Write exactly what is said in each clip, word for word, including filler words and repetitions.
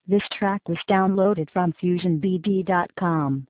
This track was downloaded from fusion b d dot com.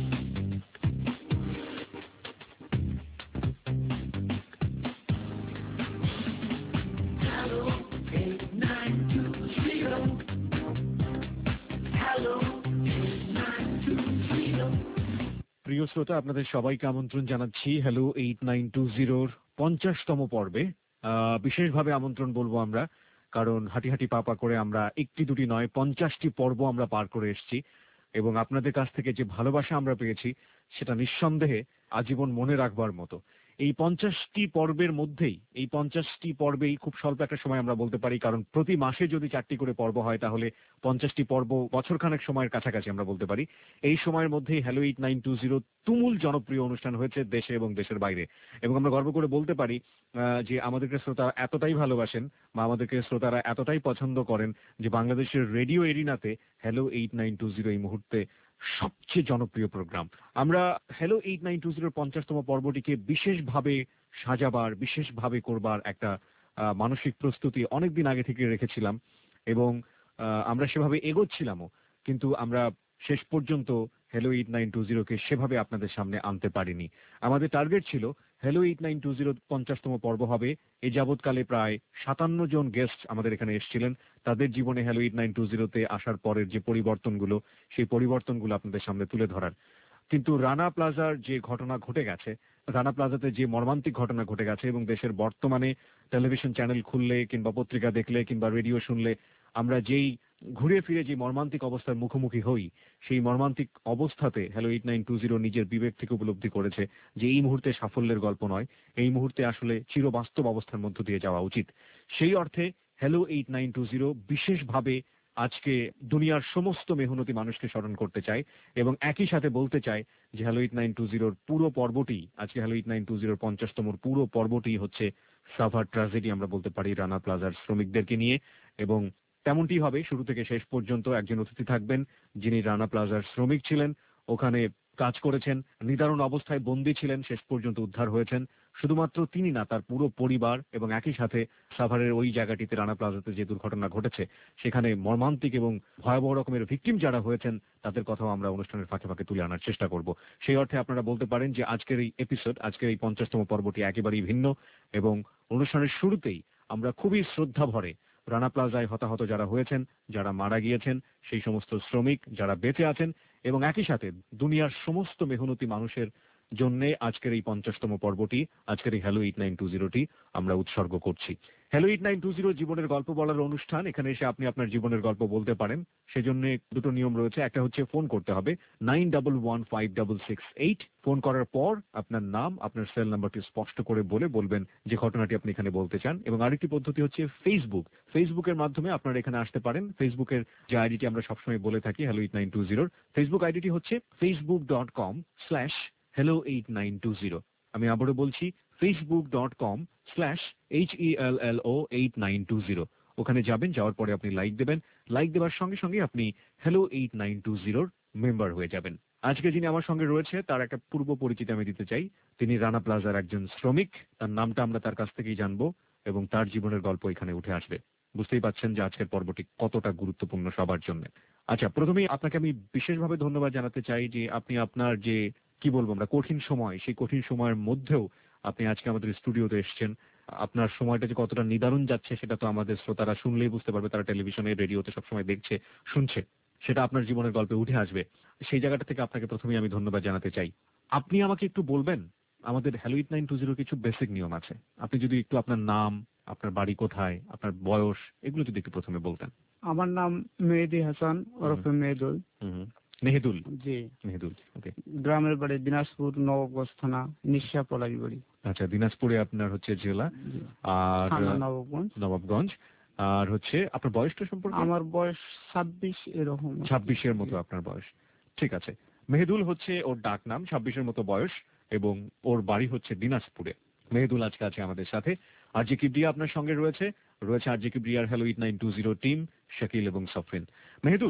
প্রিয় শ্রোতা, আপনাদের সবাইকে আমন্ত্রণ জানাচ্ছি হ্যালো এইট নাইন টু জিরোর পঞ্চাশতম পর্বে। বিশেষভাবে আমন্ত্রণ বলবো আমরা, কারণ হাঁটি হাঁটি পা পা করে আমরা একটি দুটি নয় পঞ্চাশটি পর্ব আমরা পার করে এসেছি এবং আপনাদের কাছ থেকে যে ভালোবাসা আমরা পেয়েছি সেটা নিঃসন্দেহে আজীবন মনে রাখবার মতো। এই পঞ্চাশটি পর্বের মধ্যেই এই পঞ্চাশটি পর্বেই খুব স্বল্প একটা সময় আমরা বলতে পারি, কারণ প্রতি মাসে যদি চারটি করে পর্ব হয় তাহলে পঞ্চাশটি পর্ব বছরখানেক সময়ের কাছাকাছি আমরা বলতে পারি। এই সময়ের মধ্যেই hello eight nine two zero তুমুল জনপ্রিয় অনুষ্ঠান হয়েছে দেশে এবং দেশের বাইরে, এবং আমরা গর্ব করে বলতে পারি যে আমাদেরকে শ্রোতা এতটাই ভালোবাসেন বা আমাদেরকে শ্রোতারা এতটাই পছন্দ করেন যে বাংলাদেশের রেডিও এরিনাতে hello eight nine two zero এই মুহূর্তে সবচেয়ে জনপ্রিয় প্রোগ্রাম। আমরা হ্যালো এইট নাইন টু জিরোর পঞ্চাশতম পর্বটিকে বিশেষভাবে সাজাবার, বিশেষভাবে করবার একটা মানসিক প্রস্তুতি অনেকদিন আগে থেকে রেখেছিলাম এবং আমরা সেভাবে এগোচ্ছিলামও, কিন্তু আমরা শেষ পর্যন্ত হ্যালো এইট নাইন টু জিরোকে সেভাবে আপনাদের সামনে আনতে পারিনি। আমাদের টার্গেট ছিল hello eight nine two zero পঞ্চাশতম পর্ব হবে। এ যাবৎকালে প্রায় সাতান্ন জন গেস্ট আমাদের এখানে এসেছিলেন, তাদের জীবনে হ্যালো এইট নাইন টু জিরোতে আসার পরের যে পরিবর্তনগুলো, সেই পরিবর্তনগুলো আপনাদের সামনে তুলে ধরার। কিন্তু রানা প্লাজার যে ঘটনা ঘটে গেছে, রানা প্লাজাতে যে মর্মান্তিক ঘটনা ঘটে গেছে এবং দেশের বর্তমানে টেলিভিশন চ্যানেল খুললে কিংবা পত্রিকা দেখলে কিংবা রেডিও শুনলে আমরা যেই ঘুরে ফিরে যে মর্মান্তিক অবস্থার মুখোমুখি হই, সেই মর্মান্তিক অবস্থাতে hello eight nine two zero নিজের বিবেক থেকে উপলব্ধি করেছে যে এই মুহূর্তে সাফল্যের গল্প নয়, এই মুহূর্তে আসলে চিরবাস্তব অবস্থার মধ্য দিয়ে যাওয়া উচিত। সেই অর্থে hello eight nine two zero বিশেষভাবে আজকে দুনিয়ার সমস্ত মেহনতি মানুষকে স্মরণ করতে চাই এবং একই সাথে বলতে চাই যে হ্যালো এইট নাইন টু জিরোর পুরো পর্বটি, আজকে হ্যালো এইট নাইন টু জিরোর পঞ্চাশতম পুরো পর্বটি হচ্ছে সাভার ট্র্যাজেডি, আমরা বলতে পারি, রানা প্লাজার শ্রমিকদেরকে নিয়ে। এবং তেমনটি হবে, শুরু থেকে শেষ পর্যন্ত একজন অতিথি থাকবেন যিনি রানা প্লাজার শ্রমিক ছিলেন, ওখানে কাজ করেছেন, নিদারুণ অবস্থায় বন্দী ছিলেন, শেষ পর্যন্ত উদ্ধার হয়েছেন। শুধুমাত্র তিনি না, তার পুরো পরিবার এবং একই সাথে সাভারের ওই জায়গাটিতে রানা প্লাজাতে যে দুর্ঘটনা ঘটেছে সেখানে মর্মান্তিক এবং ভয়াবহ রকমের ভিকটিম যারা হয়েছেন তাদের কথাও আমরা অনুষ্ঠানের ফাঁকে ফাঁকে তুলে আনার চেষ্টা করব। সেই অর্থে আপনারা বলতে পারেন যে আজকের এই এপিসোড, আজকের এই পঞ্চাশতম পর্বটি একেবারেই ভিন্ন এবং অনুষ্ঠানের শুরুতেই আমরা খুবই শ্রদ্ধা ভরে রানা প্লাজায় হতাহত যারা হয়েছেন, যারা মারা গিয়েছেন, সেই সমস্ত শ্রমিক যারা বেঁচে আছেন এবং একই সাথে দুনিয়ার সমস্ত মেহনতি মানুষের জন্য আজকের এই পঞ্চাশতম পর্বটি, আজকের এই হ্যালো এইট নাইন টু জিরোটি আমরা উৎসর্গ করছি। Hello eight nine two zero জীবনের গল্প বলার অনুষ্ঠান। এখানে এসে আপনি আপনার জীবনের গল্প বলতে পারেন। সেজন্য দুটো নিয়ম রয়েছে। একটা হচ্ছে ফোন করতে হবে nine double one five double six eight. ফোন করার পর আপনার নাম, আপনার সেল নাম্বারটি স্পষ্ট করে বলে বলবেন যে ঘটনাটি আপনি এখানে বলতে চান। এবং আরেকটি পদ্ধতি হচ্ছে ফেসবুক। ফেসবুকের মাধ্যমে আপনারা এখানে আসতে পারেন। ফেসবুকের যে আইডিটি আমরা সবসময় বলে থাকি হ্যালো এইট নাইন টু জিরোর ফেসবুক আইডিটি হচ্ছে Facebook dot com slash hello eight nine two zero. আমি আবারও বলছি Facebook dot com slash H E L L O eight nine two zero. ওখানে যাবেন, যাওয়ার পরে আপনি লাইক দেবেন। লাইক দেওয়ার সঙ্গে সঙ্গে আপনি হ্যালো এইট নাইন টু জিরোর মেম্বার হয়ে যাবেন। আজকে যিনি আমার সঙ্গে রয়েছে তার একটা পূর্ব পরিচিতি আমি দিতে চাই। তিনি রানা প্লাজার একজন শ্রমিক। তার নামটা আমরা তার কাছ থেকেই জানবো এবং তার জীবনের গল্প এখানে উঠে আসবে। বুঝতেই পাচ্ছেন যে আজকের পর্বটি কতটা গুরুত্বপূর্ণ সবার জন্য। আচ্ছা, প্রথমেই আপনাকে আমি বিশেষভাবে ধন্যবাদ জানাতে চাই যে আপনি আপনার যে কি বলবো আমরা কঠিন সময়, সেই কঠিন সময়ের মধ্যেও আপনি আজকে আমাদের স্টুডিওতে এসেছেন। আপনার সময়টা যে কতটা নিদারুণ যাচ্ছে সেটা তো আমাদের শ্রোতারা শুনলেই বুঝতে পারবে, তারা টেলিভিশনে রেডিওতে সবসময় দেখছে, শুনছে, সেটা আপনার জীবনের গল্পে উঠে আসবে। সেই জায়গাটা থেকে আপনাকে প্রথমেই আমি ধন্যবাদ জানাতে চাই। আপনি আমাকে একটু বলবেন, আমাদের হ্যালো এইট নাইন টু জিরোর কিছু বেসিক নিয়ম আছে, আপনি যদি একটু আপনার নাম, আপনার বাড়ি কোথায়, আপনার বয়স, এগুলো যদি একটু প্রথমে বলতেন। আমার নাম মেহেদি হাসান ওরফে মেহেদুল। মেহেদুল? জি। মেহেদুল, ওকে। গ্রামের বাড়ি দিনাজপুর, নবাবগঞ্জ থানা, নিশা পলাই বাড়ি। আচ্ছা, দিনাজপুরে আপনার হচ্ছে জেলা, আর নবাবগঞ্জ। নবাবগঞ্জ। আর হচ্ছে আপনার বয়সটা সম্পর্কে? আমার বয়স ছাব্বিশ এরকম। ছাব্বিশের মতো আপনার বয়স, ঠিক আছে। মেহেদুল হচ্ছে ওর ডাক নাম, ছাব্বিশের মতো বয়স এবং ওর বাড়ি হচ্ছে দিনাজপুরে। মেহেদুল আজকে আছে আমাদের সাথে। আর জি কিবরিয়া আপনার সঙ্গে রয়েছে, রয়েছে আর জি কিবরিয়ার hello eight nine two zero team, Shakil এবং সফরিন। মেহেদুল,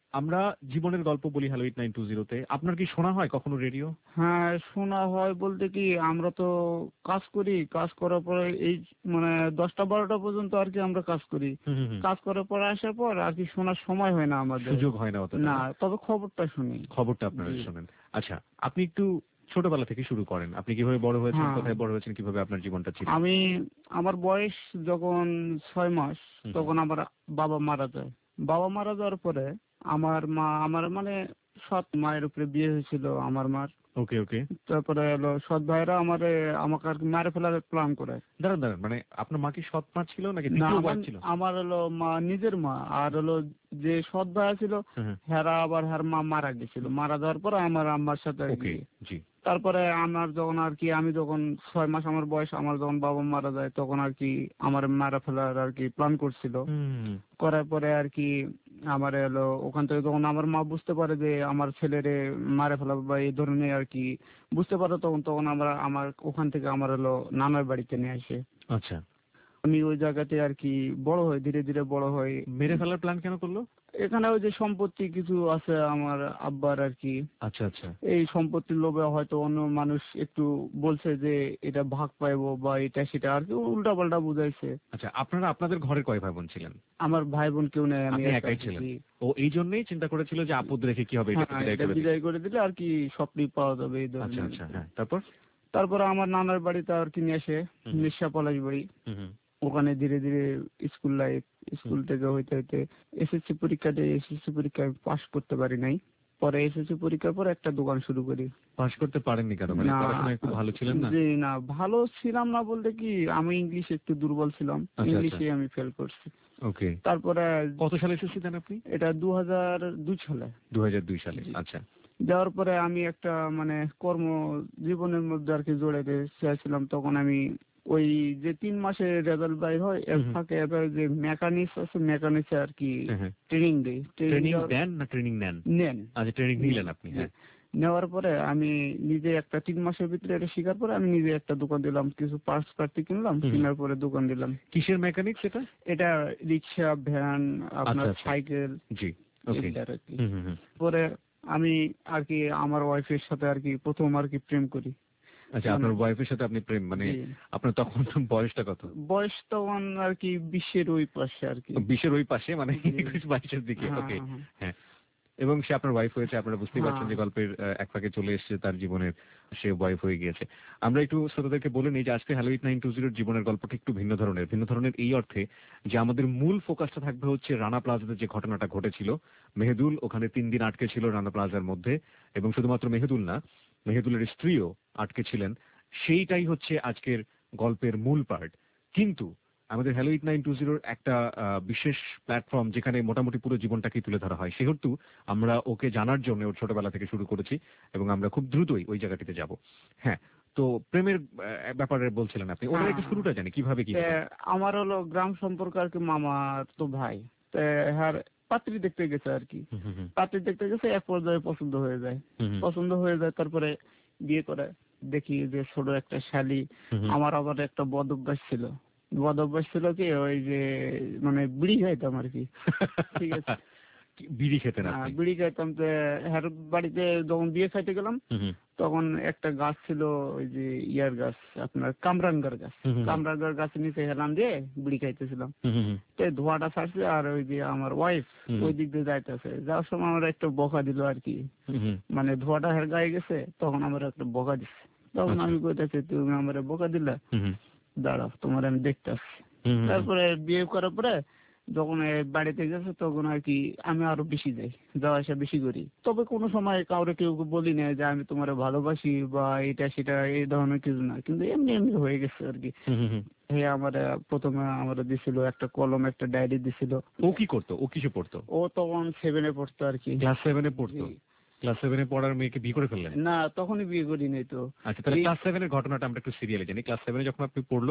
আমরা জীবনের গল্প বলি হ্যালো এইট নাইন টু জিরোতে। আপনার কি শোনা হয় কখনো রেডিও? হ্যাঁ, শোনা হয় বলতে কি, আমরা তো কাজ করি, কাজ করার পরে এই মানে দশটা বারোটা পর্যন্ত আর কি আমরা কাজ করি। হুম, হুম, হুম। কাজ করার পর আসার পর আর কি শোনার সময় হয় না আমাদের। সুযোগ হয় না অতটা। না, তবে খবরটা শুনি। খবরটা আপনারা জি। শোনেন। আচ্ছা, আপনি একটু ছোটবেলা থেকে শুরু করেন। আপনি কিভাবে বড় হয়েছেন, হ্যাঁ, কোথায় বড় হয়েছেন, কিভাবে আপনার জীবনটা ছিল? আমি আমার বয়স যখন ছয় মাস হুম, হুম। তখন আমার বাবা মারা যায়। বাবা মারা যাওয়ার পরে আমার মা, আমার মানে সৎ মায়ের উপরে বিয়ে হয়েছিল আমার মার। ওকে, ওকে। তারপরে হলো সৎ ভাইরা আমারে আমাকে আর কি মেরে ফেলার প্ল্যান করে। দাঁড়ান, দাঁড়ান। মানে আপনার মা কি সৎ মা ছিল নাকি না, দ্বিতীয় আমার ওয়াইফ ছিল? আমার হলো মা নিজের মা, আর হলো যে সৎ ভাই ছিল হুম, হুম। হেরা আবার হের মা মারা গেছিল। মারা যাওয়ার পরে আমার আম্মার সাথে আর ওকে, কি। জি। তারপরে আমার যখন আর কি আমি যখন ছয় মাস আমার বয়স, আমার যখন বাবা মারা যায় তখন আর কি আমার মারা ফেলার আর কি প্ল্যান করছিল। হুম, করার পরে আর কি আমার এলো ওখান থেকে যখন আমার মা বুঝতে পারে যে আমার ছেলেরে মারা ফেলা বা এই ধরনের আর কি বুঝতে পারে, তখন তখন আমরা আমার ওখান থেকে আমার হলো নানার বাড়িতে নিয়ে আসে। আচ্ছা। আমি ওই জায়গাতে আর কি বড় হই, ধীরে ধীরে বড় হই। মেরে ফেলার প্ল্যান কেন করলো? এখানে ওই যে সম্পত্তি কিছু আছে আমার আব্বার আর কি, আচ্ছা, আচ্ছা। এই সম্পত্তির লোভে হয়তো অন্য মানুষ একটু বলছে যে এটা ভাগ পাইবো বা এটা সেটা আর কি উল্টা পাল্টা বুঝাইছে। আচ্ছা, আপনারা আপনাদের ঘরে কয় ভাই বোন ছিলেন? আমার ভাই বোন কেউ নেই, আমি আপনি একা একাই ছিলেন। জি। ও এই জন্যই চিন্তা করেছিল যে আপদ রেখে কি হবে, এটাকে হ্যাঁ, বিদায় এটা করে দিই। বিদায় করে দিলে আর কি সবটাই পাওয়া যাবে এই আচ্ছা, ধরনের। আচ্ছা। হ্যাঁ, তারপর? তারপরে আমার নানার বাড়িতে আর কি নিয়ে আসে, হুম, হুম। নিঃশা পলাশ বাড়ি। হুম, হুম। ওখানে ধীরে ধীরে স্কুল লাইফ, স্কুল থেকে হইতে হইতে এসএসসি পরীক্ষা দিয়ে এসএসসি পরীক্ষায় পাশ করতে পারি নাই। পরে এসএসসি পরীক্ষার পর একটা দোকান শুরু করি। পাস করতে পারেননি কেন? মানে না, পড়াশোনায় খুব ভালো ছিলেন না? জি না, ভালো ছিলাম না বলতে কি, আমি ইংলিশে একটু দুর্বল ছিলাম, আচ্ছা, আচ্ছা। ইংলিশে আমি ফেল করছি। ওকে। তারপরে কত সালে এসেছি দেন আপনি? এটা দু হাজার দুই সালে। দুই হাজার দুই সালে। জি। আচ্ছা। দেওয়ার পরে আমি একটা মানে কর্ম জীবনের মধ্যে আর কি জড়াতে চাইছিলাম। তখন আমি ওই যে তিন মাসে রেজাল্ট বাইর হয় এর হুম, হুম। ফাঁকে এবার যে মেকানিক্স আছে, মেকানিক্সে আর কি হ্যাঁ, হ্যাঁ। ট্রেনিং দেই। ট্রেনিং দেওয়ার- দেন না ট্রেনিং নেন? নেন। আচ্ছা, ট্রেনিং নিলেন আপনি। জি। হ্যাঁ। নেওয়ার পরে আমি নিজে একটা তিন মাসের ভিতরে এটা শিকার পরে আমি নিজে একটা দোকান দিলাম, কিছু পার্টস পার্টি কিনলাম, হুম। কেনার পরে দোকান দিলাম। কিসের মেকানিক্স এটা? এটা রিক্সা, ভ্যান, আপনার আচ্ছা, আচ্ছা। সাইকেল, জি। ওকে। এগুলার আর কি। হুম, হুম, হুম। পরে আমি আর কি আমার ওয়াইফের সাথে আর কি প্রথম আর কি প্রেম করি। আচ্ছা, মানে- আপনার ওয়াইফের সাথে আপনি প্রেম মানে জি। আপনার তখন বয়সটা কত? বয়স তখন আর কি বিশের ওই পাশে আর কি। বিশের ওই পাশে মানে জি। একুশ বাইশের দিকে। হ্যাঁ, ওকে। হ্যাঁ, হ্যাঁ। এবং সে আপনার ওয়াইফ হয়েছে, আপনারা বুঝতেই পারছেন হ্যাঁ। যে গল্পের আহ, এক ফাঁকে চলে এসেছে তার জীবনের, সে ওয়াইফ হয়ে গিয়েছে। আমরা একটু শ্রোতাদেরকে বলে নিই যে আজকে হ্যালো এইট নাইন টু জিরোর জীবনের গল্পটা একটু ভিন্ন ধরনের। ভিন্ন ধরনের এই অর্থে যে আমাদের মূল ফোকাসটা থাকবে হচ্ছে রানা প্লাজাতে যে ঘটনাটা ঘটেছিল। মেহেদুল ওখানে তিন দিন আটকে ছিল রানা প্লাজার মধ্যে, এবং শুধুমাত্র মেহেদুল না, মেহেদুলের স্ত্রীও আটকে ছিলেন। সেইটাই হচ্ছে আজকের গল্পের মূল পার্ট। কিন্তু আমাদের হ্যালো এইট নাইন টু জিরোর একটা আহ, বিশেষ প্ল্যাটফর্ম যেখানে মোটামুটি পুরো জীবনটাকেই তুলে ধরা হয়, সেহেতু আমরা ওকে জানার জন্য ওর ছোটবেলা থেকে শুরু করেছি এবং আমরা খুব দ্রুতই ওই জায়গাটিতে যাব। হ্যাঁ, তো প্রেমের আহ, ব্যাপারে বলছিলেন আপনি, ওনার একটু হ্যাঁ। শুরুটা জানি কিভাবে কি তে হলো? আমার হলো গ্রাম সম্পর্ক আর কি, মামার তো ভাই। তে হ্যাঁ, পাত্রী দেখতে গেছে আর কি। হুম, হুম, হুম। পাত্রী দেখতে গেছে, এক পর্যায়ে পছন্দ হয়ে যায়। হুম, হুম। পছন্দ হয়ে যায়, তারপরে বিয়ে করে। দেখি যে ছোট একটা শালি। হুম, হুম। আমার আবার একটা বদ অভ্যাস ছিল। বদ অভ্যাস ছিল কি, ওই যে মানে বিড়ি খাইতাম আর কি। ঠিক আছে। কি বিড়ি খেতেন হ্যাঁ, আপনি? বিড়ি খাইতাম। যে হ্যার বাড়িতে যখন বিয়ে খাইতে গেলাম হুম, হুম। তখন একটা গাছ ছিল, ওই যে ইয়ার গাছ, আপনার কামরাঙ্গার গাছ। হুম, হুম। কামরাঙ্গার গাছের নিচে হেলাম দিয়ে বিড়ি খাইতেছিলাম। হুম, হুম, হুম। তো এই ধোঁয়াটা ছাড়ছে, আর ওই যে আমার ওয়াইফ হুম। ওই দিক দিয়ে যাইতেছে, যাওয়ার সময় আমার একটা বকা দিল আর কি। হুম, হুম। মানে ধোঁয়াটা হের গায়ে গেছে, তখন আমার একটা বকা দিচ্ছে। তখন আচ্ছা। আমি কইতেছি, তুমি আমার বকা দিলা, হুম, হুম। দাঁড়াও তোমার আমি দেখতে আসছি। হুম, হুম, হুম। তারপরে বিয়ে করার পরে যখন এ বাড়িতে গেছে তখন আর কি আমি আরো বেশি যাই, যাওয়া আসা বেশি করি। তবে কোনো সময় কাউরে কেউ বলি না যে আমি তোমার ভালোবাসি বা এটা সেটা এই ধরনের কিছু না, কিন্তু এমনি এমনি হয়ে গেছে আর কি। হুম, হুম, হুম। হে আমার প্রথমে আমার দিছিল একটা কলম, একটা ডায়েরি দিছিল। ও কি করতো? ও কিসে পড়তো? ও তখন সেভেনে পড়তো আর কি। ক্লাস সেভেনে পড়তো? জি। ক্লাস সেভেনে পড়ার মেয়েকে বিয়ে করে ফেললেন? না, তখনই বিয়ে করি নাই তো। আচ্ছা, তাহলে এই- ক্লাস সেভেনের ঘটনাটা আমরা একটু সিরিয়ালে জানি। ক্লাস সেভেনে যখন আপনি পড়লো,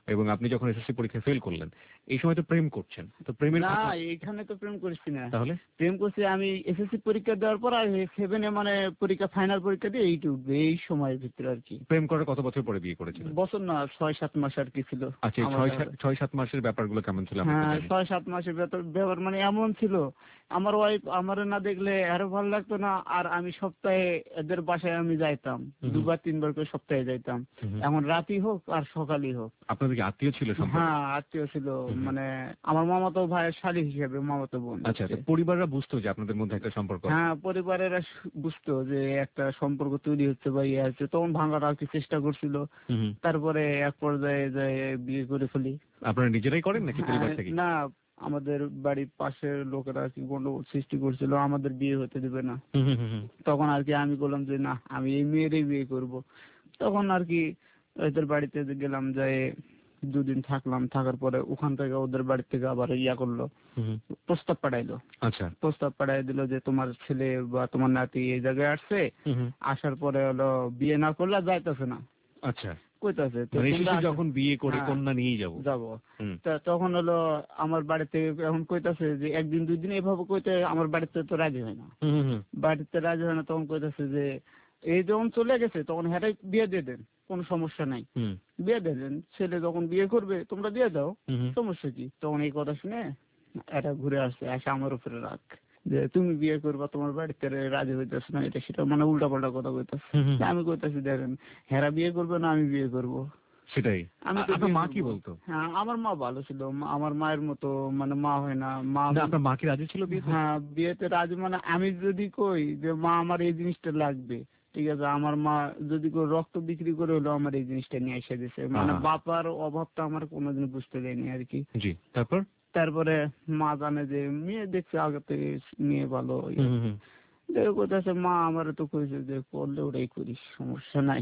এবং আপনি যখন এসএসসি পরীক্ষায় ফেল করলেন, এই সময় তো প্রেম করছেন, তো প্রেমের না কথা এখানে তো প্রেম করছি না। তাহলে প্রেম করছি আমি এসএসসি পরীক্ষা দেওয়ার পর আর সেভেনে মানে পরীক্ষা ফাইনাল পরীক্ষা দিয়ে এইটু এই সময়ের ভিতরে আর কি। প্রেম করার কত বছর পরে বিয়ে করেছিলেন? বছর না ছয় সাত মাস আর কি ছিল। আচ্ছা, এই আমার ছয় ব্যাপারে। সাত ছয় সাত মাসের ব্যাপারগুলো কেমন ছিল আপনি একটু হ্যাঁ জানেন? ছয় সাত মাসের ভেতর ব্যাপার মানে এমন ছিল, আমার ওয়াইফ আমার না দেখলে আরো ভালো লাগতো না, আর আমি সপ্তাহে এদের বাসায় আমি যাইতাম, হুম। দুবার তিনবার করে সপ্তাহে যাইতাম। হুম। এখন রাতই হোক আর সকালই হোক। আপনাদের কি আত্মীয় ছিল সম্পর্কে? হ্যাঁ আত্মীয় ছিল, হুম। মানে আমার মামাতো ভাইয়ের শালী হিসেবে মামাতো বোন। আচ্ছা, তো পরিবাররা বুঝতো যে আপনাদের মধ্যে একটা সম্পর্ক আছে? হ্যাঁ পরিবারেরা সু- বুঝতো যে একটা সম্পর্ক তৈরি হচ্ছে বা ইয়ে আছে, তখন ভাঙার আর কি চেষ্টা করছিল। হুম। তারপরে এক পর্যায়ে যায় বিয়ে করে ফেলি। আপনারা নিজেরাই করেন নাকি পরিবার হ্যাঁ, থেকে? না আমাদের বাড়ির পাশের লোকেরা আর কি গন্ডগোল সৃষ্টি করছিল, আমাদের বিয়ে হতে দিবে না। হুম হুম হুম। তখন আর কি আমি বললাম যে না আমি এই মেয়েরই বিয়ে করব। তখন আর কি ওদের বাড়িতে গেলাম, যাই দুদিন থাকলাম, থাকার পরে ওখান থেকে ওদের বাড়ি থেকে আবার ইয়া করলো, হুম। প্রস্তাব পাঠাইলো। আচ্ছা। প্রস্তাব পাঠাই দিল যে তোমার ছেলে বা তোমার নাতি এই জায়গায় আসছে, হুম। আসার পরে হলো বিয়ে না করলে আর যাইতেছে না, আচ্ছা, কইতাছে তো মানে তোমরা এসেছি আসো। যখন বিয়ে করে হ্যাঁ, কন্যা নিয়ে যাব। যাবো। হুম। তা তখন হলো আমার বাড়িতে এখন কইতাছে যে একদিন দুই দিন এভাবে কইতে আমার বাড়িতে তো রাজি হয় না। হুম হুম বাড়িতে রাজি হয় না, তখন কইতাছে যে এই যখন চলে গেছে তখন হ্যাঁ বিয়ে দিয়ে দেন, কোনো সমস্যা নাই, হুম বিয়ে দিয়ে দেন, ছেলে যখন বিয়ে করবে তোমরা দিয়ে দাও, হুম। সমস্যা কি। তখন এই কথা শুনে এটা ঘুরে আসছে, আসে আমার উপরে রাগ যে তুমি বিয়ে করবা তোমার বাড়িতে রাজি হইতেছ না, এটা সেটা মানে উল্টা পাল্টা কথা কইতাছে। হুম, হুম। আমি কইতাছি দেখেন হেরা বিয়ে করবে না আমি বিয়ে করব। সেটাই। আমি তো আপনার বিয়ে মা কি করবো। বলতো? হ্যাঁ আমার মা ভালো ছিল, মা- আমার মায়ের মতো মানে মা হয় না মা। না, আপনার মা কি রাজি ছিল বিয়েতে? হ্যাঁ বিয়েতে রাজি, মানে আমি যদি কই যে মা আমার এই জিনিসটা লাগবে, ঠিক আছে, আমার মা যদি করে রক্ত বিক্রি করে হলো আমার এই জিনিসটা নিয়ে এসে দিছে, মানে আহা। বাপার অভাবটা আমার কোনোদিন বুঝতে দেয়নি আর কি। জি, তারপর? তারপরে মা জানে যে মেয়ে দেখছে আগে থেকে, মেয়ে ভালো, হুম হুম হুম। দেখে কোথাছে মা আমার তো কইছে যে করলে ওটাই করিস, সমস্যা নাই।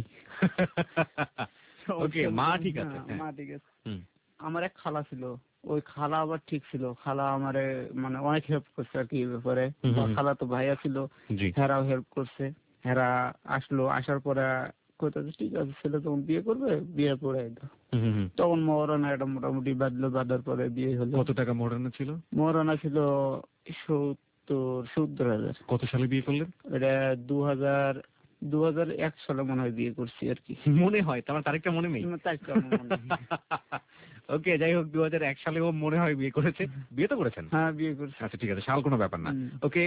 ওকে, সমস্যা মা নেই। ঠিক আছে। হ্যাঁ, হ্যাঁ। মা ঠিক আছে। হুম আমার এক খালা ছিল, ওই খালা আবার ঠিক ছিল, খালা আমারে মানে অনেক হেল্প করছে আর কি এই ব্যাপারে। হুম, বা হুম। খালা তো ভাইয়া ছিল, জি। হেরাও হেল্প করছে। হেরা আসলো, আসার পরে কইতাছে ঠিক আছে ছেলে তখন বিয়ে করবে, বিয়ে করে দাও। হুম হুম হুম। তখন মহারণা একটা মোটামুটি বাঁধলো, বাঁধার পরে বিয়ে হলো। কত টাকা মোড়ানো ছিল? মহারণা ছিল সত্তর সত্তর হাজার। কত সালে বিয়ে করলেন? এটা দু হাজার দু হাজার এক সালে মনে হয় বিয়ে করছি আর কি। মনে হয়, তোমার তারিখটা মনে নেই? আমার তারিখটা আমার মনে নেই। ওকে, যাই হোক, দু হাজার এক সালে ও মনে হয় বিয়ে করেছে। বিয়ে তো করেছেন? হ্যাঁ বিয়ে করছি। আচ্ছা, ঠিক আছে, সাল কোনো ব্যাপার না। হুম। ওকে।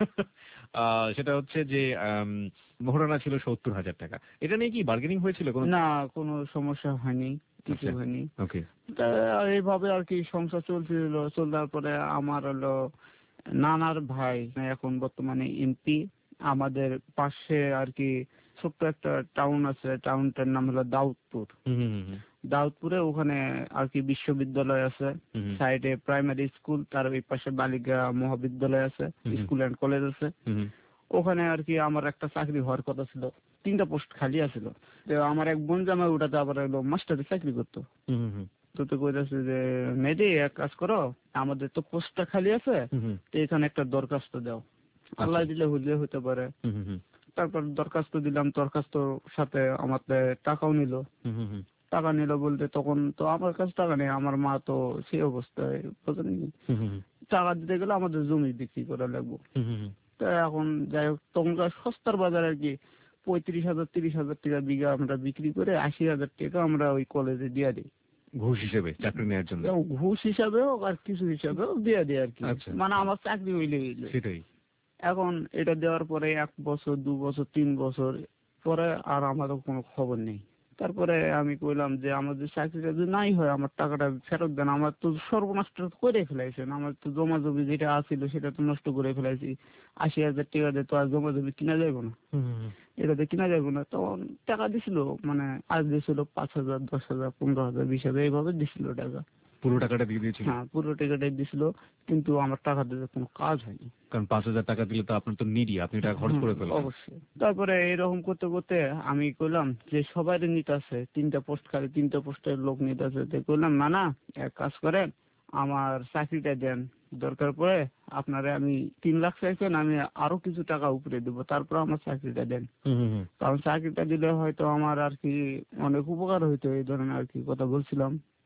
আহ, সেটা হচ্ছে যে আম, মোহরানা ছিল সত্তর হাজার টাকা। এটা নিয়ে কি বার্গেনিং হয়েছিল কোনো? না কোনো সমস্যা হয়নি, কিছু আচ্ছা। হয়নি। ওকে। তা এইভাবে আর কি সংসার চলছিল, চলার পরে আমার হলো নানার ভাই এখন বর্তমানে এমপি, আমাদের পাশে আর কি ছোট্ট একটা টাউন আছে, টাউনটার নাম হলো দাউদপুর। হুম হুম হুম দাউদপুরে ওখানে আর কি বিশ্ববিদ্যালয় আছে, হুম হুম সাইডে প্রাইমারি স্কুল, তার ওই পাশে বালিকা মহাবিদ্যালয় আছে, হুম। স্কুল অ্যান্ড কলেজ আছে। হুম হুম। ওখানে আর কি আমার একটা চাকরি হওয়ার কথা ছিল, তিনটা পোস্ট খালি আছিল। তো আমার এক বোন জামাই ওটাতে আবার হলো মাস্টারে চাকরি করতো। হুম হুম হুম তো তো কইতাছে যে মেয়েদি এক কাজ করো, আমাদের তো পোস্টটা খালি আছে, হুম হুম। তো এখানে একটা দরখাস্ত দাও, আল্লাহ দিলে হইলে হতে পারে। হুম হুম হুম তারপর দরখাস্ত দিলাম, দরখাস্তর সাথে আমাদের টাকাও নিল। হুম হুম হুম টাকা নিল বলতে তখন তো আমার কাছে টাকা নেই, আমার মা তো সেই অবস্থায় বোঝেননি। হুম হুম টাকা দিতে গেলে আমাদের জমি বিক্রি করা লাগবে। হুম হুম হুম। তা এখন যাই হোক তখনকার সস্তার বাজার আর কি পঁয়ত্রিশ হাজার তিরিশ হাজার টাকা বিঘা আমরা বিক্রি করে আশি হাজার টাকা আমরা ওই কলেজে দিয়ে দিই, ঘুষ হিসেবে চাকরি নেওয়ার জন্য? এবং ঘুষ হিসাবেও আর কিছু হিসাবেও দিয়ে দিই আর কি, আচ্ছা। মানে আমার চাকরি হইলে হইলে। সেটাই। এখন এটা দেওয়ার পরে এক বছর দু বছর তিন বছর পরে আর আমারও কোনো খবর নেই। তারপরে আমি কইলাম যে আমাদের চাকরিটা যদি নাই হয় আমার টাকাটা ফেরত দেন, আমার তো সর্বনষ্ট করে ফেলাইছেন, আমার তো জমা জমি যেটা আছিল সেটা তো নষ্ট করে ফেলাইছি, আশি হাজার টাকা দিয়ে তো আর জমা জমি কিনা যাইব না, হুম হুম হুম। এটাতে কিনা যাইব না। তখন টাকা দিছিল, মানে আজ দিছিল পাঁচ হাজার দশ হাজার পনেরো হাজার বিশ হাজার এইভাবে দিছিল টাকা। পুরো টাকাটা দিয়ে দিয়েছিল? হ্যাঁ পুরো টাকাটাই দিছিল, কিন্তু আমার টাকা দিতে কোনো কাজ হয়নি। কারণ পাঁচ হাজার টাকা দিলে তো আপনার তো নিডি, আপনি টাকা খরচ করে হুম, ফেলবেন। অবশ্যই। তারপরে এরকম করতে করতে আমি কইলাম যে সবাই নিতে আছে, তিনটা পোস্ট খালি, তিনটা পোস্টের লোক নিতে আছে। তো কইলাম না না এক কাজ করেন, আমার চাকরিটা দেন, দরকার পড়ে আপনারে আমি তিন লাখ চাইছেন, আমি আরো কিছু টাকা উপরে দেবো, তারপর আমার চাকরিটা দেন। হুম হুম হুম। কারণ চাকরিটা দিলে হয়তো আমার আর কি অনেক উপকার হইতো, এই ধরনের আর কি কথা বলছিলাম।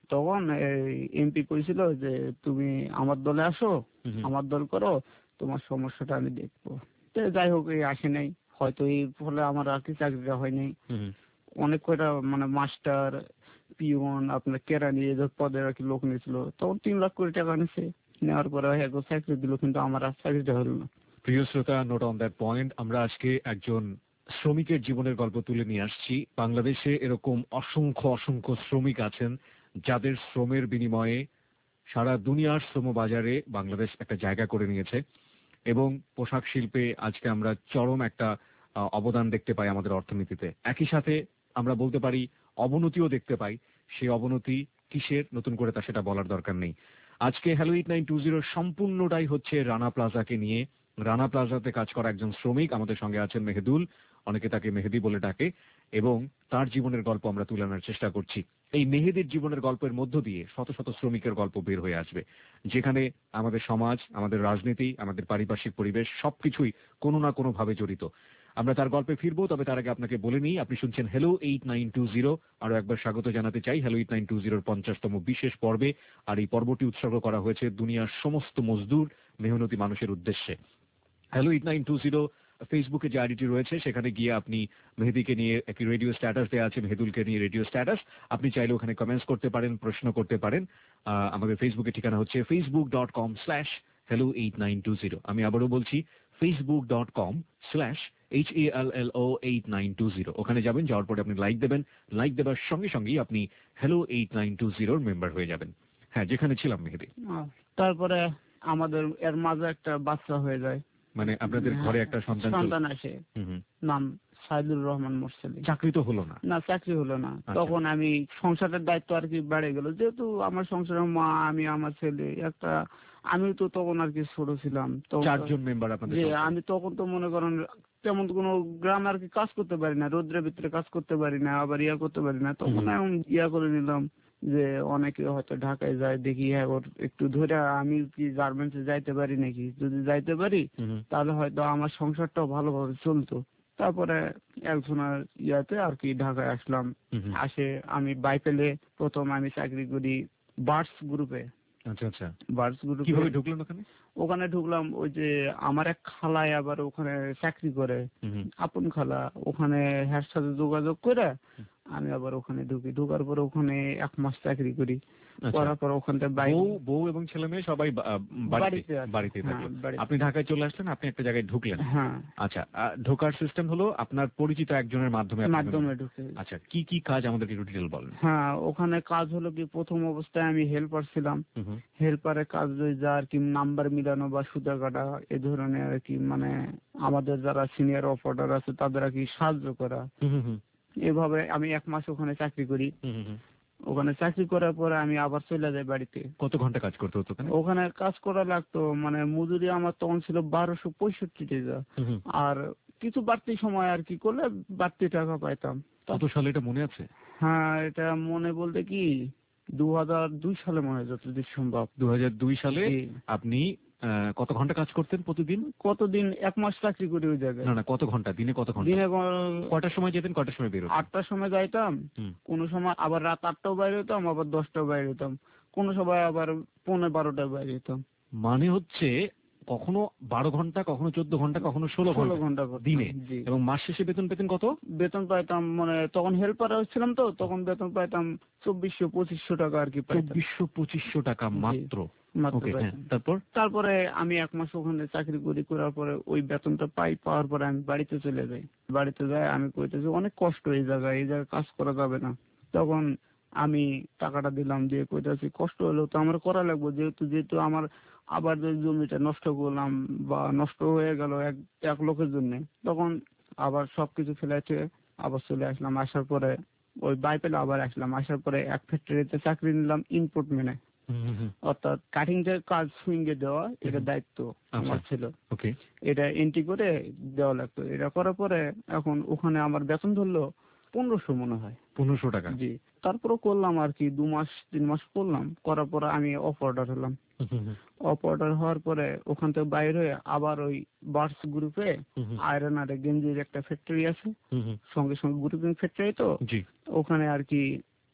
তখন এমপি কইছিল যে তুমি আমার দলে আসো, হুম, হুম, আমার দল করো, তোমার সমস্যাটা আমি দেখবো। তো যাই হোক, এই আসে নাই, হয়তো এই ফলে আমার আর কি চাকরিটা হয় নাই। হুম, হুম। অনেক কয়টা মানে মাস্টার, পিওন, আপনার কেরানি এদের পদের আর কি লোক নিয়েছিল, তখন তিন লাখ কোটি টাকা নিছে। নেওয়ার পরে একবার চাকরি দিল, কিন্তু আমার আর চাকরিটা হলো না। প্রিয় শ্রোতা, নোট অন দ্যাট পয়েন্ট। আমরা আজকে একজন শ্রমিকের জীবনের গল্প তুলে নিয়ে আসছি। বাংলাদেশে এরকম অসংখ্য অসংখ্য শ্রমিক আছেন যাদের শ্রমের বিনিময়ে সারা দুনিয়ার শ্রম বাজারে বাংলাদেশ একটা জায়গা করে নিয়েছে এবং পোশাক শিল্পে আজকে আমরা চরম একটা আহ, অবদান দেখতে পাই আমাদের অর্থনীতিতে। একই সাথে আমরা বলতে পারি অবনতিও দেখতে পাই। সেই অবনতি কিসের, নতুন করে তা সেটা বলার দরকার নেই। আজকে hello eight nine two zero সম্পূর্ণটাই হচ্ছে রানা প্লাজাকে নিয়ে। রানা প্লাজাতে কাজ করা একজন শ্রমিক আমাদের সঙ্গে আছেন মেহেদুল, অনেকে তাকে মেহেদি বলে ডাকে, এবং তার জীবনের গল্প আমরা তুলে আনার চেষ্টা করছি। এই মেহেদির জীবনের গল্পের মধ্য দিয়ে শত শত শ্রমিকের গল্প বের হয়ে আসবে, যেখানে আমাদের সমাজ, আমাদের রাজনীতি, আমাদের পারিপার্শ্বিক পরিবেশ সবকিছুই কোনো না কোনো ভাবে জড়িত। আমরা তার গল্পে ফিরবো, তবে তার আগে আপনাকে বলে নিই, আপনি শুনছেন hello eight nine two zero. আরো একবার স্বাগত জানাতে চাই হ্যালো এইট নাইন টু জিরোর পঞ্চাশতম বিশেষ পর্বে। আর এই পর্বটি উৎসর্গ করা হয়েছে দুনিয়ার সমস্ত মজদুর, মেহনতি মানুষের উদ্দেশ্যে। Hello eight nine two zero ফেসবুকে যে আইডিটি রয়েছে সেখানে গিয়ে আপনি মেহেদিকে নিয়ে একটি রেডিও স্ট্যাটাস দেওয়া আছে, মেহেদুলকে নিয়ে রেডিও স্ট্যাটাস, আপনি চাইলে ওখানে কমেন্টস করতে পারেন, প্রশ্ন করতে পারেন। আহ, আমাদের ফেসবুকের ঠিকানা হচ্ছে Facebook dot com slash hello eight nine two zero. আমি আবারও বলছি Facebook dot com slash H A L L O eight nine two zero. ওখানে যাবেন, যাওয়ার পরে আপনি লাইক দেবেন, লাইক দেওয়ার সঙ্গে সঙ্গেই আপনি হ্যালো এইট নাইন টু জিরোর মেম্বার হয়ে যাবেন। হ্যাঁ, যেখানে ছিলাম মেহেদি। আহ, তারপরে আমাদের এর মাঝে একটা বাচ্চা হয়ে যায়। মানে আপনাদের ঘরে একটা সন্তান চলে- সন্তান আসে, হুম, হুম। নাম সাইদুর রহমান মোরসেলি। চাকরি তো হলো না। না, চাকরি হলো না। আচ্ছা। তখন আমি সংসারের দায়িত্ব আর কি বেড়ে গেল, যেহেতু আমার সংসারের মা, আমি, আমার ছেলে একটা, আমি তো তখন আর কি ছোট ছিলাম। তখন তো- চারজন মেম্বার আপনাদের যে সংসারে। আমি তখন তো মনে করেন তেমন কোনো গ্রামে আর কি কাজ করতে পারি না, রোদ্রের ভিতরে কাজ করতে পারি না, আবার ইয়া করতে পারি না। তখন হুম। এমন ইয়া করে নিলাম যে অনেকে হয়তো ঢাকায় যায়, দেখি হ্যাঁ ওর একটু ধরে আমি কি গার্মেন্টসে যাইতে পারি নাকি, যদি যাইতে পারি হুম, তাহলে হয়তো আমার সংসারটাও ভালোভাবে চলতো। তারপরে একজনের ইয়াতে আর কি ঢাকায় আসলাম। হুম, হুম। আসে আমি বাইপেলে প্রথম আমি চাকরি করি বার্ডস গ্রুপে। আচ্ছা আচ্ছা। বার্ডস গ্রুপে কিভাবে ঢুকলেন ওখানে? ওখানে ঢুকলাম, ওই যে আমার এক খালায় আবার ওখানে চাকরি করে, হুম, হুম। আপন খালা, ওখানে হ্যার সাথে যোগাযোগ করে আমি আবার ওখানে ঢুকি। ঢোকার পরে ওখানে এক মাস চাকরি করি, আচ্ছা। করার পর ওখান থেকে বাইরে বউ বউ এবং ছেলে মেয়ে সবাই বা- আহ, বাড়িতে বাড়িতে আছে। বাড়িতে হ্যাঁ, থাকে। বাড়িতে। আপনি ঢাকায় চলে আসলেন, আপনি একটা জায়গায় ঢুকলেন। হ্যাঁ, আচ্ছা, আহ, ঢোকার সিস্টেম হলো আপনার পরিচিত একজনের মাধ্যমে আপনি মাধ্যমে ঢুকলেন। ঢুকে। আচ্ছা, কি কি কাজ আমাদেরকে একটু ডিটেল বলেন। হ্যাঁ, ওখানে কাজ হলো কি, প্রথম অবস্থায় আমি হেল্পার ছিলাম। হুম, হুম। হেল্পারের কাজ ওই যা আর কি নাম্বার মিলানো বা সুতা কাটা, এ ধরনের আর কি, মানে আমাদের যারা সিনিয়র অপারেটর আছে তাদের আর কি সাহায্য করা। হুম, হুম, হুম। এভাবে আমি এক মাস ওখানে চাকরি করি। হুম, হুম, হুম। ওখানে চাকরি করার পরে আমি আবার চলে যাই বাড়িতে। কত ঘন্টা কাজ করতে হতো ওখানে? ওখানে কাজ করা লাগতো, মানে মজুরি আমার তখন ছিল বারোশো পঁয়ষট্টি টাকা। হুম, হুম। আর কিছু বাড়তি সময় আর কি করলে বাড়তি টাকা পাইতাম। কত সালে এটা মনে আছে? হ্যাঁ, এটা মনে বলতে কি দু হাজার দুই সালে মনে হয়, যতদূর সম্ভব। দু হাজার দুই সালে জি। আপনি আহ, কত ঘন্টা কাজ করতেন প্রতিদিন? কতদিন, এক মাস চাকরি করি ওই জায়গায়। না না, কত ঘন্টা দিনে, কত ঘন্টা? দিনে ক- কয়টার সময় যেতেন, কয়টার সময় বেরোতেন? আটটার সময় যাইতাম, হুম। কোন সময় আবার রাত আটটাও বাইরে হতাম, আবার দশটাও বাইরে হতাম, কোন সময় আবার পৌনে বারোটায় বাইরে হতাম। মানে হচ্ছে কখনো বারো ঘন্টা, কখনো চোদ্দ ঘন্টা, কখনো ষোলো ষোলো ঘন্টা ঘন্টা করতাম। দিনে। জি। এবং মাস শেষে বেতন পেতেন কত? বেতন পাইতাম, মানে তখন হেল্পার ছিলাম তো, তখন বেতন পাইতাম চব্বিশশো পঁচিশশো টাকা আর কি পাইতাম। চব্বিশশো পঁচিশশো টাকা জি, মাত্র। মাত্র ওকে, হ্যাঁ, পাইতাম। তারপর? তারপরে আমি এক মাস ওখানে চাকরি করি, করার পরে ওই বেতনটা পাই, পাওয়ার পরে আমি বাড়িতে চলে যাই। বাড়িতে যাই, আমি কইতেছি অনেক কষ্ট এই জায়গায়, এই জায়গায় কাজ করা যাবে না। তখন আমি টাকাটা দিলাম, দিয়ে কইতেছি কষ্ট হলেও তো আমার করা লাগবে, যেহেতু যেহেতু আমার আবার যে জমিটা নষ্ট করলাম বা নষ্ট হয়ে গেল এক এক লোকের জন্য, তখন আবার সবকিছু ফেলাইতে আবার চলে আসলাম। আসার পরে ওই বাইপেলে আবার আসলাম, আসার পরে এক ফ্যাক্টরিতে চাকরি নিলাম ইনপুট মেনে, হুম, হুম, হুম। অর্থাৎ কাটিং যে কাজ সুইং এ দেওয়া, এটা হুম। দায়িত্ব আমার আচ্ছা। ছিল। ওকে। এটা এন্ট্রি করে দেওয়া লাগতো। এটা করার পরে এখন ওখানে আমার বেতন ধরলো পনেরোশো মনে হয়। পনেরোশো টাকা। জি। তারপরে করলাম আর কি দু মাস তিন মাস করলাম, করার পরে আমি অফ অর্ডার হলাম। হুম, হুম, হুম। অফ অর্ডার হওয়ার পরে ওখান থেকে বাইরে হয়ে আবার ওই বার্স গ্রুপে হুম, হুম। আয়রন আর গেঞ্জির একটা ফ্যাক্টরি আছে, হুম, হুম। সঙ্গে সঙ্গে গ্রুপিং ফ্যাক্টরি তো, জি। ওখানে আর কি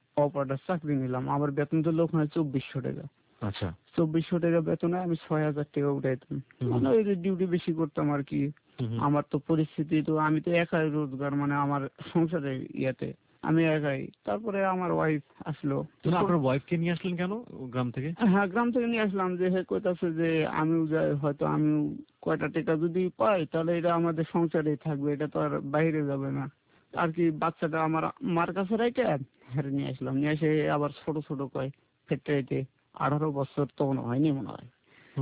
অপারেটর চাকরি নিলাম, আমার বেতন তো লোক হয় চব্বিশশো টাকা। আচ্ছা। চব্বিশশো টাকা বেতনে আমি ছয় হাজার টাকা উঠাইতাম, মানে ওই যে ডিউটি বেশি করতাম আর কি। আমার তো পরিস্থিতি, তো আমি তো একাই রোজগার, মানে আমার সংসারের ইয়েতে আমি একাই। তারপরে আমার ওয়াইফ আসলো। আপনার ওয়াইফকে নিয়ে আসলেন কেন গ্রাম থেকে? হ্যাঁ, গ্রাম থেকে নিয়ে আসলাম, যে হে কইতাছে যে আমিও যাই, হয়তো আমিও কয়টা টাকা যদি পাই তাহলে এটা আমাদের সংসারেই থাকবে, এটা তো আর বাইরে যাবে না আর কি। বাচ্চাটা আমার মার কাছে রেখে হ্যাঁ নিয়ে আসলাম, নিয়ে এসে আবার ছোট ছোট কয় ফ্যাক্টরিতে। আঠারো বছর তখন হয়নি মনে হয়।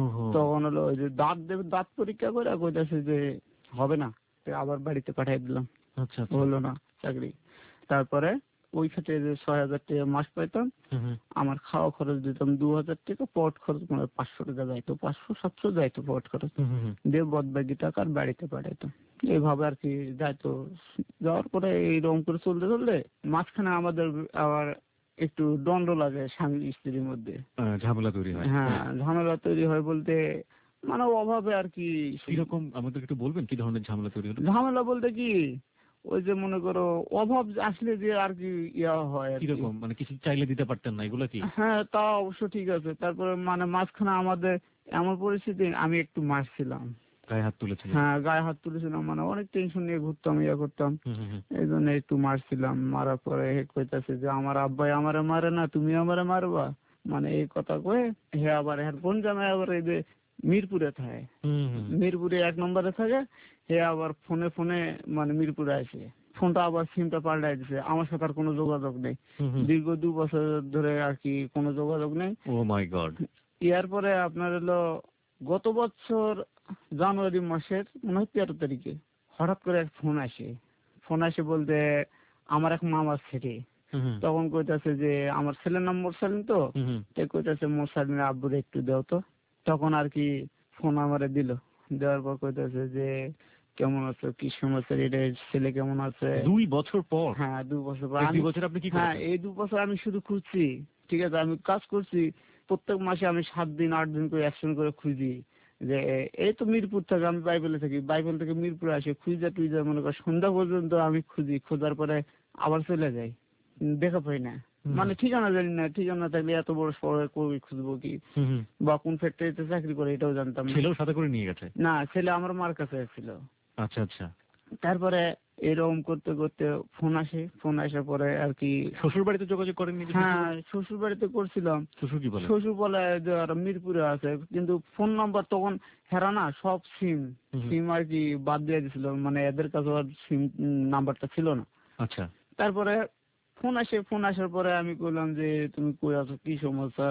তখন হলো ওই যে দাঁত দেবে, দাঁত পরীক্ষা করে কইতাছে যে হবে না, তো আবার বাড়িতে পাঠিয়ে দিলাম। আচ্ছা, হলো না চাকরি। তারপরে ওই ক্ষেত্রে যে ছয় হাজার টাকা মাস পাইতাম, আমার খাওয়া খরচ দিতাম দু হাজার টাকা, পট খরচ মানে পাঁচশো টাকা যাইতো, পাঁচশো সাতশো যাইতো পট খরচ, দিয়ে বদবাকি টাকা আর বাড়িতে পাঠাইতাম। এইভাবে আর কি যাইতো। যাওয়ার পরে এইরকম করে চলতে চলতে মাঝখানে আমাদের আবার একটু দ্বন্দ্ব লাগে স্বামী স্ত্রীর মধ্যে, ঝামেলা তৈরি হয়। হ্যাঁ ঝামেলা তৈরি হয় বলতে মানে অভাবে আর কি। কিরকম আমাদের একটু বলবেন, কি ধরনের ঝামেলা তৈরি হলো? ঝামেলা বলতে কি, ওই যে মনে করো অভাব আসলে যে আর কি ইয়া হয় আর কি। কিরকম মানে কিছু চাইলে দিতে পারতেন না, এগুলো কি? হ্যাঁ তা অবশ্য ঠিক আছে। তারপরে মানে মাঝখানে আমাদের এমন পরিস্থিতি, আমি একটু মারছিলাম, গায়ে হাত তুলেছিলেন? হ্যাঁ গায়ে হাত তুলেছিলাম, মানে অনেক টেনশন নিয়ে ঘুরতাম, ইয়া করতাম, এই জন্য একটু মারছিলাম। মারার পরে হে কইতাছে যে আমার আব্বাই আমারে মারে না, তুমি আমারে মারবা, মানে এই কথা কয়ে হে আবার হ্যাঁ বোন জামাই আবার এই যে মিরপুরে থাকে, মিরপুরে এক নম্বরে থাকে, হে আবার ফোনে ফোনে মানে মিরপুরে আসে, ফোনটা আবার সিমটা পাল্টাই দিছে, আমার সাথে আর কোনো যোগাযোগ নেই, দীর্ঘ দু বছর ধরে আর কি কোনো যোগাযোগ নেই। ও মাই গড। ইয়ার পরে আপনার হলো গত বছর জানুয়ারি মাসের মনে হয় তেরো তারিখে হঠাৎ করে এক ফোন আসে, ফোন আসে বলতে আমার এক মামার ছেলে, তখন কইতাছে যে আমার ছেলের নাম মোরসালিন, তো তাই কইতাছে মোরসালিনের আব্বুরে একটু দাও তো। তখন আর কি ফোন আমারে দিল, দেওয়ার পর কইতাছে যে কেমন আছো, কি সমস্যা, এটা ছেলে কেমন আছে। দুই বছর পর? হ্যাঁ দু বছর পর। দুই বছর আপনি কি হ্যাঁ করেছেন? এই দু বছর আমি শুধু খুঁজছি, ঠিক আছে, আমি কাজ করছি, প্রত্যেক মাসে আমি সাত দিন আট দিন করে অ্যাকশন করে খুঁজি, যে এই তো মিরপুর থেকে, আমি বাইবেলে থাকি, বাইবেল থেকে মিরপুরে আসে, খুঁজা টুইজা মনে কর সন্ধ্যা পর্যন্ত আমি খুঁজি, খোঁজার পরে আবার চলে যাই, দেখা পাই না, মানে ঠিকানা জানি না, ঠিকানা থাকলে এত বড় শহরে কবি খুঁজবো কি, বা কোন ফ্যাক্টরিতে চাকরি করে এটাও জানতাম না। ছেলেও সাথে করে নিয়ে গেছে? না, ছেলে আমার মার কাছে ছিল। আচ্ছা আচ্ছা। তারপরে এরকম করতে করতে ফোন আসে, ফোন আসার পরে আর কি। শ্বশুর বাড়িতে যোগাযোগ করেননি? হ্যাঁ শ্বশুর বাড়িতে করছিলাম। শ্বশুর কি বলে? শ্বশুর বলে যে আর মিরপুরে আছে, কিন্তু ফোন নাম্বার তখন হেরা না, সব সিম সিম আর কি বাদ দিয়ে দিছিল, মানে এদের কাছে আর সিম নাম্বারটা ছিল না। আচ্ছা। তারপরে ফোন আসে, ফোন আসার পরে আমি কইলাম যে তুমি কই আছো, কি সমস্যা,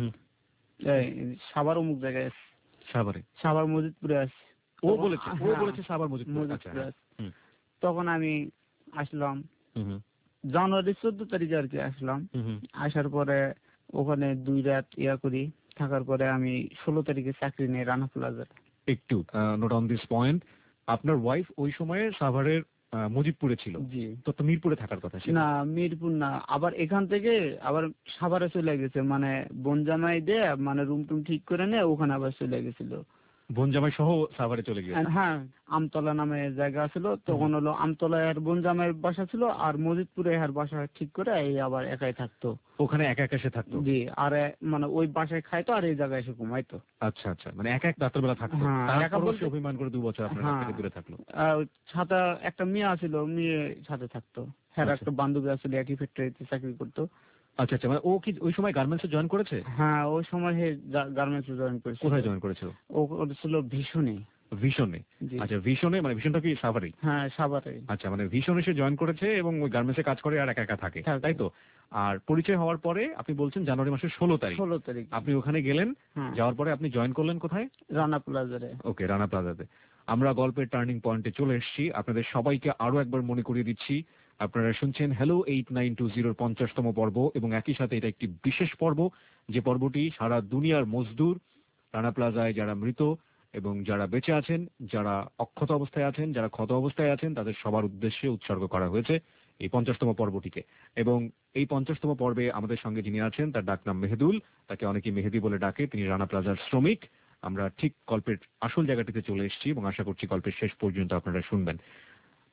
সাভার অমুক জায়গায় আছে। সাভারে? সাভার মজিদপুরে আছে। ও বলেছে? ও বলেছে সাভার মজিদপুরে? আচ্ছা। তখন আমি আসলাম জানুয়ারি চোদ্দ তারিখে আর কি আসলাম। আসার পরে ওখানে দুই রাত ইয়া করি, থাকার পরে আমি ষোলো তারিখে চাকরি নেই রানা প্লাজার। একটু নোট অন দিস পয়েন্ট, আপনার ওয়াইফ ওই সময়ে সাভারের মজিদপুরে ছিল? জি। তো তো মিরপুরে থাকার কথা ছিল? না মিরপুর না, আবার এখান থেকে আবার সাভারে চলে গেছে, মানে বোন জামাই দিয়ে মানে রুম টুম ঠিক করে নিয়ে ওখানে আবার চলে গেছিল। বোন জামাই সহ সাভারে চলে গিয়েছে? হ্যাঁ, আমতলা নামে জায়গা ছিল, তখন হলো আমতলায় আর বোন জামাইয়ের বাসা ছিল, আর মজিদপুরে এর বাসা ঠিক করে এই আবার একাই থাকতো ওখানে, একা একা এসে থাকতো? জি। আর মানে ওই বাসায় খাইতো আর এই জায়গায় এসে ঘুমাইতো। আচ্ছা আচ্ছা, মানে এক এক রাতের বেলা থাকতো? তারপর অভিমান করে দু বছর আপনার কাছ থেকে দূরে থাকলো? সাথে একটা মেয়ে ছিল, মেয়ে সাথে থাকতো, হ্যাঁ একটা বান্ধবী আসলে একই ফ্যাক্টরিতে চাকরি করতো। আচ্ছা আচ্ছা, মানে ও কি ওই সময় গার্মেন্টসে জয়েন করেছে? হ্যাঁ ওই সময় গার্মেন্টসে জয়েন করেছে। কোথায় জয়েন করেছিল? ও ছিল ভীষণে। ভীষণে? আচ্ছা ভীষণে, মানে ভীষণটা কি সাভারে? হ্যাঁ সাভারে। আচ্ছা, মানে ভীষণে সে জয়েন করেছে এবং ওই গার্মেন্টসে কাজ করে আর একা একা থাকে, তাই তো? আর পরিচয় হওয়ার পরে আপনি বলছেন জানুয়ারি মাসের ষোলো তারিখ ষোলো তারিখ আপনি ওখানে গেলেন, যাওয়ার পরে আপনি জয়েন করলেন কোথায়? রানা প্লাজারে। ওকে, রানা প্লাজাতে। আমরা গল্পের টার্নিং পয়েন্টে চলে এসেছি। আপনাদের সবাইকে আরো একবার মনে করিয়ে দিচ্ছি, আপনারা শুনছেন হ্যালো এইট নাইন টু জিরোর পঞ্চাশতম পর্ব, এবং একই সাথে এটা একটি বিশেষ পর্ব, যে পর্বটি সারা দুনিয়ার মজদুর, রানা প্লাজায় যারা মৃত এবং যারা বেঁচে আছেন, যারা অক্ষত অবস্থায় আছেন, যারা ক্ষত অবস্থায় আছেন, তাদের সবার উদ্দেশ্যে উৎসর্গ করা হয়েছে এই পঞ্চাশতম পর্বটিকে। এবং এই পঞ্চাশতম পর্বে আমাদের সঙ্গে যিনি আছেন তার ডাকনাম মেহেদুল, তাকে অনেকেই মেহেদি বলে ডাকে। তিনি রানা প্লাজার শ্রমিক। আমরা ঠিক গল্পের আসল জায়গাটিতে চলে এসেছি এবং আশা করছি গল্পের শেষ পর্যন্ত আপনারা শুনবেন।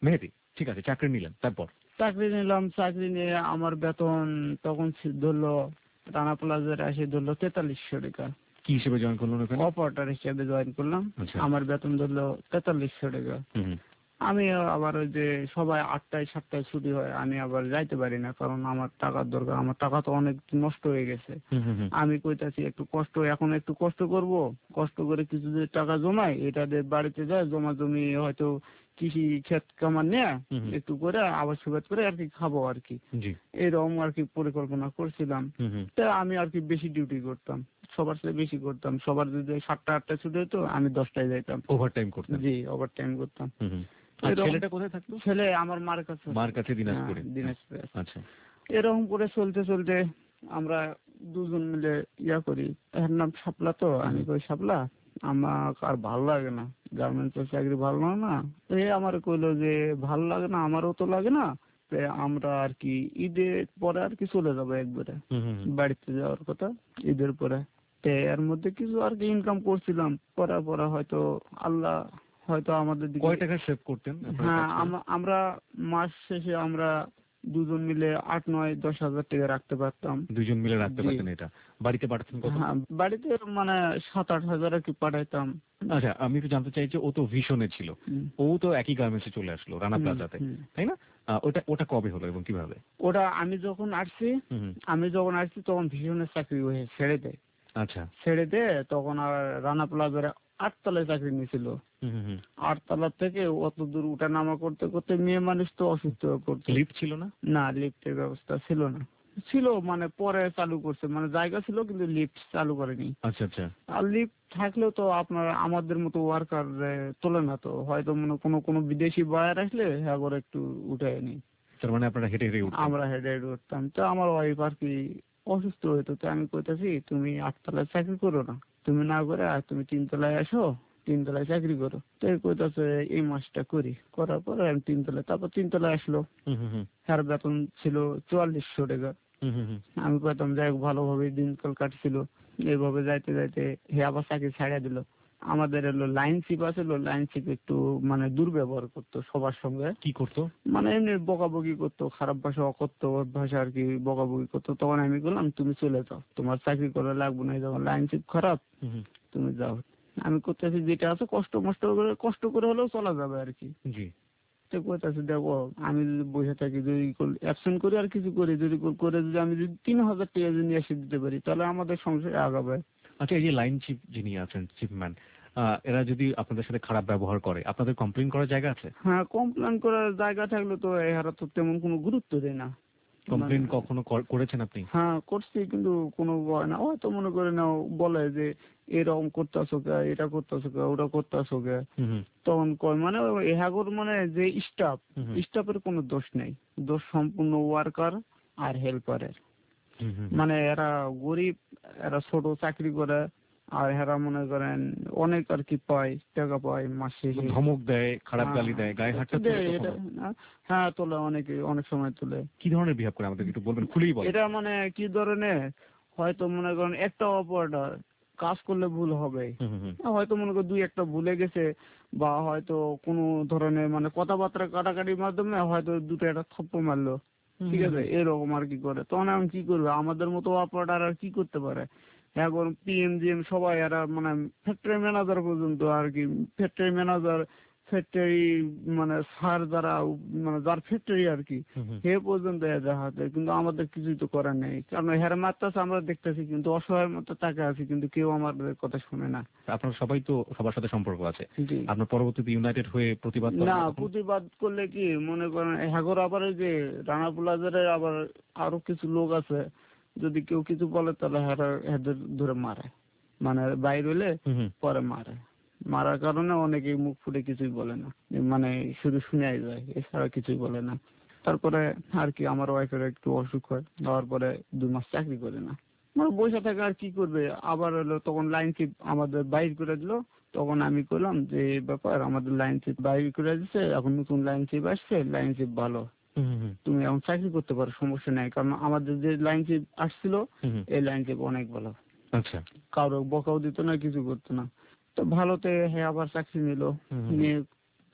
মেহেদি, ঠিক আছে, চাকরি নিলেন, তারপর? চাকরি নিলাম, চাকরি নিয়ে আমার বেতন তখন ছি- ধরলো রানা প্লাজার আসে ধরলো তেতাল্লিশশো টাকা। কি হিসেবে জয়েন করলেন ওখানে? অপারেটর হিসেবে জয়েন করলাম। আচ্ছা। আমার বেতন ধরলো তেতাল্লিশশো টাকা। হুম হুম। আমি আবার ওই যে সবাই আটটায় সাতটায় ছুটি হয়, আমি আবার যাইতে পারি না, কারণ আমার টাকার দরকার, আমার টাকা তো অনেক নষ্ট হয়ে গেছে। হুম হুম হুম। আমি কইতাছি একটু কষ্ট, এখন একটু কষ্ট করব, কষ্ট করে কিছু যে টাকা জমাই, এটা দিয়ে বাড়িতে যায় জমা জমি হয়তো কৃষি ক্ষেত কামান নিয়ে হুম হুম। একটু করে আবাদ সুবাদ করে আর কি খাবো আর কি, জি। এরকম আর কি পরিকল্পনা করছিলাম। হুম হুম। তা আমি আর কি বেশি ডিউটি করতাম, সবার চেয়ে বেশি করতাম। সবার যদি সাতটা আটটা ছুটি হতো আমি দশটায় যাইতাম। ওভার টাইম করতেন? জি, ওভার টাইম করতাম। হুম হুম। আর এরকম ছেলেটা কোথায় থাকতো? ছেলে আমার মার কাছে। মার কাছে দিনাজপুরে? হ্যাঁ, দিনাজপুরে আছে। আচ্ছা। এরকম করে চলতে চলতে আমরা দুজন মিলে ইয়া করি। এর নাম শাপলা, তো আমি কই শাপলা আমার আর ভালো লাগে না, গার্মেন্টসের চাকরি ভালো লাগে না। তো এ আমার কইলো যে ভালো লাগে না, আমারও তো লাগে না, তো আমরা আর কি ঈদের পরে আর কি চলে যাবো একবারে, হুম হুম হুম। বাড়িতে যাওয়ার কথা ঈদের পরে। তো এর মধ্যে কিছু আর কি ইনকাম করছিলাম, করার পরে হয়তো আল্লাহ হয়তো আমাদের দিকে। কয় টাকা সেভ করতেন আপনারা হ্যাঁ, কাজ করে? আম- আমরা মাস শেষে আমরা দুজন মিলে আট নয় দশ হাজার টাকা রাখতে পারতাম। দুইজন মিলে রাখতে জি। পারতেন এটা? বাড়িতে পাঠাতেন কত? হ্যাঁ, বাড়িতে মানে সাত আট হাজার আর কি পাঠাইতাম। আচ্ছা, আমি একটু জানতে চাই যে ও তো ভিশনে ছিল, হুম, ও তো একই গার্মেন্টসে চলে আসলো রানা হুম, প্লাজাতে, হুম। তাই না? আহ, ওটা ওটা কবে হলো এবং কিভাবে? ওটা আমি যখন আসছি, হুম হুম। আমি যখন আসছি তখন ভীষণের চাকরি হয়ে ছেড়ে দেয়, আচ্ছা। ছেড়ে দে তখন আর রানা প্লাজার আটতলায় চাকরি নিয়েছিল। হুম হুম হুম। আটতলা থেকে অত দূর উঠা নামা করতে করতে মেয়ে মানুষ তো অসুস্থ হয়ে পড়তো। লিফট ছিল না? না, লিফটের ব্যবস্থা ছিল না। ছিল মানে পরে চালু করছে, মানে জায়গা ছিল কিন্তু লিফট চালু করেনি। আচ্ছা আচ্ছা। আর লিফট থাকলেও তো আপনার আমাদের মতো ওয়ার্কার তোলে না, তো হয়তো মনে কোনো কোনো বিদেশি বায়ার আসলে হ্যাঁ করে একটু উঠে নি, তার মানে আপনারা হেঁটে হেঁটে উঠতেন? আমরা হেডে হেডে উঠতাম। তো আমার ওয়াইফ আর কি অসুস্থ হইতো, তো আমি কইতাছি তুমি আটতলায় চাকরি করো না, তুমি না করে আর তুমি তিনতলায় আসো, তিনতলায় চাকরি করো। তো এই কইতাছে এই মাসটা করি, করার পরে আমি তিনতলায়, তারপর তিনতলায় আসলো। হুম হুম হুম। তার বেতন ছিল চুয়াল্লিশশো টাকা। হুম হুম হুম। আমি কইতাম যাই হোক ভালোভাবে দিনকাল কাটছিল। এইভাবে যাইতে যাইতে হে আবার চাকরি ছাড়া দিল। আমাদের এলো লাইন শিপ আছে, লাইন শিপ একটু মানে দুর্ব্যবহার করতো সবার সঙ্গে, কি করতো? মানে এমনি বকাবকি করতো, খারাপ ভাষা অকথ্য ভাষা আর কি বকাবকি করতো। তখন আমি বললাম তুমি চলে যাও, তোমার চাকরি করা লাগবে না, যখন লাইন শিপ খারাপ হুম হুম। তুমি যাও। আমি করতেছি যেটা আছে কষ্ট মষ্ট করে কষ্ট করে হলেও চলা যাবে আর কি। জি। তো কইতাছে দেখো আমি যদি বসে থাকি, যদি অ্যাবসেন্ট করি আর কিছু করি, যদি করে যদি আমি যদি তিন হাজার টাকা যদি নিয়ে এসে দিতে পারি তাহলে আমাদের সংসারে আগাবে। আচ্ছা, এই যে লাইন চিফ যিনি আছেন, চিফম্যান, এরা যদি আপনাদের সাথে খারাপ ব্যবহার করে, আপনাদের কমপ্লেন করার জায়গা আছে? হ্যাঁ, কমপ্লেন করার জায়গা থাকলে তো এরা তো তেমন কোনো গুরুত্ব দেয় না। কমপ্লেন মানে কখনো কর- করেছেন আপনি? হ্যাঁ করছি, কিন্তু কোনো হয় না, হয়তো মনে করে না বলে যে এরকম করতেছো কে, এটা করতেছো কে, ওটা করতেছো কে। হুম হুম। তখন কয় মানে এহাগর মানে যে স্টাফ, হুম হুম। স্টাফের কোনো দোষ নেই, দোষ সম্পূর্ণ ওয়ার্কার আর হেল্পারের। হুম হুম। মানে এরা গরিব, এরা ছোট চাকরি করে, আর এরা মনে করেন অনেক আর কি পায়, টাকা পায় মাস শেষে। ধমক দেয়, খারাপ হ্যাঁ, গালি দেয়, গায়ে হাতটা দে তোলে এটা কখনো? না, হ্যাঁ তোলে, অনেকে অনেক সময় তোলে। কি ধরনের বিহেভ করে আমাদেরকে একটু বলবেন, খুলেই বলেন। এটা মানে কি ধরনের, হয়তো মনে করেন একটা অপারেটর কাজ করলে ভুল হবে, হুম হুম হুম। হয়তো মনে করেন দুই একটা ভুলে গেছে, বা হয়তো কোনো ধরনের মানে কথাবার্তা কাটাকাটির মাধ্যমে হয়তো দুটো একটা থপ্পড় মারলো, হুম ঠিক হুম আছে, হুম। এরকম আর কি করে। তখন আমি কি করবো, আমাদের মতো অপারেটর আর কি করতে পারে। এখন পিএম জিএম সবাই এরা মানে ফ্যাক্টরি ম্যানেজার পর্যন্ত আর কি, ফ্যাক্টরি ম্যানেজার, ফ্যাক্টরি মানে স্যার যারা মানে যার ফ্যাক্টরি আর কি, হুম হুম। হে পর্যন্ত এদের হাতে, কিন্তু আমাদের কিছুই তো করার নেই, কারণ হেরা মারতেছে আমরা দেখতেছি, কিন্তু অসহায়ের মতো তাকে আছি, কিন্তু কেউ আমাদের কথা শুনে না। আপনার সবাই তো সবার সাথে সম্পর্ক আছে, জি আপনার পরবর্তীতে ইউনাইটেড হয়ে প্রতিবাদ করেন না, না কখনো? প্রতিবাদ করলে কি মনে করেন হ্যাগর আবার ওই যে রানা প্লাজারের আবার আরো কিছু লোক আছে, যদি কেউ কিছু বলে তাহলে হেরা হেদের ধরে মারে, মানে বাইর হইলে হুম হুম। পরে মারে, মারার কারণে অনেকেই মুখ ফুটে কিছুই বলে না, মানে শুধু শুনেই যায়, এছাড়া কিছুই বলে না। তারপরে আর কি আমার ওয়াইফের একটু অসুখ হয়, হওয়ার পরে দুই মাস চাকরি করে না, মানে বসে থাকে আর কি করবে। আবার হলো তখন লাইন চিপ আমাদের বাইর করে দিল, তখন আমি করলাম যে এই ব্যাপার আমাদের লাইন চিপ বাইর করে দিচ্ছে, এখন নতুন লাইন চিপ আসছে, লাইন চিপ ভালো, হুম হুম হুম। তুমি এখন চাকরি করতে পারো, সমস্যা নাই, কারণ আমাদের যে লাইন চিপ আসছিল হুম হুম। এই লাইন চিপ অনেক ভালো, আচ্ছা। কারো বকাও দিত না, কিছু করতো না। তো ভালোতে হ্যাঁ আবার চাকরি নিল, হুম হুম হুম। নিয়ে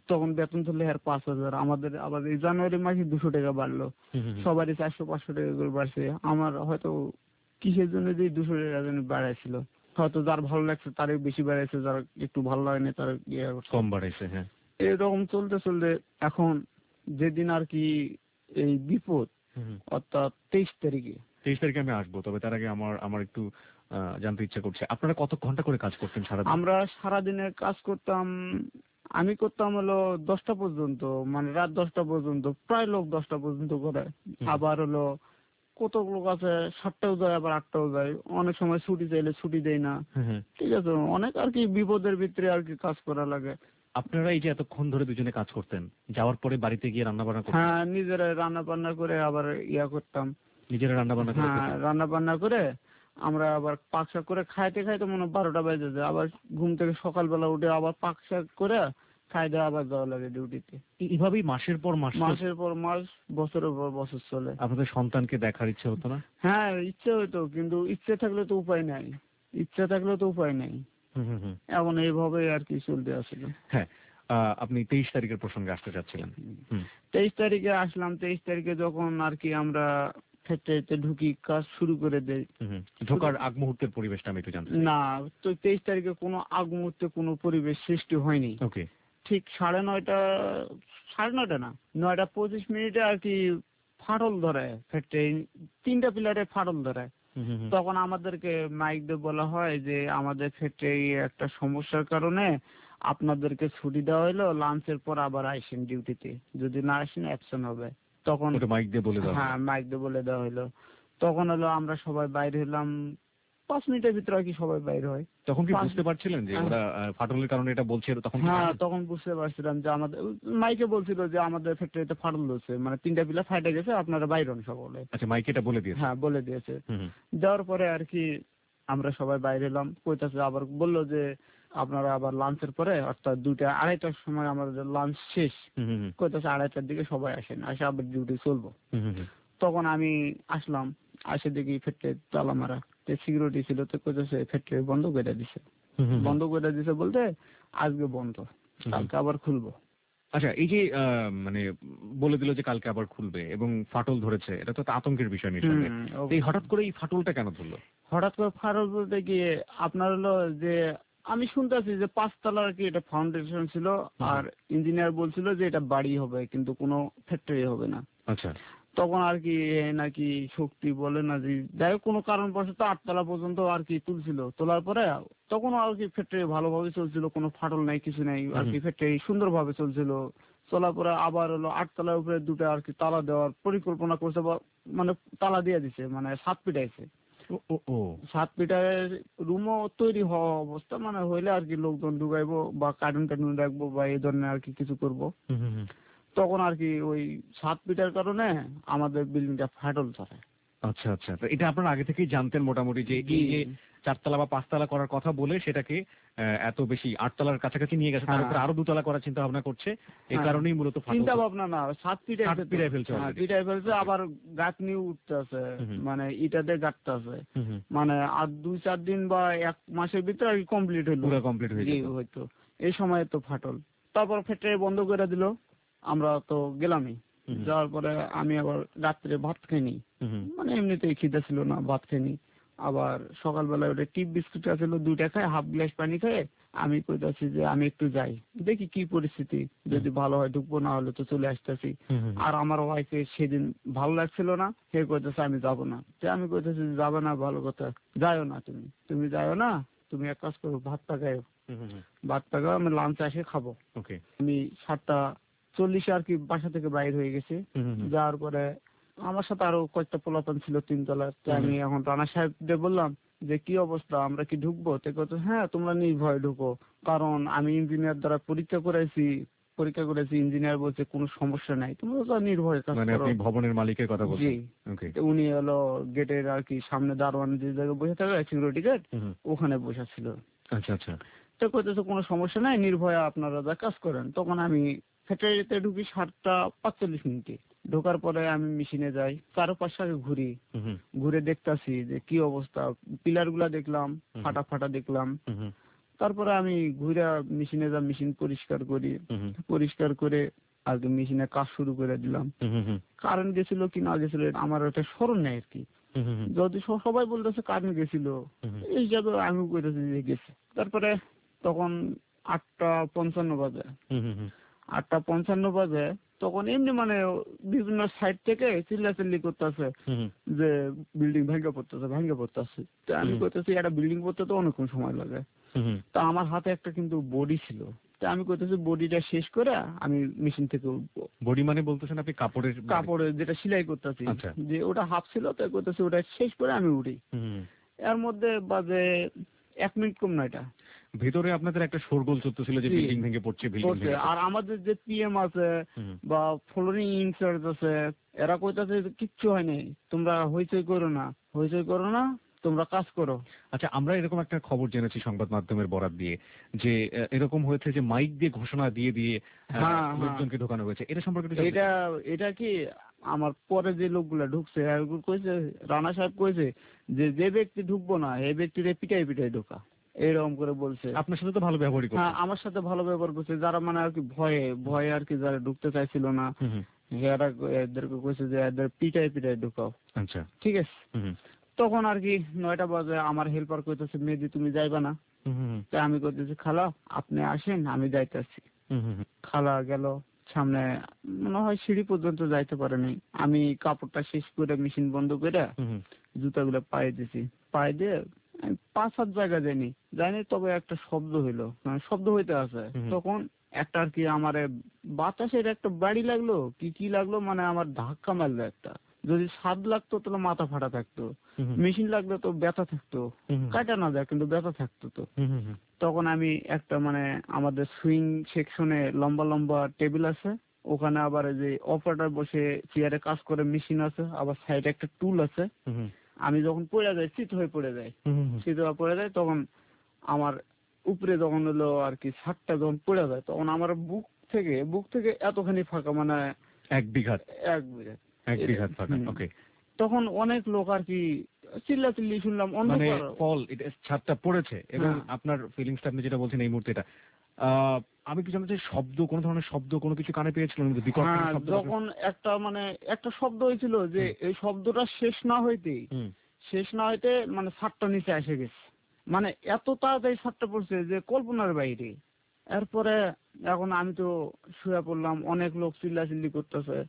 তখন বেতন চলে আর পাঁচ হাজার, আমাদের আবার এই জানুয়ারি মাসে দুশো টাকা বাড়লো, হুম, হুম, হুম। সবারই চারশো পাঁচশো টাকা করে বাড়ছে। আমার হয়তো কিসের জন্য যে দুশো টাকা যেন বাড়াইছিল, হয়তো যার ভালো লাগছে তার বেশি বাড়াইছে, যার একটু ভালো লাগেনি তার ইয়ে করছে। কম বাড়াইছে, হ্যাঁ। এরকম চলতে চলতে এখন যেদিন আর কি এই বিপদ, হুম, হুম। অর্থাৎ তেইশ তারিখে তেইশ তারিখে আমি আসবো, তবে তার আগে আমার আমার একটু আহ, জানতে ইচ্ছা করছে, আপনারা কত ঘন্টা করে কাজ করতেন সারাদিন? আমরা সারাদিনে কাজ করতাম, আমি করতাম হলো দশটা পর্যন্ত, মানে রাত দশটা পর্যন্ত, প্রায় লোক দশটা পর্যন্ত করে। হুম। আবার হলো কত লোক আছে সাতটাও যায় আবার আটটাও যায়, অনেক সময় ছুটি চাইলে ছুটি দেয় না। হ্যাঁ, হ্যাঁ। ঠিক আছে, অনেক আর কি বিপদের ভিতরে আর কি কাজ করা লাগে। আপনারা এই যে এতক্ষণ ধরে দুজনে কাজ করতেন, যাওয়ার পরে বাড়িতে গিয়ে রান্না বান্না করতেন? হ্যাঁ, নিজেরা রান্না বান্না করে আবার ইয়া করতাম। নিজেরা রান্না বান্না করে হ্যাঁ, খেতেন? রান্না বান্না করে আমরা আবার পাক শাক করে খাইতে খাইতে মনে হয় বারোটা বেজে যায়, আবার ঘুম থেকে সকালবেলা উঠে আবার পাক শাক করে খাই দিয়ে আবার যাওয়া লাগে ডিউটিতে। এ- এভাবেই মাসের পর মাস চলছে? মাসের পর মাস, বছরের পর বছর চলে। আপনাদের সন্তানকে দেখার ইচ্ছে হতো না? হ্যাঁ, ইচ্ছে হইতো, কিন্তু ইচ্ছে থাকলে তো উপায় নাই, ইচ্ছে থাকলে তো উপায় নাই। হুম, হুম, হুম। এখন এইভাবে আর কি চলতে আসলে। হ্যাঁ, আহ, আপনি তেইশ তারিখের প্রসঙ্গে আসতে চাচ্ছিলেন। হুম, তেইশ তারিখে আসলাম, তেইশ তারিখে যখন আর কি আমরা ফ্যাক্টরিতে ঢুকি, কাজ শুরু করে দেই। হুম, হুম। ঢোকার আগ মুহূর্তের পরিবেশটা আমি একটু জানতে চাই। না, তো তেইশ তারিখে কোনো আগ মুহূর্তে কোনো পরিবেশ সৃষ্টি হয়নি। ওকে। ঠিক সাড়ে নয়টা, সাড়ে নয়টা না, নয়টা পঁচিশ মিনিটে আর কি ফাটল ধরে ফ্যাক্টরি, তিনটা পিলারে ফাটল ধরে। হুম, হুম, হুম। তখন আমাদেরকে মাইক দিয়ে বলা হয় যে আমাদের ফ্যাক্টরি একটা সমস্যার কারণে আপনাদেরকে ছুটি দেওয়া হলো, লাঞ্চের পর আবার আইসেন ডিউটিতে, যদি না আসেন অ্যাবসেন্ট হবে। তখন ওটা মাইক দিয়ে বলে দেওয়া হ্যাঁ, হলো? মাইক দিয়ে বলে দেওয়া হলো। তখন হলো আমরা সবাই বাইরে হলাম, পাঁচ মিনিটের ভিতরে আর কি সবাই বাইরে হয়। তখন কি পাঁচ- বুঝতে পারছিলেন যে ওরা আহ, ফাটলের কারণে এটা বলছে, তখন কি হ্যাঁ, জানেন? তখন বুঝতে পারছিলাম যে আমাদের মাইকে বলছিল যে আমাদের ফ্যাক্টরিতে ফাটল হচ্ছে, মানে তিনটা পিলা ফাইটে গেছে, আপনারা বাইরে হন সকলে। আচ্ছা, মাইকে এটা বলে দিয়েছে? হ্যাঁ, বলে দিয়েছে। হুম, হুম, দেওয়ার পরে আর কি আমরা সবাই বাইরে এলাম, কইতাছে আবার বললো যে আপনারা আবার লাঞ্চের পরে, অর্থাৎ দুইটা আড়াইটার সময় আমাদের লাঞ্চ শেষ, হুম, হুম, হুম, কইতাছে আড়াইটার দিকে সবাই আসেন, আসে আবার ডিউটি চলবো। হুম, হুম, হুম। তখন আমি আসলাম, আসে দেখি ফ্যাক্টরি তালা মারা, সিকিউরিটি ছিল, তো কইতাছে ফ্যাক্টরি বন্ধ করে দিছে। হুম, হুম, হুম। বন্ধ করে দিছে বলতে আজকে বন্ধ, হুম। কালকে আবার খুলবো। আচ্ছা, এই যে আহ, মানে বলে দিল যে কালকে আবার খুলবে এবং ফাটল ধরেছে, এটা তো একটা আতঙ্কের বিষয় নিঃসন্দেহে। হুম, তো এই হঠাৎ করে এই ফাটলটা কেন ধরলো? হঠাৎ করে ফাটল বলতে গিয়ে আপনার হলো যে আমি শুনতেছি যে পাঁচতলা আর কি এটা ফাউন্ডেশন ছিল, হুম। আর ইঞ্জিনিয়ার বলছিল যে এটা বাড়ি হবে কিন্তু কোনো ফ্যাক্টরি হবে না। আচ্ছা। তখন আর কি এ নাকি শক্তি বলে না যে যাই হোক কোনো কারণবশত আটতলা পর্যন্ত আর কি তুলছিল, তোলার পরে তখন আর কি ফ্যাক্টরি ভালোভাবে চলছিল, কোনো ফাটল নাই কিছু নাই আর কি, হুম। ফ্যাক্টরি সুন্দরভাবে চলছিল। চলার পরে আবার হলো আটতলার উপরে দুটো আর কি তালা দেওয়ার পরিকল্পনা করছে, বা মানে তালা দিয়ে দিছে, মানে সাত পিটাইছে। ও ও ও সাত পিটারের রুমও তৈরি হওয়া অবস্থা, মানে হইলে আর কি লোকজন ঢুকাইবো বা কার্টুন টার্টুন রাখবো বা এই ধরনের আর কি কিছু করবো। হুম, হুম, হুম। তখন আর কি ওই সাত পিটার কারণে আমাদের বিল্ডিংটা ফাটল ধরে। আচ্ছা, আচ্ছা। তো এটা আপনারা আগে থেকেই জানতেন মোটামুটি যে জি। এই যে চারতলা বা পাঁচতলা করার কথা বলে সেটাকে আহ, এত বেশি আটতলার কাছাকাছি নিয়ে গেছে, তার হ্যাঁ। উপরে আরো দুতলা করার চিন্তা ভাবনা করছে, এই হ্যাঁ। কারণেই মূলত ফাটল। চিন্তা ভাবনা না, সাত পিটাই সাত পিটায় ফেলছে হ্যাঁ, already। পিটাই ফেলছে, Okay. আবার গাঁথনি উঠতে আছে, হুম হুম। মানে ইটাতে গাঁথতে আছে, হুম, হুম। মানে আর দুই চার দিন বা এক মাসের ভিতরে আর কি কমপ্লিট হলো। পুরো কমপ্লিট হয়ে জি, যেত। হয়তো এই সময় তো ফাটল। তারপর ফ্যাক্টরি বন্ধ করে দিল, আমরা তো গেলামই। হুম। যাওয়ার পরে আমি আবার রাত্রে ভাত খাইনি, হুম, হুম। মানে এমনিতেই খিদে ছিল না, ভাত খাইনি। আবার সকালবেলা ওটা টিপ বিস্কুট আছিল দুইটা খাই, হাফ গ্লাস পানি খাই, আমি কইতাছি যে আমি একটু যাই, দেখি কি পরিস্থিতি, যদি ভালো হয় ঢুকবো, না হলে তো চলে আসতেছি। হুম, হুম। আর আমার ওয়াইফে সেদিন ভালো লাগছিল না, সে কইতেছে আমি যাবো না। যে আমি কইতেছি যাবে না, ভালো কথা, যাইও না, তুমি তুমি যাইও না, তুমি এক কাজ করো, ভাতটা খাইও, হুম, হুম, হুম। ভাতটা খাও, আমি লাঞ্চ আসে খাবো। ওকে। আমি সাতটা চল্লিশে আর কি বাসা থেকে বাইর হয়ে গেছি। হুম, হুম, হুম। যাওয়ার পরে আমার সাথে আরো কয়েকটা পোলাপান ছিল তিনতলার, তো হুম। আমি এখন রানা সাহেবদের বললাম যে কি অবস্থা, আমরা কি ঢুকবো? তো কত হ্যাঁ তোমরা নির্ভয়ে ঢুকো, কারণ আমি ইঞ্জিনিয়ার দ্বারা পরীক্ষা করেছি, পরীক্ষা করেছি ইঞ্জিনিয়ার বলছে কোনো সমস্যা নাই, তোমরা তো নির্ভয়ে কাজ মানে করো। আপনি ভবনের মালিকের কথা জি। বলছেন? ওকে। তো উনি হলো গেটের আর কি সামনে দারোয়ান যে জায়গায় বসে থাকে সিকিউরিটি গার্ড, হুম, হুম। ওখানে বসা ছিল। আচ্ছা, আচ্ছা। তো কইতেছে কোনো সমস্যা নাই, নির্ভয়ে আপনারা যা কাজ করেন। তখন আমি ফ্যাক্টরিতে ঢুকি সাতটা পাঁচচল্লিশ মিনিটে। ঢোকার পরে আমি মেশিনে যাই, চারপাশে আগে ঘুরি, হুম, হুম। ঘুরে দেখতাছি যে কি অবস্থা, পিলার গুলা দেখলাম, হুম। ফাটা ফাটা দেখলাম। হুম, হুম। তারপরে আমি ঘুরে মেশিনে যা মেশিন পরিষ্কার করি, হুম হুম, পরিষ্কার করে আগে মেশিনে কাজ শুরু করে দিলাম। হুম হুম, হুম, কারেন্ট গেছিল কি না গেছিল এটা আমার একটা স্মরণ নেই আর কি। হুম হুম, হুম, যদি স- সবাই বলতেছে কারেন্ট গেছিল, হুম হুম, এই হিসাবে আমিও কইতেছি যে গেছে। তারপরে তখন আটটা পঞ্চান্ন বাজে, হুম হুম, হুম, আটটা পঞ্চান্ন বাজে তখন এমনি মানে বিভিন্ন সাইড থেকে চিল্লাচিল্লি করতেছে হুম হুম, যে বিল্ডিং ভেঙে পড়তেছে, ভেঙে পড়তেছে। তো আমি হুম, কইতেছি একটা বিল্ডিং পড়তে তো অনেকক্ষণ সময় লাগে। হুম, হুম। তা আমার হাতে একটা কিন্তু বডি ছিল, তা আমি কইতেছি বডিটা শেষ করে আমি মেশিন থেকে উঠবো। বডি মানে বলতেছেন আপনি কাপড়ের body? কাপড়ে যেটা সেলাই করতেছি, আচ্ছা। যে ওটা হাফ ছিল, তাই করতেছি ওটা শেষ করে আমি উঠি। হুম হুম, হুম। এর মধ্যে বাজে এক মিনিট কম না এটা ভেতরে আপনাদের একটা শোরগোল চলতেছিল যে জি বিল্ডিং ভেঙে পড়ছে, বিল্ডিং করছে। ভেঙে আর পড়ছে। আমাদের যে পিএম আছে হুম। বা ফ্লোরিং ইনচার্জ আছে, এরা কইতাছে যে কিচ্ছু হয়নি, তোমরা হইচই করো না, হইচই করো না, তোমরা কাজ করো। আচ্ছা, আমরা এরকম একটা খবর জেনেছি সংবাদ মাধ্যমের বরাত দিয়ে যে আহ, এরকম হয়েছে যে মাইক দিয়ে ঘোষণা দিয়ে দিয়ে আহ, হ্যাঁ হ্যাঁ, লোকজনকে ঢোকানো হয়েছে। এটা সম্পর্কে একটু জানতে এটা চাই। এটা কি আমার পরে যে লোকগুলা ঢুকছে এরকম কইছে, রানা সাহেব কইছে যে যে ব্যক্তি ঢুকবো না এই ব্যক্তিরে পিটাই পিটাই ঢোকা, এরকম করে বলছে। আপনার সাথে তো ভালো ব্যবহারই হ্যাঁ করছে। আমার সাথে ভালো ব্যবহার করছে, যারা মানে আর কি ভয়ে ভয়ে আর কি যারা ঢুকতে চাইছিল না, হুম হুম, এরা এদেরকে কইছে যে এদের পিটাই পিটাই ঢুকাও। আচ্ছা। ঠিক আছে। হুম হুম, তখন আর কি নয়টা বাজে আমার হেল্পার কইতেছে মেহেদি তুমি যাইবা না, হুম হুম, তাই আমি কইতেছি খালা আপনি আসেন আমি যাইতেছি। হুম হুম, হুম, খালা গেল সামনে, মনে হয় সিঁড়ি পর্যন্ত যাইতে পারেনি। আমি কাপড়টা শেষ করে মেশিন বন্ধ করে হুম হুম, জুতাগুলো পায়ে দিছি, পায়ে দিয়ে আমি পাঁচ সাত জায়গা যাইনি যাইনি তবে একটা শব্দ হইলো, মানে শব্দ হইতে আছে। হুম। তখন একটা আর কি আমার বাতাসের একটা বাড়ি লাগলো কি কি লাগলো, মানে আমার ধাক্কা মারলো একটা। যদি স্বাদ লাগতো তাহলে মাথা ফাটা থাকতো, হুম হুম, মেশিন লাগলে তো ব্যথা থাকতো, হুম হুম, কাটা না যায় কিন্তু ব্যথা থাকতো তো। হুম হুম, হুম, তখন আমি একটা মানে আমাদের সুইং সেকশনে লম্বা লম্বা টেবিল আছে, ওখানে আবার এই যে অপারেটর বসে চেয়ারে কাজ করে মেশিন আছে, আবার সাইডে একটা টুল আছে। হুম হুম, আমি যখন পড়ে যাই চিত হয়ে পড়ে যাই, হুম হুম, হুম। চিত হয়ে পড়ে যায় তখন আমার উপরে যখন হলো আর কি ছাদটা যখন পড়ে যায় তখন আমার বুক থেকে বুক থেকে এতখানি ফাঁকা, মানে এক বিঘাত এক বিঘা এক এটা। বিঘাত ফাঁকা। হুম। ওকে। তখন অনেক লোক আর কি চিল্লা চিল্লি শুনলাম, মানে অন্ধকার। ফল এটা ছাদটা পড়েছে এবং হ্যাঁ আপনার ফিলিংসটা আপনি যেটা বলছেন এই মুহূর্তে এটা আহ, আমি কি জানতে চাই শব্দ, কোন ধরনের শব্দ কোনো কিছু কানে পেয়েছিলেন, বিকট কোনো হ্যাঁ, শব্দ বা কিছু? যখন একটা মানে একটা শব্দ হয়েছিল যে হুম এই শব্দটা শেষ না হইতেই, হুম, শেষ না হইতে মানে ছাদটা নিচে এসে গেছে, মানে এত তাড়াতাড়ি ছাদটা পড়ছে যে কল্পনার বাইরে। এরপরে এখন আমি তো শুয়ে পড়লাম, অনেক লোক চিল্লাচিল্লি করতেছে।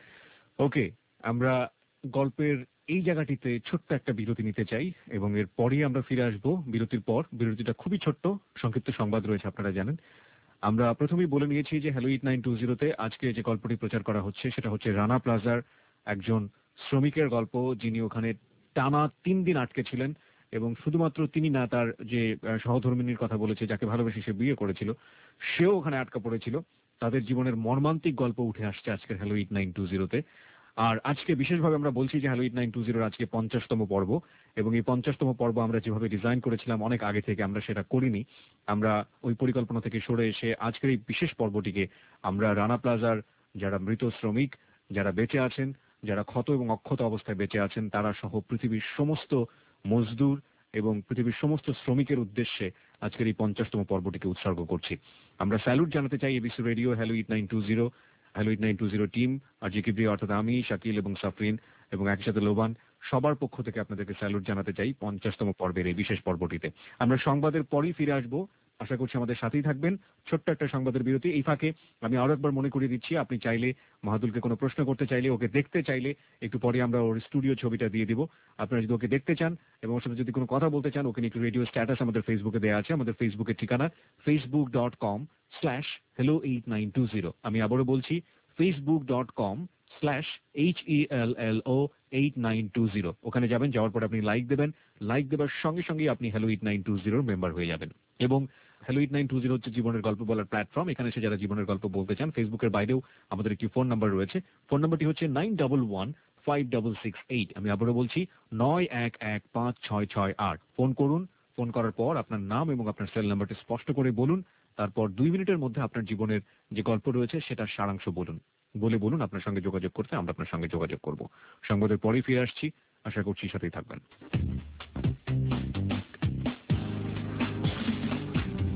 ওকে। আমরা গল্পের এই জায়গাটিতে ছোট্ট একটা বিরতি নিতে চাই এবং এর পরেই আমরা ফিরে আসব বিরতির পর। বিরতিটা খুবই ছোট্ট, সংক্ষিপ্ত সংবাদ রয়েছে আপনারা জানেন। আমরা প্রথমেই বলে নিয়েছি যে হ্যালো এইট নাইন টু জিরোতে আজকে যে গল্পটি প্রচার করা হচ্ছে সেটা হচ্ছে রানা প্লাজার একজন শ্রমিকের গল্প, যিনি ওখানে টানা তিন দিন আটকে ছিলেন এবং শুধুমাত্র তিনি না, তার যে আহ, সহধর্মিনীর কথা বলেছে, যাকে ভালোবেসে সে বিয়ে করেছিল, সেও ওখানে আটকা পড়েছিল। তাদের জীবনের মর্মান্তিক গল্প উঠে আসছে আজকের হ্যালো এইট নাইন টু জিরোতে। আর আজকে বিশেষভাবে আমরা বলছি যে হ্যালো এইট নাইন টু জিরোর আজকে পঞ্চাশতম পর্ব এবং এই পঞ্চাশতম পর্ব আমরা যেভাবে ডিজাইন করেছিলাম অনেক আগে থেকে আমরা সেটা করিনি। আমরা ওই পরিকল্পনা থেকে সরে এসে আজকের এই বিশেষ পর্বটিকে আমরা রানা প্লাজার যারা মৃত শ্রমিক, যারা বেঁচে আছেন, যারা ক্ষত এবং অক্ষত অবস্থায় বেঁচে আছেন, তারা সহ পৃথিবীর সমস্ত মজদুর এবং পৃথিবীর সমস্ত শ্রমিকের উদ্দেশ্যে আজকের এই পঞ্চাশতম পর্বটিকে উৎসর্গ করছি। আমরা স্যালুট জানাতে চাই ABC radio, hello eight nine two zero, hello eight nine two zero team, R G Kibria অর্থাৎ আমি, শাকিল এবং সাফরিন এবং একসাথে লোবান, সবার পক্ষ থেকে আপনাদেরকে স্যালুট জানাতে চাই পঞ্চাশতম পর্বের এই বিশেষ পর্বটিতে। আমরা সংবাদের পরই ফিরে আসবো, আশা করছি আমাদের সাথেই থাকবেন। ছোট্ট একটা সংবাদের বিরতি। এই ফাঁকে আমি আরো একবার মনে করিয়ে দিচ্ছি, আপনি চাইলে মাহাদুলকে কোনো প্রশ্ন করতে চাইলে, ওকে দেখতে চাইলে, একটু পরে আমরা ওর স্টুডিও ছবিটা দিয়ে দিব। আপনারা যদি ওকে দেখতে চান এবং ওর সাথে যদি কোনো কথা বলতে চান, ওকে একটু রেডিও স্ট্যাটাস আমাদের ফেসবুকে দেওয়া আছে। আমাদের ফেসবুকের ঠিকানা Facebook dot com slash hello eight nine two zero. আমি আবারও বলছি Facebook dot com slash H E L L O eight nine two zero. ওখানে যাবেন, যাওয়ার পর আপনি লাইক দেবেন, লাইক দেবার সঙ্গে সঙ্গে আপনি হ্যালো এইট নাইন টু জিরোর মেম্বার হয়ে যাবেন। এবং hello eight nine two zero হচ্ছে জীবনের গল্প বলার প্ল্যাটফর্ম। এখানে এসে যারা জীবনের গল্প বলতে চান, ফেসবুকের বাইরেও আমাদের একটি ফোন নাম্বার রয়েছে। ফোন নাম্বারটি হচ্ছে nine double one five double six eight. আমি আবারও বলছি নয় এক এক পাঁচ ছয় ছয় আট। ফোন করুন। ফোন করার পর আপনার নাম এবং আপনার সেল নাম্বারটি স্পষ্ট করে বলুন। তারপর দুই মিনিটের মধ্যে আপনার জীবনের যে গল্প রয়েছে সেটার সারাংশ বলুন। বলে বলুন আপনার সঙ্গে যোগাযোগ করতে, আমরা আপনার সঙ্গে যোগাযোগ করব। সংবাদের পরেই ফিরে আসছি, আশা করছি সাথেই থাকবেন।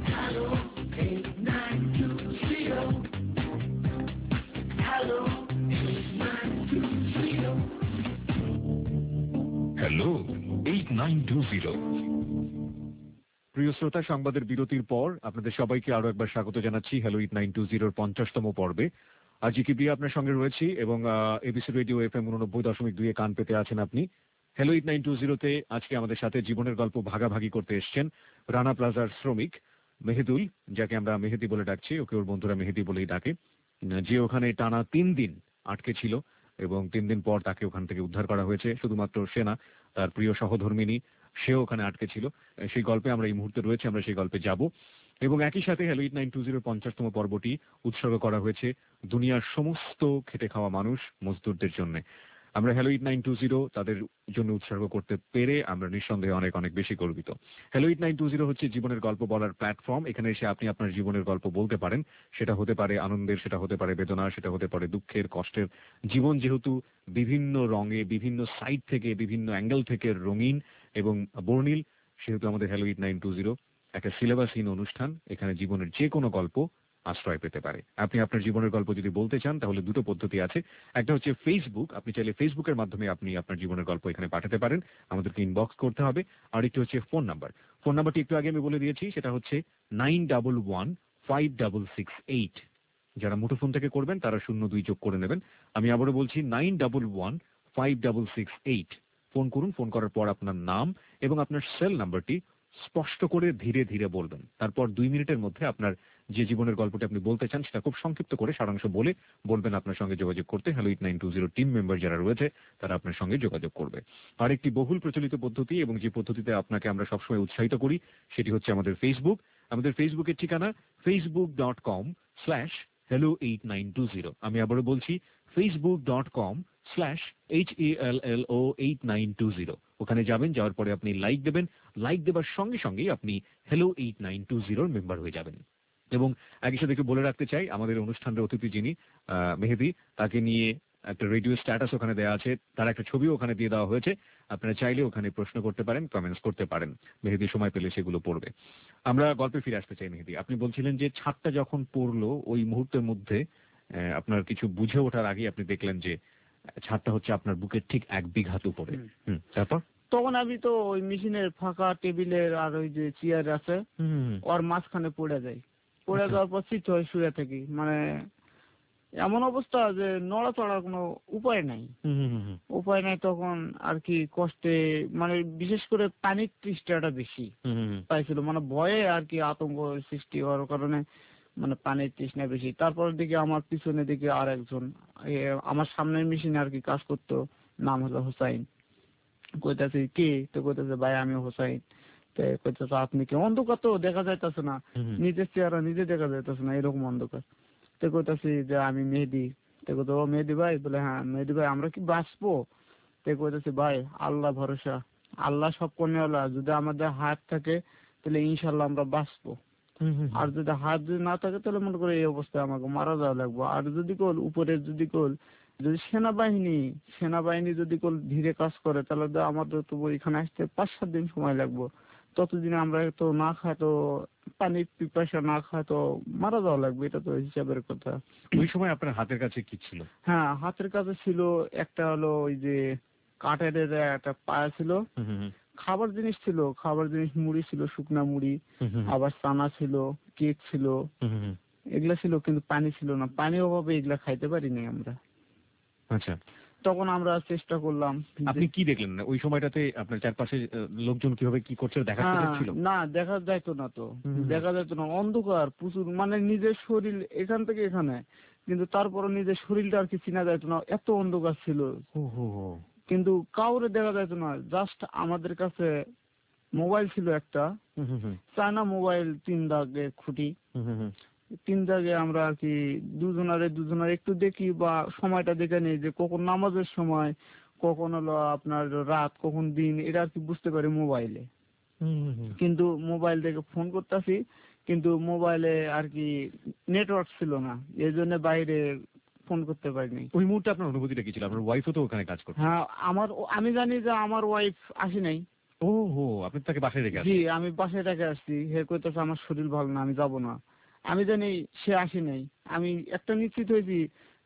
Nine two zero. প্রিয় শ্রোতা, সংবাদের বিরতির পর আপনাদের সবাইকে আরো একবার স্বাগত জানাচ্ছি হ্যালো ইট নাইন টু জিরোর পঞ্চাশতম পর্বে। আজ কি বিয়ে আপনার সঙ্গে রয়েছি এবং এবিসি রেডিও এফ এম উননব্বই দশমিক দুই এ কান পেতে আছেন আপনি। হ্যালো ইট নাইন টু জিরোতে আজকে আমাদের সাথে জীবনের গল্প ভাগাভাগি করতে এসছেন রানা প্লাজার শ্রমিক মেহেদুল, যাকে আমরা মেহেদি বলে ডাকছি, ওকে ওর বন্ধুরা মেহেদি বলেই ডাকে, যে ওখানে টানা তিন দিন আটকে ছিল এবং তিন দিন পর তাকে ওখান থেকে উদ্ধার করা হয়েছে। শুধুমাত্র সে না, তার প্রিয় সহধর্মিনী সেও ওখানে আটকে ছিল। সেই গল্পে আমরা এই মুহূর্তে রয়েছে, আমরা সেই গল্পে যাব এবং একই সাথে হ্যালো ইট নাইন টু জিরোর পঞ্চাশতম পর্বটি উৎসর্গ করা হয়েছে দুনিয়ার সমস্ত খেটে খাওয়া মানুষ, মজদুরদের জন্য। আমরা hello eight nine two zero তাদের জন্য উৎসর্গ করতে পেরে আমরা নিঃসন্দেহে অনেক অনেক বেশি গর্বিত। Hello eight nine two zero হচ্ছে জীবনের গল্প বলার প্ল্যাটফর্ম। এখানে এসে আপনি আপনার জীবনের গল্প বলতে পারেন। সেটা হতে পারে আনন্দের, সেটা হতে পারে বেদনা, সেটা হতে পারে দুঃখের, কষ্টের। জীবন যেহেতু বিভিন্ন রঙে, বিভিন্ন সাইড থেকে, বিভিন্ন অ্যাঙ্গেল থেকে রঙিন এবং বর্ণিল, সেহেতু আমাদের hello eight nine two zero একটা সিলেবাসহীন অনুষ্ঠান। এখানে জীবনের যে কোনো গল্প আশ্রয় পেতে পারে। আপনি আপনার জীবনের গল্প যদি বলতে চান তাহলে দুটো পদ্ধতি আছে। একটা হচ্ছে ফেসবুক, আপনি চাইলে ফেসবুকের মাধ্যমে আপনি আপনার জীবনের গল্প এখানে পাঠাতে পারেন, আমাদেরকে ইনবক্স করতে হবে। আর একটি হচ্ছে ফোন নাম্বার। ফোন নাম্বারটি একটু আগে আমি বলে দিয়েছি, সেটা হচ্ছে nine double one five double six eight. যারা মুঠোফোন থেকে করবেন তারা শূন্য দুই যোগ করে নেবেন। আমি আবারও বলছি nine double one five double six eight. Phone করুন। ফোন করার পর আপনার নাম এবং আপনার সেল নাম্বারটি স্পষ্ট করে ধীরে ধীরে বলবেন। তারপর দুই মিনিটের মধ্যে আপনার যে জীবনের গল্পটি আপনি বলতে চান সেটা খুব সংক্ষিপ্ত করে সারাংশ বলে বলবেন আপনার সঙ্গে যোগাযোগ করতে। Hello eight nine two zero team member যারা রয়েছে তারা আপনার সঙ্গে যোগাযোগ করবে। আর একটি বহুল প্রচলিত পদ্ধতি এবং যে পদ্ধতিতে আপনাকে আমরা সবসময় উৎসাহিত করি সেটি হচ্ছে আমাদের ফেসবুক। আমাদের ফেসবুকের ঠিকানা Facebook dot com slash hello eight nine two zero. আমি আবারও বলছি Facebook dot com slash H A L L O eight nine two zero. ওখানে যাবেন, যাওয়ার পরে আপনি লাইক দেবেন। লাইক দেবার সঙ্গে সঙ্গেই আপনি হ্যালো এইট নাইন টু জিরোর মেম্বার হয়ে যাবেন। এবং একই সাথে বলে রাখতে চাই, আমাদের অনুষ্ঠানের অতিথি যিনি মেহেদি, তাকে নিয়ে একটা রেডিও স্ট্যাটাস ওখানে দেওয়া আছে, তার একটা ছবিও ওখানে দিয়ে দেওয়া হয়েছে। আপনারা চাইলে ওখানে প্রশ্ন করতে পারেন, কমেন্টস করতে পারেন। মেহেদি সময় পেলে সেগুলো পড়বে। আমরা গল্পে ফিরে আসতে চাই। মেহেদি, আপনি বলছিলেন যে ছাদটা যখন পড়লো ওই মুহূর্তের মধ্যে আপনার কিছু বুঝে ওঠার আগে আপনি দেখলেন যে ছাদটা হচ্ছে আপনার বুকের ঠিক এক বিঘাত উপরে। হুম, তারপর? তখন আমি তো ওই মেশিনের ফাঁকা টেবিলের আর ওই যে চেয়ার আছে ওর মাঝখানে পড়ে যাই। পড়ে যাওয়ার পর চিত হয়ে শুয়ে থাকি। মানে এমন অবস্থা যে নড়াচড়ার কোনো উপায় নাই, উপায় নাই তখন আর কি কষ্টে, মানে বিশেষ করে পানির তৃষ্ণাটা বেশি পাইছিল, মানে ভয়ে আর কি আতঙ্ক সৃষ্টি হওয়ার কারণে মানে পানির তৃষ্ণা বেশি। তারপর দিকে আমার পিছনে দিকে আর একজন আমার সামনের মেশিনে আর কি কাজ করতো, নাম হলো হোসাইন। কইতাছে কে? তো কইতাছে ভাই আমি হোসাইন। তো কইতাছে আপনি কি? অন্ধকার তো দেখা যাইতেছে না, নিজের চেহারা নিজে দেখা যাইতেছে না, এরকম অন্ধকার। তো কইতাছি যে আমি মেহেদি। তো কইতো ও মেহেদি ভাই? বলে হ্যাঁ মেহেদি ভাই, আমরা কি বাঁচবো? তো কইতাছি ভাই আল্লাহ ভরসা, আল্লাহ সব কর্নেওয়ালা, যদি আমাদের হাত থাকে তাহলে ইনশাল্লাহ আমরা বাঁচবো, আর যদি হাত যদি না থাকে তাহলে মনে করে এই অবস্থায় আমাকে মারা যাওয়া লাগবো। আর যদি কল উপরে যদি কল যদি সেনাবাহিনী সেনাবাহিনী যদি কল ধীরে কাজ করে তাহলে আমাদের তো এখানে আসতে পাঁচ সাত দিন সময় লাগবো। ততদিনে আমরা তো না খাই, তো পানির পিপাসা না খাই তো মারা যাওয়া লাগবে, এটা তো হিসাবের কথা। ওই সময় আপনার হাতের কাছে কি ছিল? হ্যাঁ, হাতের কাছে ছিল একটা হলো ওই যে কাঠের একটা পায়া ছিল, খাবার জিনিস ছিল, খাবার জিনিস মুড়ি ছিল, শুকনা মুড়ি, আবার চানা ছিল, কেক ছিল, এগুলা ছিল, কিন্তু পানি ছিল না। পানির অভাবে এগুলা খাইতে পারিনি আমরা। আচ্ছা, তখন আমরা চেষ্টা করলাম। আপনি কি দেখলেন ওই সময়টাতে? আপনার চারপাশে লোকজন কিভাবে কি করছে দেখা যাচ্ছিল? না, দেখা যাইতো না, তো দেখা যাইতো না, অন্ধকার প্রচুর, মানে নিজের শরীর এখান থেকে এখানে, কিন্তু তারপরে নিজের শরীরটা আর কি চিনা যাইতো না, এত অন্ধকার ছিল। কিন্তু কাউরে দেখা যাইতো না। জাস্ট আমাদের কাছে মোবাইল ছিল একটা, চায়না মোবাইল, তিন দাগে খুঁটি, তিন দাগে আমরা আর কি দুজনারে দুজনারে একটু দেখি বা সময়টা দেখে নিই যে কখন নামাজের সময়, কখন হলো আপনার রাত, কখন দিন, এটা আর কি বুঝতে পারি মোবাইলে। কিন্তু মোবাইল থেকে ফোন করতেছি, কিন্তু মোবাইলে আর কি নেটওয়ার্ক ছিল না, এই জন্য বাইরে ফোন করতে পারিনি। ওই মুহূর্তে আপনার অনুভূতিটা কি ছিল? আপনার ওয়াইফও তো ওখানে কাজ করছে। হ্যাঁ, আমার আমি জানি যে আমার ওয়াইফ আসি নাই। ও হো, আপনি তাকে বাসায় রেখে আসছেন? জি, আমি বাসায় রেখে আসছি। হে কইতেছে আমার শরীর ভালো না, আমি যাব না। আমি জানি সে আসি নাই। আমি একটা নিশ্চিত হয়েছি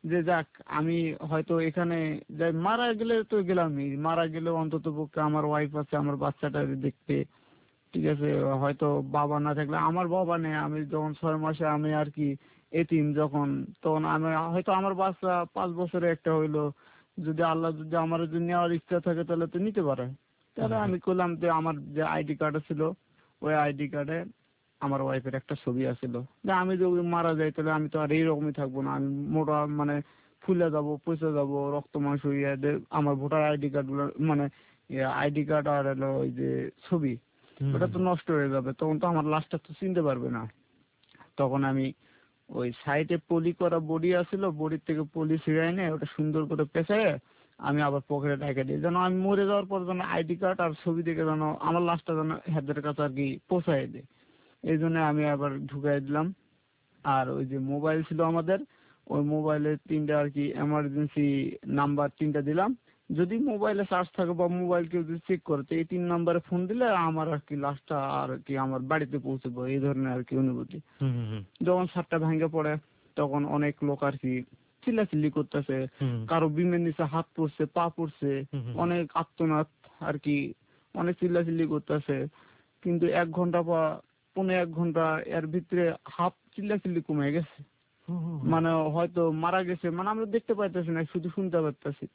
যে যাক আমি হয়তো এখানে যাই, মারা গেলে তো গেলামই, মারা গেলে অন্তত পক্ষে আমার ওয়াইফ আছে, আমার বাচ্চাটা দেখতে, ঠিক আছে। হয়তো বাবা না থাকলে, আমার বাবা নেই, আমি যখন ছয় মাসে আমি আর কি এতিম যখন, তখন আমি হয়তো আমার বাচ্চা পাঁচ বছরে একটা হইলো, যদি আল্লাহ যদি আমার যদি নেওয়ার ইচ্ছা থাকে তাহলে তো নিতে পারে। তাহলে আমি করলাম যে আমার যে আইডি কার্ড ছিল ওই আইডি কার্ডে আমার ওয়াইফের একটা ছবি আছিল, যে আমি যদি মারা যাই তাহলে আমি তো আর এইরকমই থাকবো না, আমি মোটা মানে ফুলে যাবো, পচে যাবো, রক্ত মাংস ইয়ে দে- আমার ভোটার আইডি কার্ড গুলো মানে আইডি কার্ড আর হলো ওই যে ছবি, ওটা তো নষ্ট হয়ে যাবে, তখন তো আমার লাশটা তো চিনতে পারবে না। তখন আমি ওই সাইডে পলি করা বডি আছিল, বডির থেকে পলি ছিঁড়াই নিয়ে ওটা সুন্দর করে পেঁচায় আমি আবার পকেটে ঢেকে দিই, যেন আমি মরে যাওয়ার পর যেন আইডি কার্ড আর ছবি দেখে যেন আমার লাশটা যেন হেদের কাছে আর কি পৌঁছায় দেয়। এই জন্য আমি আবার ঢুকাই দিলাম। আর ওই যে মোবাইল ছিল আমাদের, ওই মোবাইলে তিনটা আর কি এমার্জেন্সি নাম্বার তিনটা দিলাম, যদি মোবাইলে চার্জ থাকে বা মোবাইল কেউ যদি চেক করে তো এই তিন নাম্বারে ফোন দিলে আমার আর কি লাশটা আর কি আমার বাড়িতে পৌঁছবো, এই ধরনের আর কি অনুভূতি। যখন সাতটা ভাঙ্গে পড়ে তখন অনেক লোক আর কি চিল্লাচিল্লি করতেছে, কারো বিমের নিচে হাত পড়ছে, পা পড়ছে, অনেক আত্মনাদ আর কি, অনেক চিল্লাচিল্লি করতেছে। কিন্তু এক ঘন্টা বা পৌনে এক ঘন্টা এর ভিতরে হাফ চিল্লাচিল্লি কমে গেছে, মানে হয়তো মারা গেছে, মানে আমরা দেখতে পাইতেছি না, শুধু শুনতে পারতেছি,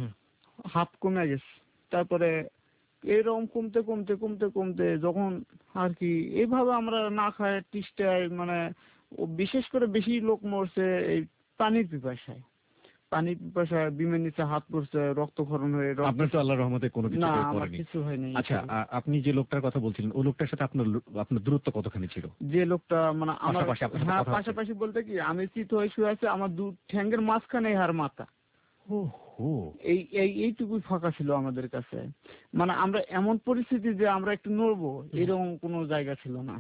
হাফ কমে গেছে। তারপরে এরকম কমতে কমতে কমতে কমতে যখন আর কি এইভাবে আমরা না খায় টিস্টায়, মানে ও বিশেষ করে বেশি লোক মরছে এই পানির পিপাসায়, পানির পিপাসায় বিমের নিচে হাত পড়ছে, রক্তক্ষরণ হয়ে রক্ত- আপনার তো আল্লাহর রহমতে কোনো কিছু না কেউ আমার করেনি। কিছু হয়নি। আচ্ছা, আ- আপনি যে লোকটার কথা বলছিলেন ওই লোকটার সাথে আপনার লো- আপনার দূরত্ব কতখানি ছিল? যে লোকটা মানে আমার, পাশাপাশি আপনার সাথে হ্যাঁ কথা হচ্ছে? পাশাপাশি বলতে কি আমি চিত হয়ে শুয়ে আছে, আমার দু ঠ্যাঙ্গের মাঝখানে হার মাথা, ওহো। এই এই এইটুকুই ফাঁকা ছিল আমাদের কাছে, মানে আমরা এমন পরিস্থিতি যে আমরা একটু নড়বো এরকম কোনো জায়গা ছিল না।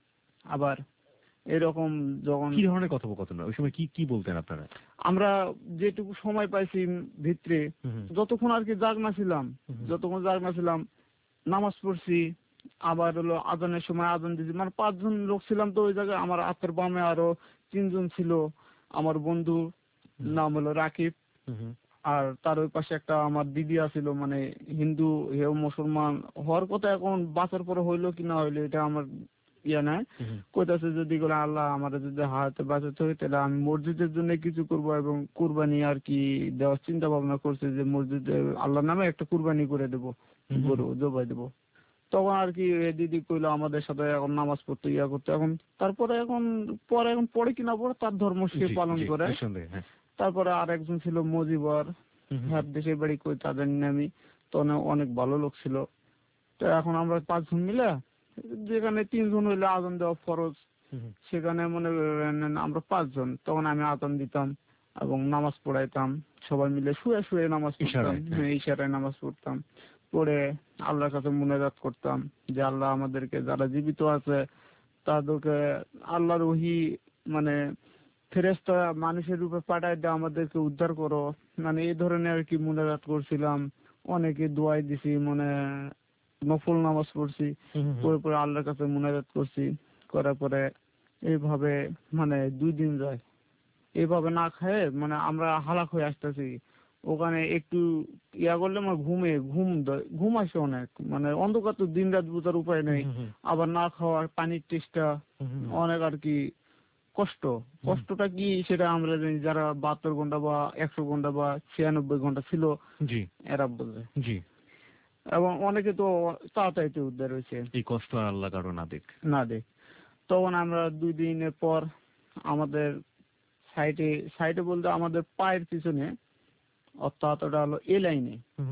আবার এরকম যখন কি ধরনের কথোপকথন ওই সময় কি কি বলতেন আপনারা? আমরা যেটুকু সময় পাইছি ভিতরে, হুম। যতক্ষণ আর কি জাগনা ছিলাম, যতক্ষণ জাগনা ছিলাম নামাজ পড়ছি, আবার হলো আজানের সময় আজান দিয়েছি, মানে পাঁচজন লোক ছিলাম তো ওই জায়গায়। আমার হাতের বামে আরো তিনজন ছিল, আমার বন্ধু নাম হলো রাকিব, আর তার ওই পাশে একটা আমার দিদি আছিল, মানে হিন্দু হেও মুসলমান হওয়ার কথা, এখন বাঁচার পরে হইলো কি না হইলো এটা আমার ইয়া নাই, কইতাছে যদি বলে আল্লাহ আমার যদি হাতে বাঁচাতে হয় তাহলে আমি মসজিদের জন্য কিছু করব, এবং কুরবানি আর কি দেওয়ার চিন্তা ভাবনা করছে, যে মসজিদে আল্লাহর নামে একটা কুরবানি করে দেবো, গরু জবাই দেবো। তখন আর কি এ দিদি কইলো আমাদের সাথে এখন নামাজ পড়তে ইয়া করতে, এখন তারপরে এখন পরে এখন পড়ে কিনা পড়ে তার ধর্ম সে জি, পালন জি, করে। নিঃসন্দেহে, হ্যাঁ। তারপরে আর একজন ছিল মজিবর, হ্যাঁ দেশের বাড়ি কই তাদের নামি, তো অনেক ভালো লোক ছিল। তো এখন আমরা পাঁচজন মিলে, যেখানে তিনজন হইলে আজান দেওয়া ফরজ, সেখানে মনে করেন আমরা পাঁচজন, তখন আমি আজান দিতাম এবং নামাজ পড়াইতাম, সবাই মিলে শুয়ে শুয়ে নামাজ পড়তাম, ইশারায়, হ্যাঁ। হ্যাঁ, ইশারায় নামাজ পড়তাম, পড়ে আল্লাহর কাছে মুনাজাত করতাম যে আল্লাহ আমাদেরকে যারা জীবিত আছে তাদেরকে আল্লাহর ওহী মানে ফেরেশতা মানুষের রূপে পাঠায় দেয়, আমাদেরকে উদ্ধার করো, মানে এই ধরনের আর কি মুনাজাত করছিলাম। অনেকে দোয়াই দিছি, মানে নফল নামাজ পড়ছি, পরে পরে আল্লাহর কাছে মুনাজাত করছি, করার পরে এইভাবে মানে দুই দিন যায়, এইভাবে না খায় মানে আমরা হালাক হয়ে আসতেছি। ওখানে একটু ইয়া করলে আমার ঘুমে ঘুম দেয়, ঘুম আসে অনেক, মানে অন্ধকার তো দিন রাত বোঝার উপায় নেই, আবার না খাওয়া পানির টেস্টটা অনেক আর কি কষ্ট। কষ্টটা কি সেটা আমরা জানি, যারা বাহাত্তর ঘন্টা বা একশো ঘন্টা বা ছিয়ানব্বই ঘন্টা ছিল জি, এরা বোঝে। জি। এবং অনেকে তো তাড়াতাড়িতে উদ্ধার হয়েছে, এই কষ্ট আর আল্লাহ কারো না দেখ। না দেখ। তখন আমরা দুই দিনের পর আমাদের সাইডে সাইডে বলতে আমাদের পায়ের পিছনে, অর্থাৎ ওটা হলো এ লাইনে,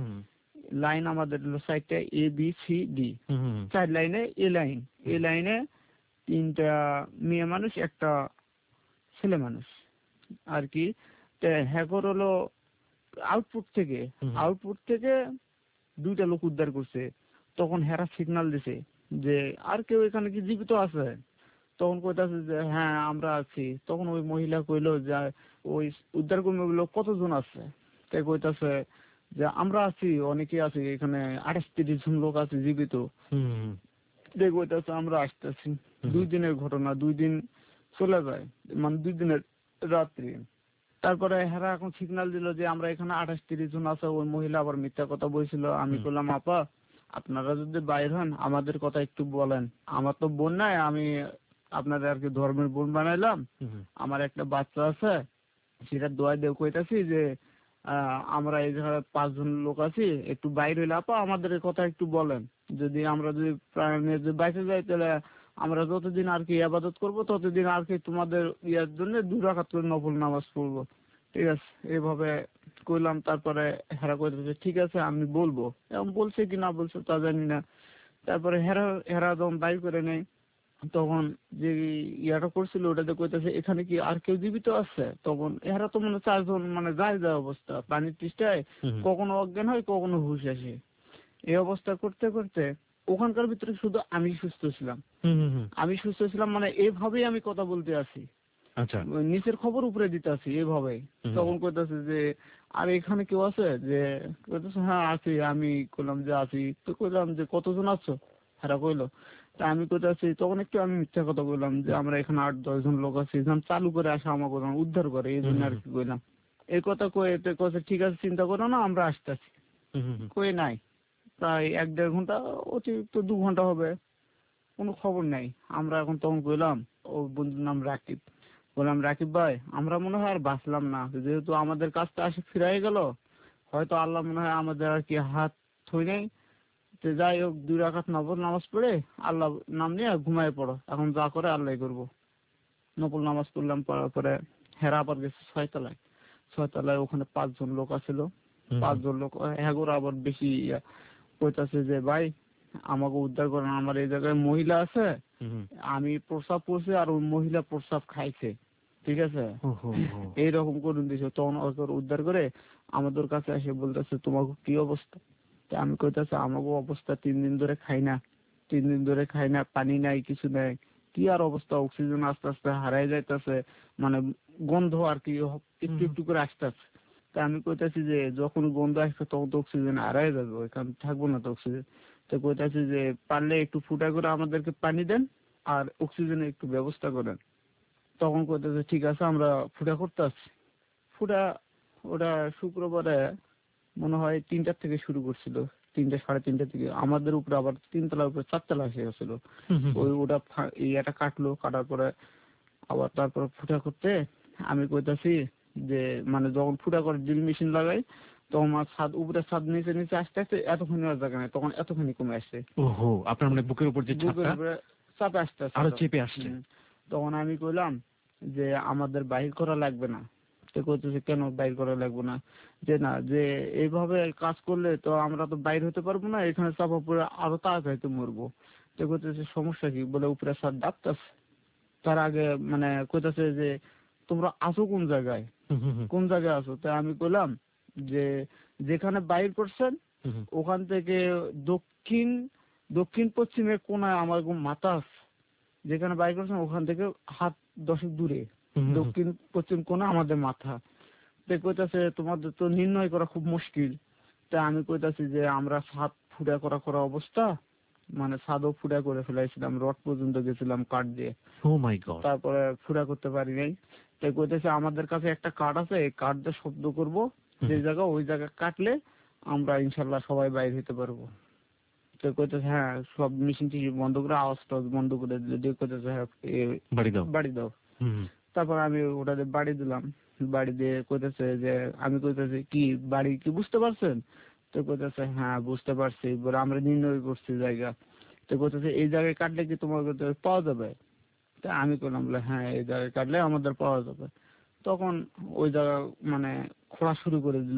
লাইন আমাদের হলো সাইডটা এ বি সি ডি, চার লাইনে এ লাইন, এ লাইনে তিনটা মেয়ে মানুষ একটা ছেলে মানুষ আর কি। হ্যাকর হলো আউটপুট থেকে, আউটপুট থেকে দুইটা লোক উদ্ধার করছে। তখন হেরা সিগন্যাল দিছে যে আর কেউ এখানে কি জীবিত আছে, তখন কইতাছে যে হ্যাঁ আমরা আছি। তখন ওই মহিলা কইলো যে ওই উদ্ধার কর্মীগুলো কতজন আছে, তাই কইতাছে যে আমরা আছি, অনেকে আছি এখানে, আঠাশ তিরিশ জন লোক আছে জীবিত। দেখ কইতাছে আমরা আসতেছি। দুই দিনের ঘটনা, দুই দিন চলে যায়, মানে দুই দিনের রাত্রি। তারপরে হেরা এখন সিগন্যাল দিল যে আমরা এখানে আঠাশ তিরিশ জন আছে। ওই মহিলা আবার মিথ্যা কথা বলছিল। আমি বললাম আপা আপনারা যদি বাইর হন আমাদের কথা একটু বলেন, আমার তো বোন নাই, আমি আপনাদের আর কি ধর্মের বোন বানাইলাম, আমার একটা বাচ্চা আছে, সেটা দোয়া দেও কইতাছি যে আহ, আমরা এই জায়গায় পাঁচজন লোক আছি, একটু বাইরে হইলে আপা আমাদের কথা একটু বলেন, যদি আমরা যদি প্রাণে যদি বাইচে যাই তাহলে আমরা যতদিন আর কি ইবাদত করবো ততদিন আর কি তোমাদের ইয়ার জন্য দুই রাকাত করে নফল নামাজ পড়বো, ঠিক আছে এইভাবে কইলাম। তারপরে হেরা কইতেছে ঠিক আছে আমি বলবো, এখন বলছে কি না বলছে তা জানি না। তারপরে হেরা হেরা যখন বাইর করে নেই তখন যে ইয়াটা করছিল ওটাতে কইতেছে এখানে কি আর কেউ জীবিত আছে, তখন এরা তো মনে হয় চারজন মানে যায় যায় অবস্থা পানির তৃষ্টায় কখনো অজ্ঞান হয় কখনো হুশ আসে। এই অবস্থা করতে করতে ওখানকার ভিতরে শুধু আমি সুস্থ ছিলাম, আমি সুস্থ ছিলাম মানে এইভাবেই আমি কথা বলতে আছি, আচ্ছা নিচের খবর উপরে দিতে আছি এইভাবে। তখন কইতাছে যে আর এখানে কেউ আছে, যে কইতাছে হ্যাঁ আছি, আমি কইলাম যে আছি, তো কইলাম যে কতজন আছো, হ্যাঁ কইলো, তা আমি কইতাছি তখন একটু আমি মিথ্যা কথা বললাম যে আমরা এখানে আট দশ জন লোক আছি, চালু করে আসা আমাকে উদ্ধার করে এই জন্য আর কি কইলাম। এই কথা কয়ে কইছে ঠিক আছে চিন্তা করো না আমরা আসতেছি। কই নাই প্রায় এক দেড় ঘন্টা অতিরিক্ত দু ঘন্টা হবে, কোনো খবর নাই। আমরা এখন তখন কইলাম, ও বন্ধুর নাম রাকিব, বললাম রাকিব ভাই আমরা মনে হয় আর বাঁচলাম না, যেহেতু আমাদের কাজটা আসে ফিরাই গেল, হয়তো আল্লাহ মনে হয় আমাদের আর কি হাত থই নাই, তো যাই হোক দুই রাকাত নফল নামাজ পড়ে আল্লাহ নাম নিয়ে ঘুমায় পড়ো, এখন যা করে আল্লাহ করবো। নফল নামাজ পড়লাম, পড়ার পরে হেরা আবার গেছে ছয়তলায়, ছয়তলায় ওখানে পাঁচজন লোক আছিল, পাঁচজন লোক হ্যাগোর আবার বেশি কইতাছে যে ভাই আমাকে উদ্ধার করেন, আমার এই জায়গায় মহিলা আছে, আমি প্রস্রাব করছি আর ওই মহিলা প্রস্রাব খাইছে, ঠিক আছে এইরকম করুন দিছে। তখন ওকে উদ্ধার করে আমাদের কাছে এসে বলতেছে তোমাকে কি অবস্থা, তা আমি কইতাছি আমাকে অবস্থা তিন দিন ধরে খাই না, তিন দিন ধরে খাই না, পানি নাই কিছু নাই, কি আর অবস্থা, অক্সিজেন আস্তে আস্তে হারাই যাইতেছে, মানে গন্ধ আর কি একটু একটু করে আসতেছে। তা আমি কইতাছি যে যখন গন্ধ আসছে তখন তো অক্সিজেন হারাই যাবে, ওইখানে থাকবো না তো অক্সিজেন। তো কইতাছি যে পারলে একটু ফুটা করে আমাদেরকে পানি দেন আর অক্সিজেনের একটু ব্যবস্থা করেন। তখন কইতাছে ঠিক আছে আমরা ফুটা করতে আসছি। ফুটা ওটা শুক্রবারে মনে হয় তিনটার থেকে শুরু করছিল, তিনটা সাড়ে তিনটা থেকে, আমাদের উপরে আবার তিনতলার উপরে চারতলা এসে গেছিল। ওই ওটা ইয়েটা কাটলো, কাটার পরে আবার তারপর ফুটা করতে আমি কইতাছি যে মানে যখন ফুটা করে ড্রিল মেশিন লাগাই তখন আমার ছাদ উপরে ছাদ নিচে নিচে আসতে আসতে এতখানি আর জায়গা নাই, তখন এতখানি কমে আসছে। ওহো আপনার মানে বুকের উপর যে বুকের ছাদটা উপরে চাপে আসতে আসতে আরো চেপে আসছে। হুম। তখন আমি কইলাম যে আমাদের বাহির করা লাগবে না, তো কইতেছে কেন বাইর করা লাগবে না, যে না যে এইভাবে কাজ করলে তো আমরা তো বাইর হতে পারবো না, এখানে চাপা পড়ে আরো তাড়াতাড়ি তো মরবো। তো কইতেছে সমস্যা কি, বলে উপরে ছাদ ডাকতেছে। তার আগে মানে কইতাছে যে তোমরা আছো কোন জায়গায়, কোন জায়গায় আছো, তাই আমি কইলাম যে যেখানে বাইর করছেন ওখান থেকে দক্ষিণ দক্ষিণ পশ্চিমের কোনায় আমার মাথা আছে, যেখানে বাইর করছেন ওখান থেকে হাত দশেক দূরে দক্ষিণ পশ্চিম কোণে আমাদের মাথা। তো কইতাছে তোমাদের তো নির্ণয় করা খুব মুশকিল। তা আমি কইতাছি যে আমরা ছাদ ফুটা করা করা অবস্থা, মানে ছাদও ফুটা করে ফেলাইছিলাম, রড পর্যন্ত গেছিলাম কাঠ দিয়ে, ও মাই গড, তারপরে ফুটা করতে পারি নাই। তাই কইতেছে আমাদের কাছে একটা কাঠ আছে, এই কাঠ দিয়ে শব্দ করব, যে জায়গা ওই জায়গা কাটলে আমরা ইনশাল্লাহ সবাই বাইরে হতে পারবো। তো কইতেছে হ্যাঁ সব মেশিন টিশিন বন্ধ করে আওয়াজ টাওয়াজ বন্ধ করে দিলে দিয়ে কইতেছে হ্যাঁ এ বাড়ি দাও বাড়ি দাও। তারপর আমি ওটাতে বাড়ি দিলাম, বাড়ি দিয়ে কইতেছে যে আমি কইতেছি কি বাড়ি কি বুঝতে পারছেন, তো কইতেছে হ্যাঁ বুঝতে পারছি, বলে আমরা নির্ণয় করছি জায়গা। তো কইতেছে এই জায়গায় কাটলে কি তোমার পাওয়া যাবে, তা আমি করলাম বলে হ্যাঁ এই জায়গায় কাটলে আমাদের পাওয়া যাবে। তখন ওই জায়গা মানে খোঁড়া শুরু করে দিল,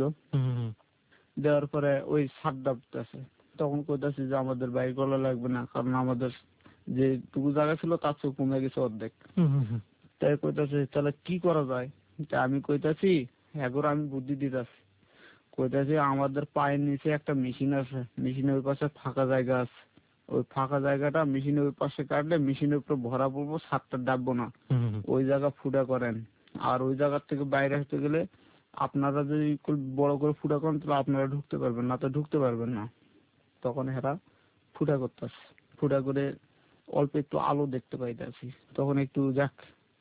দেওয়ার পরে ওই সার ডাবতেছে। তখন কইতাছি যে আমাদের বাইর করা লাগবে না, কারণ আমাদের যে টুকু জায়গা ছিল তার চেয়ে কমে গেছে অর্ধেক। তাই কইতাছে তাহলে কি করা যায়, তা আমি কইতাছি এখন আমি বুদ্ধি দিতেছি, কইতাছি আমাদের পায়ের নিচে একটা মেশিন আছে, মেশিনের ওই পাশে ফাঁকা জায়গা আছে, ওই ফাঁকা জায়গাটা মেশিনের ওই পাশে কাটলে মেশিনের উপরে ভরা পড়বো, সারটা ডাববো না, ওই জায়গা ফুটা করেন। আর ওই জায়গার থেকে বাইরে আসতে গেলে আপনারা যদি বড় করে ফুটা করেন তাহলে আপনারা ঢুকতে পারবেন, না তো ঢুকতে পারবেন না। তখন এরা ফুটা করতেছে, ফুটা করে অল্প একটু আলো দেখতে পাইতেছি, তখন একটু যাক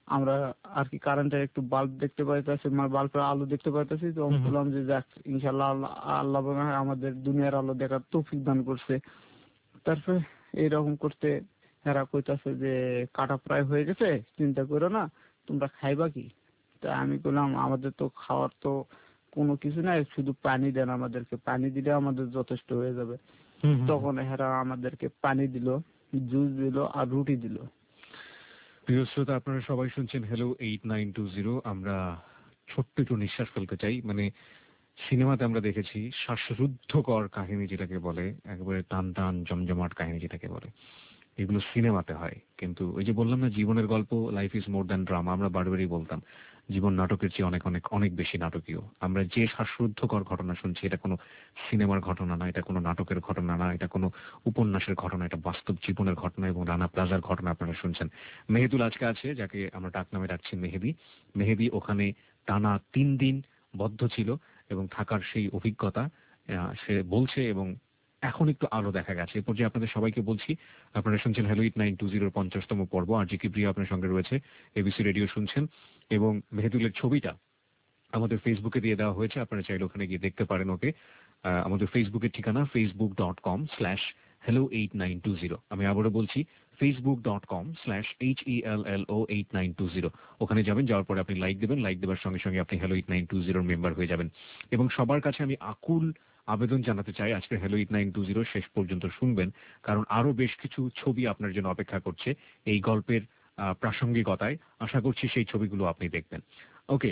আমরা আর কি কারেন্টের একটু বাল্ব দেখতে পাইতেছি, মানে বাল্বের আলো দেখতে পাইতেছি। তো আমি বললাম যে যাক ইনশাল্লাহ আল্লাহ আল্লাহ মনে হয় আমাদের দুনিয়ার আলো দেখার তৌফিক দান করছে। তারপরে এইরকম করতে এরা কইতাছে যে কাটা প্রায় হয়ে গেছে, চিন্তা করো না, তোমরা খাইবা কি? তা আমি বললাম আমাদের তো খাওয়ার তো কোনো কিছু নাই, শুধু পানি দেন আমাদেরকে, পানি দিলে আমাদের যথেষ্ট হয়ে যাবে। হুম, হুম। তখন এরা আমাদেরকে পানি দিল, জুস দিল আর রুটি দিল। প্রিয় শ্রোতা, আপনারা সবাই শুনছেন hello eight nine two zero. আমরা ছোট্ট একটু নিঃশ্বাস ফেলতে চাই। মানে সিনেমাতে আমরা দেখেছি শ্বাসরুদ্ধকর কাহিনী যেটাকে বলে, একেবারে টান টান জমজমাট কাহিনী যেটাকে বলে, এগুলো সিনেমাতে হয়। কিন্তু ওই যে বললাম না, জীবনের গল্প, life is more than drama, আমরা বারবারই বলতাম জীবন নাটকের চেয়ে অনেক অনেক অনেক বেশি নাটকীয়। আমরা যে শ্বাসরুদ্ধকর ঘটনা শুনছি, এটা কোনো সিনেমার ঘটনা না, এটা কোনো নাটকের ঘটনা না, এটা কোনো উপন্যাসের ঘটনা, এটা বাস্তব জীবনের ঘটনা এবং রানা প্লাজার ঘটনা আপনারা শুনছেন। মেহেদুল আজকে আছে, যাকে আমরা ডাক নামে ডাকছি মেহেদি। মেহেদি ওখানে টানা তিন দিন বদ্ধ ছিল এবং থাকার সেই অভিজ্ঞতা আহ, সে বলছে, এবং এখন একটু আলো দেখা গেছে। এরপর যে আপনাদের সবাইকে বলছি, আপনারা শুনছেন হ্যালো এইট নাইন টু জিরোর পঞ্চাশতম পর্ব। আর জি কিপ্রিয়া আপনার সঙ্গে রয়েছে, এবিসি রেডিও শুনছেন। এবং মেহেদুলের ছবিটা আমাদের ফেসবুকে দিয়ে দেওয়া হয়েছে, আপনারা চাইলে ওখানে গিয়ে দেখতে পারেন ওকে। আহ, আমাদের ফেসবুকের ঠিকানা Facebook dot com slash hello eight nine two zero. আমি আবারও বলছি Facebook dot com slash H E L L O eight nine two zero. ওখানে যাবেন, যাওয়ার পরে আপনি লাইক দেবেন, লাইক দেওয়ার সঙ্গে সঙ্গে আপনি হ্যালো এইট নাইন টু জিরোর মেম্বার হয়ে যাবেন। এবং সবার কাছে আমি আকুল আবেদন জানাতে চাই, আজকে hello eight nine two zero শেষ পর্যন্ত শুনবেন, কারণ আরো বেশ কিছু ছবি আপনার জন্য অপেক্ষা করছে এই গল্পের আহ, প্রাসঙ্গিকতায়। আশা করছি সেই ছবিগুলো আপনি দেখবেন। ওকে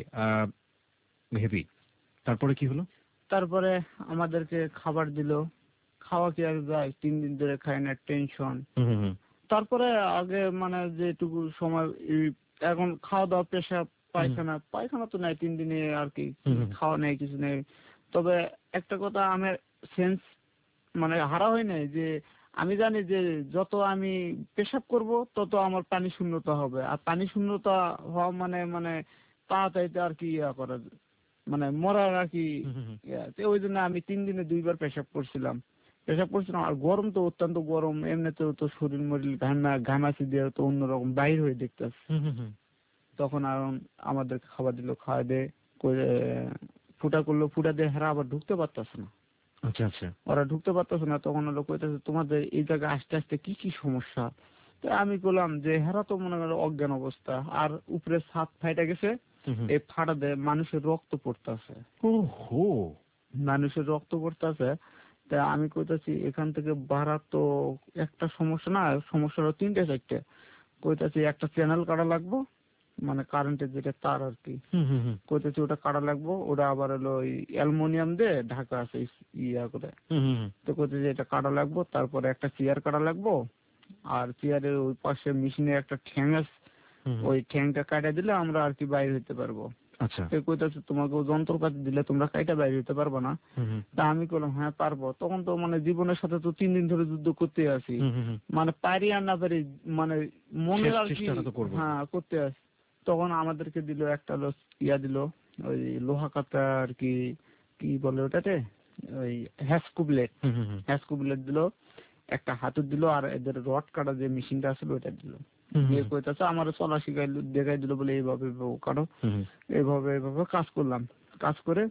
মেহেদি, তারপরে কি হলো? তারপরে আমাদেরকে খাবার দিল, খাওয়া কি আর যায়, তিন দিন ধরে খাই না, টেনশন। হুম, হুম, হুম। তারপরে আগে মানে যেটুকু সময় এই এখন খাওয়া দাওয়া, পেশাব, পায়খানা, পায়খানা তো নাই তিন দিনে আর কি, হুম, হুম। খাওয়া নেই, কিছু নেই। তবে একটা কথা, আমার সেন্স মানে হারা হয় নাই, যে আমি জানি যে যত আমি পেশাব করব তত আমার পানি শূন্যতা হবে, আর পানি শূন্যতা হওয়া মানে মানে তাড়াতাড়িতে আর কি ইয়া করা, মানে মরার আর কি। হুম, হুম, হুম। ইয়া, তো ওই জন্য আমি তিন দিনে দুইবার পেশাব করছিলাম, পেশাব করছিলাম। আর গরম তো অত্যন্ত গরম, এমনিতেও তো শরীর মরিল ঘামা ঘামাচি দিয়ে তো অন্যরকম বাইর হয়ে দেখতেছে। হুম, হুম, হুম। তখন আর আমাদের খাবার দিল, খাওয়া দিয়ে করে ফুটা করলো, ফুটা দিয়ে হেরা আবার ঢুকতে পারতেছে না, আচ্ছা, আচ্ছা। ওরা ঢুকতে পারতেছে না। তখন ওরা কইতেছে তোমাদের এই জায়গায় আসতে আসতে কি কি সমস্যা। তো আমি বললাম যে হেরা তো মনে করো অজ্ঞান অবস্থা, আর উপরে ছাদ ফাইটা গেছে, হুম, হুম। এই ফাটা দিয়ে মানুষের রক্ত পড়তেছে, ওহো। মানুষের রক্ত পড়তেছে। তা আমি কইতাছি এখান থেকে বাড়া তো একটা সমস্যা না, সমস্যা হলো তিনটে চারটে। কইতাছি একটা চ্যানেল কাটা লাগবো, মানে কারেন্টের যেটা তার আর কি, হুম, হুম, হুম। কইতাছি ওটা কাটা লাগবো, ওটা আবার হলো ওই অ্যালুমিনিয়াম দিয়ে ঢাকা আছে ইয়া করে। হুম, হুম, হুম। তো কইতাছি এটা কাটা লাগবো, তারপরে একটা চেয়ার কাটা লাগবো, আর চেয়ারের ওই পাশে মেশিনের একটা ঠ্যাং আছে, হুম, হুম। ওই ঠ্যাংটা কাটা দিলে আমরা আর কি বাইরে হইতে পারবো। আচ্ছা। সে কইতাছে তোমাকে যন্ত্রপাতি দিলে তোমরা কাইটা বাইরে হইতে পারবো না। হুম, হুম। তা আমি বললাম হ্যাঁ পারবো। তখন তো মানে জীবনের সাথে তো তিন দিন ধরে যুদ্ধ করতে আছি, হুম, হুম, হুম। মানে পারি আর না পারি, মানে মনের শেষ আর কি, চেষ্টাটা তো করবো। হ্যাঁ করতে আছি। তখন আমাদেরকে দিল একটা হলো ইয়া দিল, ওই লোহা কাটা আর কি, কি বলে ওটাতে, ওই হ্যাসকুবলেট, হুম, হুম, হুম। হ্যাসকুবলেট দিল, একটা হাতুর দিল, আর এদের রড কাটা যে মেশিনটা আসলে ওটা দিল। হুম, দিয়ে হুম, কইতাছে আমার চলা শিখাই দেখাই দিল, বলে এইভাবে এইভাবে কাটো, হুম। এইভাবে এইভাবে কাজ করলাম। কাজ করে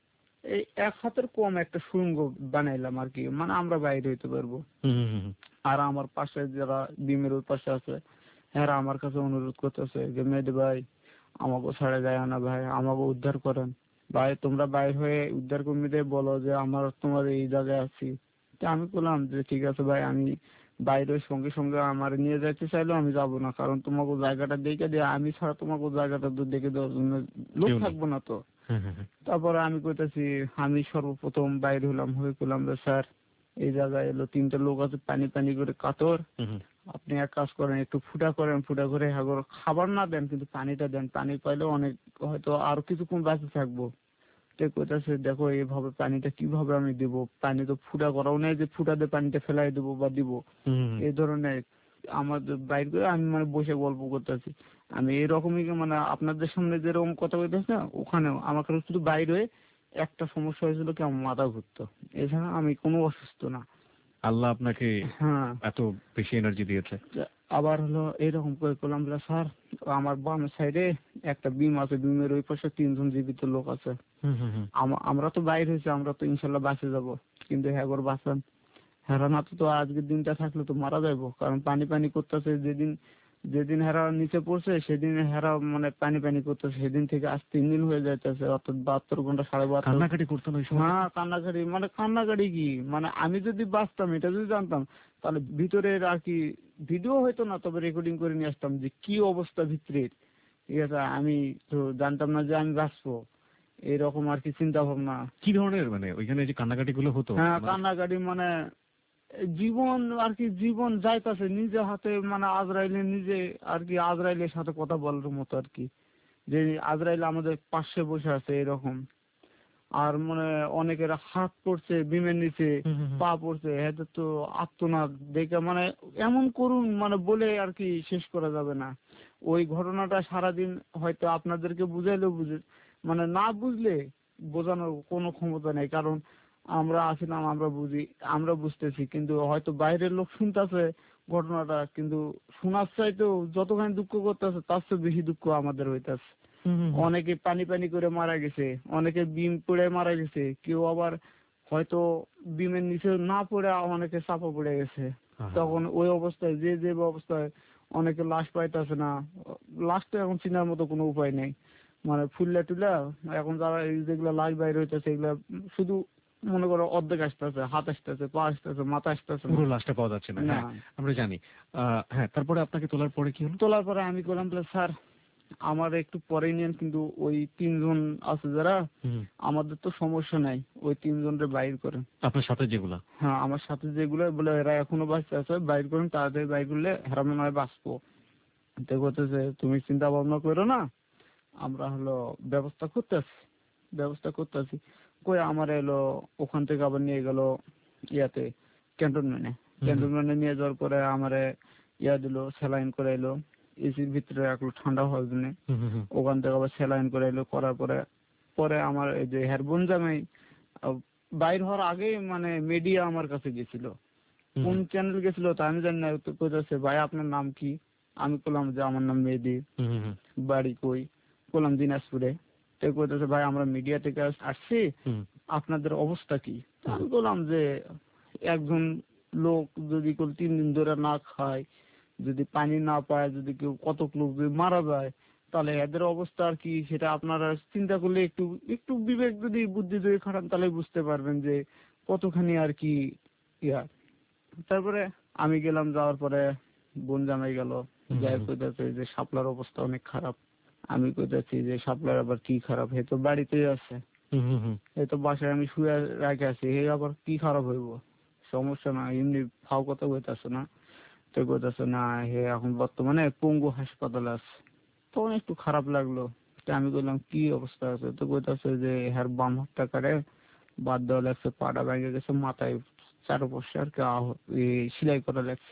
এই এক হাতের কম একটা সুড়ঙ্গ বানাইলাম আর কি, মানে আমরা বাইরে হইতে পারবো। হুম, হুম, হুম। আর আমার পাশে যারা ডিমের ওই পাশে আছে, এরা আমার কাছে অনুরোধ করতেছে যে মেহেদি ভাই আমাকে ছাড়া যায় না ভাই, আমাকে উদ্ধার করেন ভাই, তোমরা বাইর হয়ে উদ্ধার কর্মীদের বলো যে আমার তোমার এই জায়গায় আছি। তা আমি বললাম যে ঠিক আছে ভাই, আমি বাইরে সঙ্গে সঙ্গে আমার নিয়ে যাইতে চাইলেও আমি যাব না, কারণ তোমাকে জায়গাটা দেখে দিয়ে আমি ছাড়া তোমাকে জায়গাটা তো দেখে দেওয়ার জন্য লোক কেউ নেই। থাকবো না তো। হুম, হুম, হুম। তারপরে আমি কইতাছি, আমি সর্বপ্রথম বাইরে হলাম, হয়ে করলাম যে স্যার এই জায়গায় এলো তিনটা লোক আছে পানি পানি করে কাতর, হুম, হুম। আপনি এক কাজ করেন একটু ফুটা করেন, ফুটা করে হাগর খাবার না দেন কিন্তু পানিটা দেন, পানি পাইলে অনেক হয়তো আরো কিছুক্ষণ বাঁচে থাকবো। তো কইতাছে দেখো এইভাবে পানিটা কিভাবে আমি দিব, পানি তো ফুটা করাও নেই যে ফুটা দিয়ে পানিটা ফেলাই দেবো বা দিব, হুম, হুম। এই ধরনের আমাদের বাইর করে আমি মানে বসে গল্প করতেছি। আমি এরকমই মানে আপনাদের সামনে যেরকম কথা বলতেছি না, ওখানেও আমাকে শুধু বাইরে হয়ে একটা সমস্যা হয়েছিল কি আমার মাথা ঘুরতো, এছাড়া আমি কোনো অসুস্থ না। আল্লাহ আপনাকে হ্যাঁ, এত বেশি এনার্জি দিয়েছে। আবার হলো এরকম করে করলাম বলে, স্যার আমার বাম সাইডে একটা বিম আছে, বিমের ওই পাশে তিনজন জীবিত লোক আছে, হুম হুম হুম। আম- আমরা তো বাইরে হয়েছি, আমরা তো ইনশাল্লাহ বাঁচে যাব, কিন্তু হ্যাঁ করে বাঁচান, হেরা না তো তো আজকের দিনটা থাকলে তো মারা যাইবো, কারণ পানি পানি করতেছে, যেদিন যেদিন হেরা নিচে পড়ছে সেদিন হেরা মানে পানি পানি করতেছে, সেদিন থেকে আজ তিন দিন হয়ে যাইতেছে, অর্থাৎ বাহাত্তর ঘন্টা সাড়ে বাহাত্তর। কান্নাকাটি করতেন ওই সময়? হ্যাঁ কান্নাকাটি, মানে কান্নাকাটি কি, মানে আমি যদি বাঁচতাম, এটা যদি জানতাম, তাহলে ভিতরের আর কি ভিডিও হয়তো না, তবে রেকর্ডিং করে নিয়ে আসতাম যে কি অবস্থা ভিতরের, ঠিক আছে। আমি তো জানতাম না যে আমি বাঁচবো, এরকম আর কি চিন্তা ভাবনা। কি ধরনের মানে ওইখানে যে কান্নাকাটি গুলো হতো? হ্যাঁ মানে- কান্নাকাটি মানে জীবন আর কি, জীবন যাইতাছে নিজে হাতে, মানে আজরাইলে নিজে আর কি আজরাইলের সাথে কথা বলার মতো আর কি, যে আজরাইল আমাদের পাশে বসে আছে এরকম। আর মানে অনেকের হাত পড়ছে বিমের নিচে, হুম হুম হুম। পা পড়ছে, এদের তো আত্মনাদ দেখে মানে এমন করুন, মানে বলে আর কি শেষ করা যাবে না। ওই ঘটনাটা সারাদিন হয়তো আপনাদেরকে বুঝাইলেও বুঝে, মানে না বুঝলে বোঝানোর কোনো ক্ষমতা নেই, কারণ আমরা আছিলাম, আমরা বুঝি, আমরা বুঝতেছি, কিন্তু হয়তো বাইরের লোক শুনতেছে ঘটনাটা, কিন্তু শোনার চাইতেও যতখানি দুঃখ করতেছে তার চেয়ে বেশি দুঃখ আমাদের হইতাছে। হুম হুম হুম। অনেকে পানি পানি করে মারা গেছে, অনেকে বিম পড়ে মারা গেছে, কেউ আবার হয়তো বিমের নিচে না পড়ে অনেকে চাপা পড়ে গেছে। আহা। তখন ওই অবস্থায় যে যে অবস্থায় অনেকে লাশ পাইতেছে না, লাশ তো এখন চিনার মতো কোনো উপায় নেই, মানে ফুললা টুলা এখন যারা এই যেগুলো লাশ বাইরে হইতেছে এগুলা শুধু মনে করো অর্ধেক আসতেছে, হাত আসতেছে, পা আসতেছে, মাথা আসতেছে না। পুরো লাশটা পাওয়া যাচ্ছে না। না হ্যাঁ আমরা জানি। আহ, হ্যাঁ তারপরে আপনাকে তোলার পরে কি হলো? তোলার পরে আমি বললাম যে, স্যার আমার একটু পরে নিয়েন, কিন্তু ওই তিনজন আছে যারা, হুম। আমাদের তো সমস্যা নাই, ওই তিনজনের বাইর করেন। আপনার সাথে যেগুলা? হ্যাঁ আমার সাথে যেগুলো, বলে এরা এখনো বাঁচতে আছে, বাইর করেন তাড়াতাড়ি, বাইর করলে এরা মনে হয় বাঁচবো। তো বলতেছে তুমি চিন্তা ভাবনা করো না, আমরা হলো ব্যবস্থা করতেছি, ব্যবস্থা করতেছি। কই আমার এলো ওখান থেকে আবার নিয়ে গেল ইয়াতে ক্যান্টনমেন্টে, ক্যান্টনমেন্টে নিয়ে যাওয়ার পরে আমারে ইয়া দিল, স্যালাইন করে এলো, এসির ভিতরে রাখলো ঠান্ডা হওয়ার জন্য। হুম হুম হুম। ওখান থেকে আবার স্যালাইন করে এলো, করার পরে পরে আমার এই যে হেরবোন জামাই আহ, বাইর হওয়ার আগেই মানে মিডিয়া আমার কাছে গেছিল, হুম কোন হুম। চ্যানেল গেছিল তা আমি জানি না, তো কইতাছে ভাই আপনার নাম কি, আমি বললাম যে আমার নাম মেহেদি, হুম হুম হুম। বাড়ি কই, বললাম দিনাজপুরে। তো কইতাছে ভাই আমরা মিডিয়া থেকে আস- আসছি, হুম। আপনাদের অবস্থা কি। তো আমি বললাম যে একজন লোক যদি কেউ তিন দিন ধরে না খায়, যদি পানি না পায়, যদি কেউ কতক লোক যদি মারা যায়, তাহলে এদের অবস্থা আর কি, সেটা আপনারা চিন্তা করলে একটু একটু বিবেক যদি বুদ্ধি যদি খাটান তাহলে বুঝতে পারবেন যে কতখানি আর কি ইয়া। তারপরে আমি গেলাম, যাওয়ার পরে বোন জামাই গেল, হুম যাই হুম। কইতাছে যে শাপলার অবস্থা অনেক খারাপ। আমি কইতাছি যে শাপলার আবার কি খারাপ, হে তো বাড়িতেই আছে, হুম হুম হুম। এই তো বাসায় আমি শুয়ে রাখে আছি, হে আবার কি খারাপ হইব, সমস্যা না, এমনি ফাও কথা কইতাছে না। তো কইতাছে না হে এখন বর্তমানে পঙ্গু হাসপাতালে আছে। তখন একটু খারাপ লাগলো। তো আমি বললাম কি অবস্থা আছে, তো কইতাছে যে হ্যার বাম হাতটা কাটে বাদ দেওয়া লাগছে, পাটা ভেঙে গেছে, মাথায় চারপাশে আর কি আহ- এই সেলাই করা লাগছে।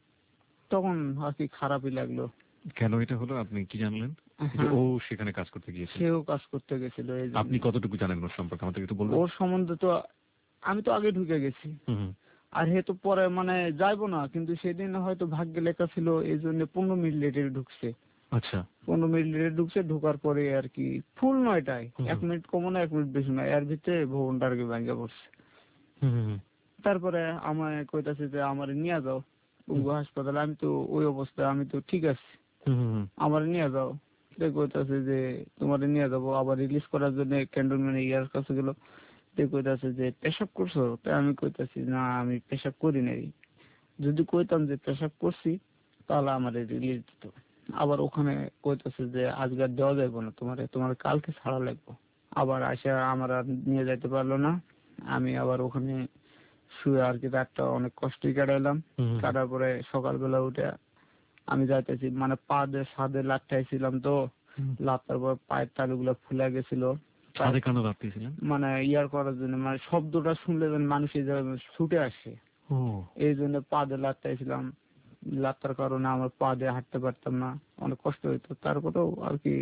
তখন আর কি খারাপই লাগলো। কেন এটা হলো আপনি কি জানলেন? যে হ্যাঁ ও সেখানে কাজ করতে গিয়েছে। সেও কাজ করতে গেছিল এই জন্য। আপনি কতটুকু জানেন ওর সম্পর্কে আমাদের একটু বলবেন? ওর সম্বন্ধে তো আমি তো আগে ঢুকে গেছি, হুম হুম। আর হে তো পরে মানে যাইবো না, কিন্তু সেদিন হয়তো ভাগ্যে লেখা ছিল এই জন্য পনেরো মিনিট লেটে ঢুকছে। আচ্ছা। পনেরো মিনিট লেটে ঢুকছে, ঢোকার পরে আর কি ফুল নয়টায়, হুম এক হুম। মিনিট কমও না এক মিনিট বেশি না, এর ভিতরে ভবনটা আর কি ভেঙে পড়ছে। হুম হুম হুম। তারপরে আমায় কইতাছে যে আমার নিয়ে যাও পঙ্গু হাসপাতালে, আমি তো ওই অবস্থায়, আমি তো ঠিক আছি, হুম হুম হুম। আমার নিয়ে যাও। তো কইতাছে যে তোমার নিয়ে যাবো, আবার রিলিজ করার জন্য ক্যান্টনমেন্ট ইয়ার কাছে গেল। তো কইতাছে যে পেশাব করছো, তাই আমি কইতাছি না আমি পেশাব করি নাই, যদি কইতাম যে পেশাব করছি তাহলে আমার রিলিজ দিত। আবার ওখানে কইতাছে যে আজকে আর দেওয়া যাইব না, তোমার তোমার কালকে ছাড়া লাগবে। আবার আসে আমার আর নিয়ে যাইতে পারলো না, আমি আবার ওখানে শুয়ে আর কি রাতটা অনেক কষ্টই কাটাইলাম। হুম হুম। কাটার পরে সকালবেলা উঠে আমি যাইতেছি, মানে পা দিয়ে ছাদে লাট্টাইছিলাম তো, হুম। লাতার পর পায়ের তালুগুলো ফুলে গেছিল। ছাদে কেন রাখতেছিলেন? মানে ইয়ার করার জন্য, মানে শব্দটা শুনলে যেন মানুষ এই জায়গায় ছুটে আসে, ও। এই জন্য পা দিয়ে লাট্টাইছিলাম। লাতার কারণে আমার পা দিয়ে হাঁটতে পারতাম না, অনেক কষ্ট হইতো। তারপরেও আর কি,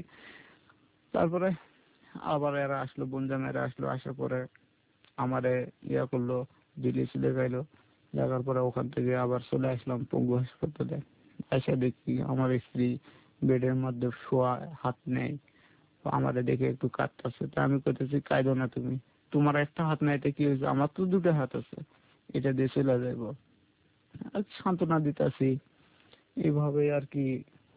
তারপরে আবার এরা আসলো, বনজাম এরা আসলো, আসার পরে আমারে ইয়া করলো, দিল্লি সিলে গাইলো, দেখার পরে ওখান থেকে আবার চলে আসলাম পঙ্গু হাসপাতালে। এসে দেখি আমার স্ত্রী বেডের মধ্যে শোয়া, হাত নেই। আমারে দেখে একটু কাঁদতেছে। তা আমি কইতেছি কাঁদো না তুমি, তোমার একটা হাত নাই তো কি হয়েছে, আমার তো দুটো হাত আছে, এটা দিয়ে চলে যাইব। আর সান্ত্বনা দিতেছি, এইভাবে আর কি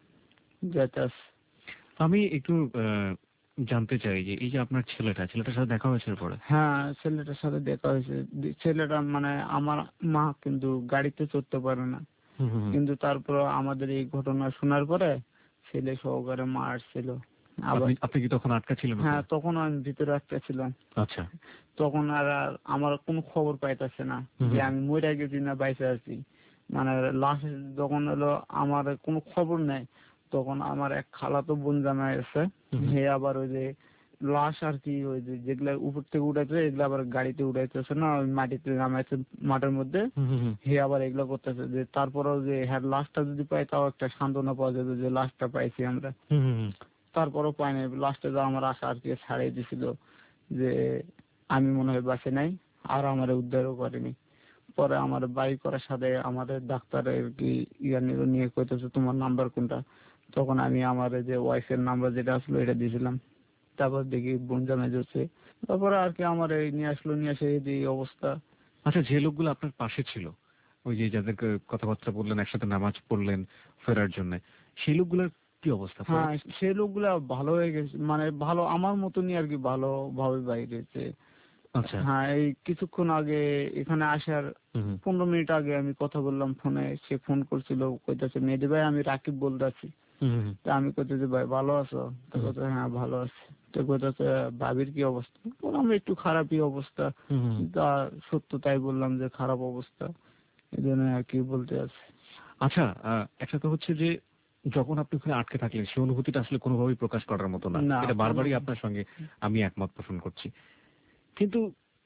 যাইতাছে। আমি একটু আহ, জানতে চাই যে এই যে আপনার ছেলেটা ছেলেটার সাথে দেখা হয়েছে পরে? হ্যাঁ, ছেলেটার সাথে দেখা হয়েছে। দি- ছেলেটা মানে আমার মা কিন্তু গাড়িতে চড়তে পারে না, হুম হুম হুম। কিন্তু তারপর আমাদের এই ঘটনা শোনার পরে ছেলে সহকারে মা আসছিল আবার। আপনি আপনি কি তখন আটকা ছিলেন হ্যাঁ, ওখানে? তখন আমি ভিতরে একটা ছিলাম। আচ্ছা। তখন আর আর আমার কোনো খবর পাইতেছে না হুম যে হুম আমি মরে গেছি না বাইসে আছি। মানে লাশ যখন হলো আমার কোনো খবর নেই, তখন আমার এক খালাতো বোন জামাই আছে, হুম হুম। হে আবার ওই যে লাশ আর কি ওই যে যেগুলা উপর থেকে উঠাইছে এগুলো আবার গাড়িতে উঠাইতেছে না, ওই মাটিতে নামাইছে মাঠের মধ্যে। হুম হুম হুম। হে আবার এগুলো করতেছে যে তারপরেও যে হ্যাঁ লাশটা যদি পাই তাও একটা সান্ত্বনা পাওয়া যাবে যে লাশটা পাইছি আমরা। হুম হুম হুম। তারপরও পাই নাই, লাস্টে যা আমার আশা আর কি ছাড়িয়ে দিছিল যে আমি মনে হয় বাঁচে নাই, আর আমার উদ্ধারও করেনি। পরে আমার বাড়ি করার সাথে আমাদের ডাক্তারের কি ইয়া নিয়ে নিয়ে কইতেছে তোমার নাম্বার কোনটা, তখন আমি আমার যে ওয়াইফের নাম্বার যেটা আসলো এটা দিয়েছিলাম। তারপর দেখি বোন জামাই যাচ্ছে, তারপরে আর কি আমার এই নিয়ে আসলো, নিয়ে আসে এই যে এই অবস্থা। আচ্ছা, যে লোকগুলো আপনার পাশে ছিল, ওই যে যাদেরকে কথাবার্তা বললেন, একসাথে নামাজ পড়লেন ফেরার জন্য, সেই লোকগুলোর কি অবস্থা পরে? হ্যাঁ, সেই লোকগুলা ভালো হয়ে গেছে, মানে ভালো আমার মতনই আর কি ভালো ভাবে বাইরেছে। আচ্ছা। হ্যাঁ, এই কিছুক্ষণ আগে এখানে আসার হুম হুম পনেরো মিনিট আগে আমি কথা বললাম ফোনে, সে ফোন করছিল কইতাছে মেহেদি ভাই আমি রাকিব বলতেছি। হুম হুম তা আমি কইতেছি ভাই ভালো আছো? তো হুম কইতাছে হ্যাঁ ভালো আছি। তো কইতাছে ভাবির কি অবস্থা? বললাম একটু খারাপই অবস্থা। হুম হুম। তা সত্য তাই বললাম যে খারাপ অবস্থা, এই জন্য আর কি বলতে আছে। আচ্ছা, আহ, একটা তো হচ্ছে যে যখন আপনি ওখানে আটকে থাকলেন, সেই অনুভূতিটা আসলে কোনোভাবেই প্রকাশ করার মতো না। না এটা কোনো, বারবারই আপনার সঙ্গে আমি একমত পোষণ করছি। কিন্তু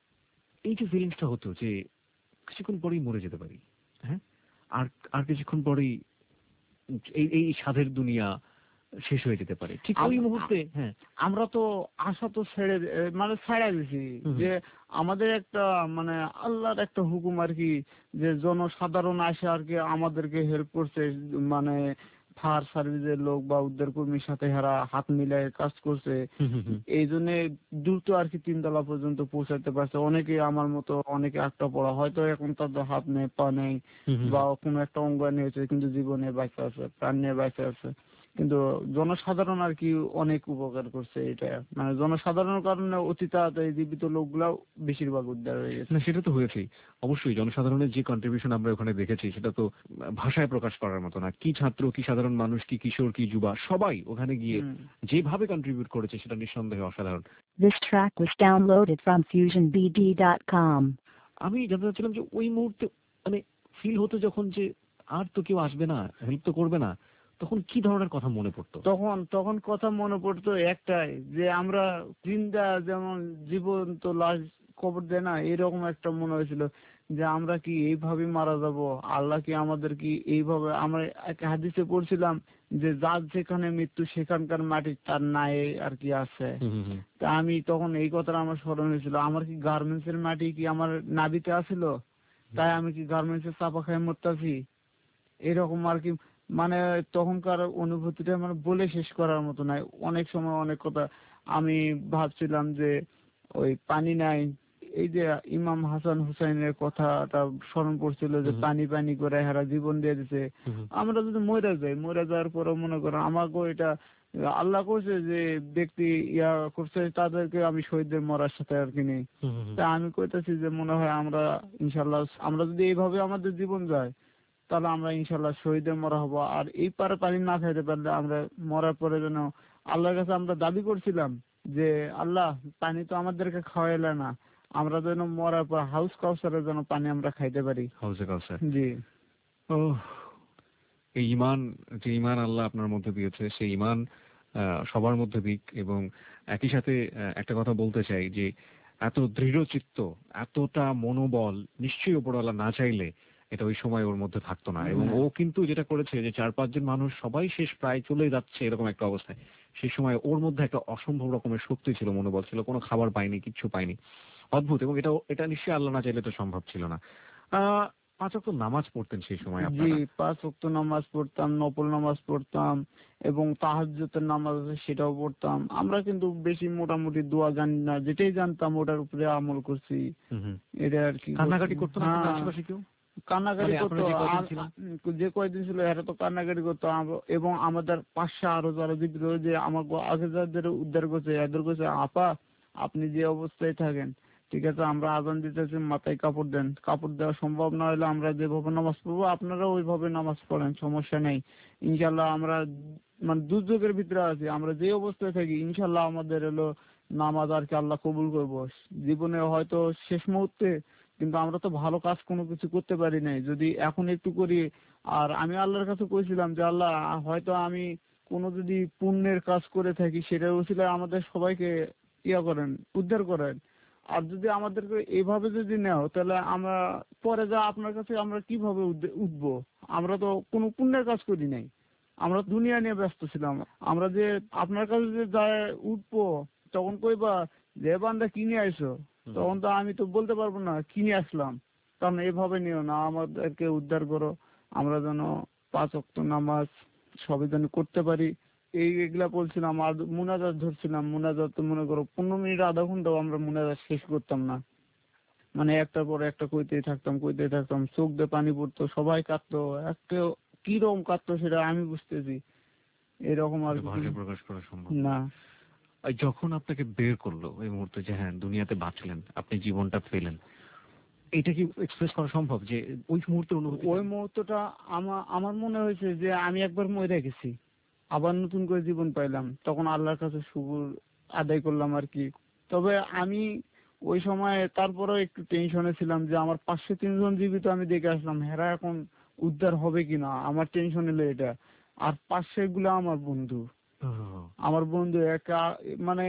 এই যে ফিলিংসটা হতো যে কিছুক্ষণ পরেই মরে যেতে পারি, হ্যাঁ, আর আর কিছুক্ষণ পরেই এই এই স্বাদের দুনিয়া শেষ হয়ে যেতে পারে, ঠিক ওই আম- মুহূর্তে। হ্যাঁ। আমরা তো আশা তো ছেড়ে দে- এ মানে ছাড়া দিছি হুম হুম যে আমাদের একটা মানে আল্লাহর একটা হুকুম আর কি, যে জনসাধারণ আসে আর কি আমাদেরকে হেল্প করছে, মানে ফায়ার সার্ভিসের লোক বা উদ্ধার কর্মীর সাথে হেরা হাত মিলায় কাজ করছে। হুম হুম হুম এই জন্য দ্রুত আর কি তিনতলা পর্যন্ত পৌঁছাতে পারছে। অনেকে আমার মতো অনেকে আটকা পড়া, হয়তো এখন তাদের হাত নেই পা নেই হুম হুম বা হুম। কোনো একটা অঙ্গ নিয়েছে কিন্তু জীবনে বেঁচে আছে, প্রাণ নিয়ে বেঁচে আছে। কিন্তু জনসাধারণ আর কি অনেক উপকার করছে এটা, মানে জনসাধারণের কারণে অতি তাড়াতাড়ি জীবিত লোকগুলাও বেশিরভাগ উদ্ধার হয়ে গেছে। না, সেটা তো হয়েছেই। অবশ্যই জনসাধারণের যে কন্ট্রিবিউশন আমরা ওখানে দেখেছি সেটা তো ভাষায় প্রকাশ করার মতো না। কি ছাত্র, কি সাধারণ মানুষ, কি কিশোর, কি যুবা, সবাই ওখানে গিয়ে হুম। যেভাবে কন্ট্রিবিউট করেছে সেটা নিঃসন্দেহে অসাধারণ। This track was downloaded from fusion b d dot com. আমি জানতে চাচ্ছিলাম যে ওই মুহূর্তে মানে ফিল হতো যখন যে আর তো কেউ আসবে না, হেল্প তো করবে না, তখন কি ধরনের কথা মনে পড়তো? তখন তখন কথা মনে পড়তো একটাই, যে আমরা জিন্দা যেমন জীবন্ত লাশ কবর দেয় না, এরকম একটা মনে হয়েছিল যে আমরা কি এইভাবে মারা যাব। আল্লাহ কি আমাদের কি এইভাবে, আমরা এক হাদিসে পড়ছিলাম যে যার যেখানে মৃত্যু সেখানকার মাটি তার নাই আর কি আছে। হুম হুম হুম তা আমি তখন এই কথাটা আমার স্মরণ হয়েছিল, আমার কি গার্মেন্টস এর মাটি কি আমার নাভিতে আসিল, তাই আমি কি গার্মেন্টস এর চাপা খাই মরতাছি, এরকম আর কি। মানে তখনকার অনুভূতিটা মানে বলে শেষ করার মতো নাই। অনেক সময় অনেক কথা আমি ভাবছিলাম যে ওই পানি নাই, এই যে ইমাম হাসান হুসাইনের কথাটা স্মরণ পড়ছিল যে হুম পানি পানি করে হেরা জীবন দিয়ে দিছে। হুম হুম আমরা যদি মরে যাই, মরে যাওয়ার পরে মনে করো আমাকে এটা আল্লাহ করছে যে ব্যক্তি ইয়া করছে তাদেরকে আমি শহীদদের মরার সাথে আর কি নেই। হুম হুম হুম। তা আমি কইতেছি যে মনে হয় আমরা ইনশাল্লাহ আমরা যদি এইভাবে আমাদের জীবন যায় তাহলে আমরা ইনশাল্লাহ শহীদের মরা হবো। আর এই পারে পানি না খাইতে পারলে আমরা মরার পরে যেন আল্লাহর কাছে আমরা দাবি করছিলাম যে আল্লাহ পানি তো আমাদেরকে খাওয়াইলে না, আমরা যেন মরার পর হাউস কাউসারের যেন পানি আমরা খাইতে পারি। হাউজে কাউসার। জি। ও, এই ইমান, যে ইমান আল্লাহ আপনার মধ্যে দিয়েছে, সেই ইমান আহ, সবার মধ্যে দিক। এবং একই সাথে আহ, একটা কথা বলতে চাই যে এত দৃঢ় চিত্ত, এতটা মনোবল নিশ্চয়ই উপরওয়ালা না চাইলে এটা ওই সময় ওর মধ্যে থাকতো না। এবং হ্যাঁ। ও কিন্তু যেটা করেছে যে চার পাঁচজন মানুষ সবাই শেষ প্রায় চলে যাচ্ছে এরকম একটা অবস্থায়, সেই সময় ওর মধ্যে একটা অসম্ভব রকমের শক্তি ছিল, মনোবল ছিল, কোনো খাবার পায়নি, কিচ্ছু পায়নি। অদ্ভুত। এবং এটা এটা নিশ্চয়ই আল্লাহ না চাইলে তো সম্ভব ছিল না। আহ পাঁচ ওয়াক্ত নামাজ পড়তেন সেই সময় জি, আপনারা? পাঁচ ওয়াক্ত নামাজ পড়তাম, নফল নামাজ পড়তাম এবং তাহাজ্জুদের নামাজ আছে সেটাও পড়তাম। আমরা কিন্তু বেশি মোটামুটি দোয়া জানি না, যেটাই জানতাম ওটার উপরে আমল করছি। হুম, হুম। এটা আর কি কান্নাকাটি করছি। করতো না আপনাদের হ্যাঁ, আশেপাশে কেউ? কান্নাকাটি মানে করতো। আপনারা যে কয়দিন আ- ছিলেন? আ- যে কয়দিন ছিল এরা তো কান্নাকাটি করতো আম- এবং আমাদের পাশে আরো যারা জীবিত যে আমার আগে যাদের উদ্ধার করছে এদের কাছে, আপা আপনি যে অবস্থায় থাকেন ঠিক আছে, আমরা আজান দিতেছি, মাথায় কাপড় দেন, কাপড় দেওয়া সম্ভব না হলে আমরা যেভাবে নামাজ পড়বো আপনারা ওইভাবে নামাজ পড়েন, সমস্যা নেই, ইনশাল্লাহ আমরা মানে দুর্যোগের ভিতরে আছি, আমরা যে অবস্থায় থাকি ইনশাল্লাহ আমাদের হলো নামাজ আর কি আল্লাহ কবুল করবো। জীবনে হয়তো শেষ মুহূর্তে কিন্তু আমরা তো ভালো কাজ কোনো কিছু করতে পারি নাই, যদি এখন একটু করি। আর আমি আল্লাহর কাছে কইছিলাম যে আল্লাহ হয়তো আমি কোনো যদি পুণ্যের কাজ করে থাকি সেটার উসিলায় আমাদের সবাইকে ইয়া করেন, উদ্ধার করেন। আর যদি আমাদেরকে এইভাবে যদি নেও তাহলে আমরা পরে যা আপনার কাছে আমরা কিভাবে উদ্দে- উঠবো? আমরা তো কোনো পুণ্যের কাজ করি নাই, আমরা দুনিয়া নিয়ে ব্যস্ত ছিলাম। আমরা যে আপনার কাছে যে যায় উঠবো তখন কইবা যে বান্দা কিনে আইসো, হুম, তখন তো আমি তো বলতে পারবো না কিনে আসলাম। কারণ এভাবে নিও না, আমাদেরকে উদ্ধার করো, আমরা যেন পাঁচ ওয়াক্ত নামাজ সবাই যেন করতে পারি। এই এগুলা বলছিলাম আর মুনাজাত ধরছিলাম, মুনাজাত তো মনে করো পনেরো মিনিট আধা ঘন্টাও আমরা মুনাজাত শেষ করতাম না, মানে একটার পর একটা কইতেই থাকতাম কইতেই থাকতাম, চোখ দিয়ে পানি পড়তো, সবাই কাঁদতো, একটা কিরকম কাঁদতো সেটা আমি বুঝতেছি, এরকম আর এটা কি ভাষায় প্রকাশ করা সম্ভব না। না। আর যখন আপনাকে বের করলো এই মুহূর্তে যে হ্যাঁ দুনিয়াতে বাঁচলেন, আপনি জীবনটা পেলেন, এটা কি এক্সপ্রেস করা সম্ভব যে ওই মুহূর্তের অনুভূতি? ওই মুহূর্তটা আমার আমার মনে হয়েছে যে আমি একবার মরে গেছি, আবার নতুন করে জীবন পাইলাম, তখন আল্লাহর কাছে শুকর আদায় করলাম আর কি। তবে আমি ওই সময় তারপরেও একটু টেনশনে ছিলাম যে আমার পাঁচশো তিনজন জীবিত আমি দেখে আসলাম, হেরা এখন উদ্ধার হবে কিনা, আমার টেনশন হলো এটা। আর পাঁচশো গুলো আমার বন্ধু, আমার বন্ধু একা, মানে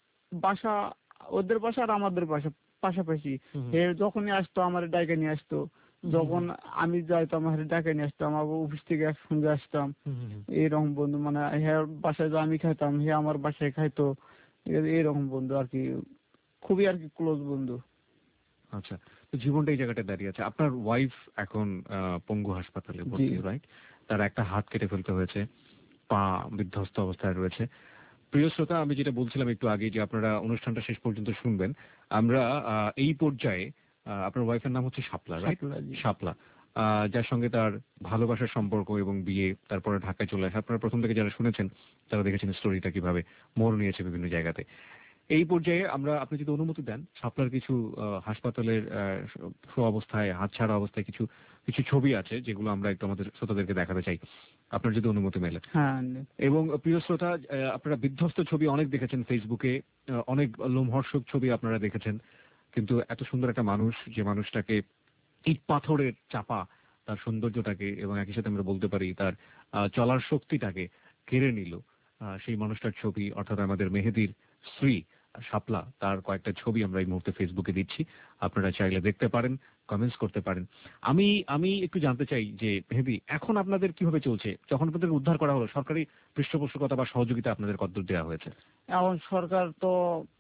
বাসা ওদের বাসা আর আমাদের বাসা পাশাপাশি। হে যখনই আসতো আমার ডাইকে নিয়ে আসতো, যখন আমি যাইতাম আমার ডাইকে নিয়ে আসতাম, আমার অফিস থেকে একসঙ্গে আসতাম, এইরকম বন্ধু। মানে হে বাসায় যা আমি খাইতাম হে আমার বাসায় খাইতো, এ- এইরকম বন্ধু আর কি, খুবই আর কি ক্লোজ বন্ধু। আচ্ছা, তো জীবনটা এই জায়গাটা দাঁড়িয়ে আছে। আপনার ওয়াইফ এখন আহ, পঙ্গু হাসপাতালে জি ভর্তি, রাইট? তার একটা হাত কেটে ফেলতে হয়েছে, পা বিধ্বস্ত অবস্থায় রয়েছে। প্রিয় শ্রোতা, আমি যেটা বলছিলাম একটু আগে যে আপনারা অনুষ্ঠানটা শেষ পর্যন্ত শুনবেন। আমরা আহ, এই পর্যায়ে আহ, আপনার ওয়াইফের নাম হচ্ছে শাপলা, রাইট? শাপলা, জি শাপলা, আহ, যার সঙ্গে তার ভালোবাসার সম্পর্ক এবং বিয়ে, তারপরে ঢাকায় চলে আসে। আপনারা প্রথম থেকে যারা শুনেছেন তারা দেখেছেন স্টোরিটা কিভাবে মোড় নিয়েছে বিভিন্ন জায়গাতে। এই পর্যায়ে আমরা, আপনি যদি অনুমতি দেন, শাপলার কিছু আহ, হাসপাতালের শো অবস্থায়, হাতছাড়া অবস্থায় কিছু কিছু ছবি আছে যেগুলো আমরা একটু আমাদের শ্রোতাদেরকে দেখাতে চাই, আপনার যদি অনুমতি মেলে। হ্যাঁ এবং প্রিয় শ্রোতা, আহ, আপনারা বিধ্বস্ত ছবি অনেক দেখেছেন ফেসবুকে, আহ, অনেক লোমহর্ষক ছবি আপনারা দেখেছেন, কিন্তু এত সুন্দর একটা মানুষ, যে মানুষটাকে ইট পাথরের চাপা তার সৌন্দর্যটাকে এবং একই সাথে আমরা বলতে পারি তার আহ, চলার শক্তিটাকে কেড়ে নিল, আহ, সেই মানুষটার ছবি, অর্থাৎ আমাদের মেহেদীর স্ত্রী শাপলা, তার কয়েকটা ছবি আমরা এই মুহূর্তে ফেসবুকে দিচ্ছি, আপনারা চাইলে দেখতে পারেন, কমেন্টস করতে পারেন। আমি আমি একটু জানতে চাই যে মেহেদী, এখন আপনাদের কিভাবে চলছে? যখন আপনাদের উদ্ধার করা হলো, সরকারি পৃষ্ঠপোষকতা বা সহযোগিতা আপনাদের কতদূর দেওয়া হয়েছে? এখন সরকার তো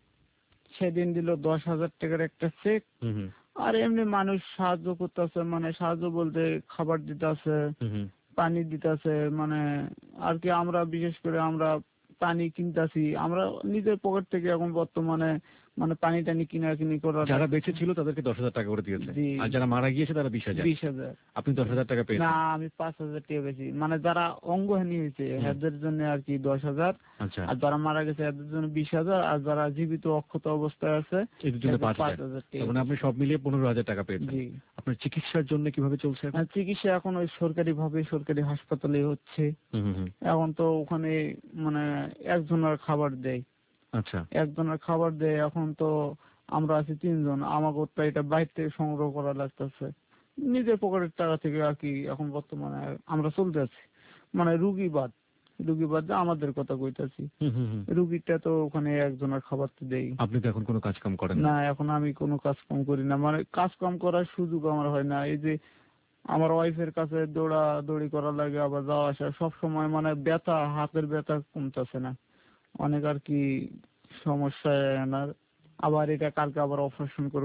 সেদিন দিল দশ হাজার টাকার একটা চেক, হুম হুম আর এমনি মানুষ সাহায্য করতেছে, মানে সাহায্য বলতে খাবার দিতেছে, হুম হুম। পানি দিতেছে, মানে আর কি আমরা বিশেষ করে আমরা পানি কিনতাছি, আমরা নিজের পকেট থেকে এখন বর্তমানে মানে পানি টানি কিনা কিনি করার। যারা বেঁচে ছিল তাদেরকে দশ হাজার টাকা করে দিয়েছে, জি আর যারা মারা গিয়েছে তারা বিশ হাজার। বিশ হাজার। আপনি দশ হাজার টাকা না পেয়েছেন? আমি পাঁচ হাজার টাকা বেশি, মানে যারা অঙ্গহানি হয়েছে হুম। এদের জন্য আর কি দশ হাজার, আচ্ছা, আর যারা মারা গেছে এদের জন্য বিশ হাজার, আর যারা জীবিত অক্ষত অবস্থায় আছে এদের জন্য এদের পাঁচ পাঁচ হাজার হাজার তার মানে টাকা। আপনি সব মিলিয়ে পনেরো হাজার টাকা পেয়েছেন। জি আপনার চিকিৎসার জন্য কিভাবে চলছে এখন? আর চিকিৎসা এখন ওই সরকারি ভাবে সরকারি হাসপাতালে হচ্ছে। হুম হুম হুম। এখন তো ওখানে মানে একজনের খাবার দেয়, আচ্ছা, একজনের খাবার দেয়, এখন তো আমরা আছি তিনজন, আমাকে তো এটা বাইরে থেকে সংগ্রহ করা লাগতেছে, নিজের পকেটের টাকা থেকে আর কি এখন বর্তমানে আমরা চলতে আছি, মানে রুগী বাদ, রুগী বাদ যে আমাদের কথা কইতাছি, হুম হুম হুম। রুগীটা তো ওখানে একজনের খাবার তো দেই আপনি তো এখন কোনো কাজ কাম করেন না? না। এখন আমি কোনো কাজ কম করি না, মানে কাজ কম করার সুযোগ আমার হয় না, এই যে আমার ওয়াইফের কাছে দৌড়া দৌড়ি করা লাগে, আবার যাওয়া আসা সব সময়, মানে ব্যথা, হাতের ব্যথা কমতেছে না, অনেক আর কি সমস্যায় আনার। আবার এটা কালকে আবার অপারেশন করব।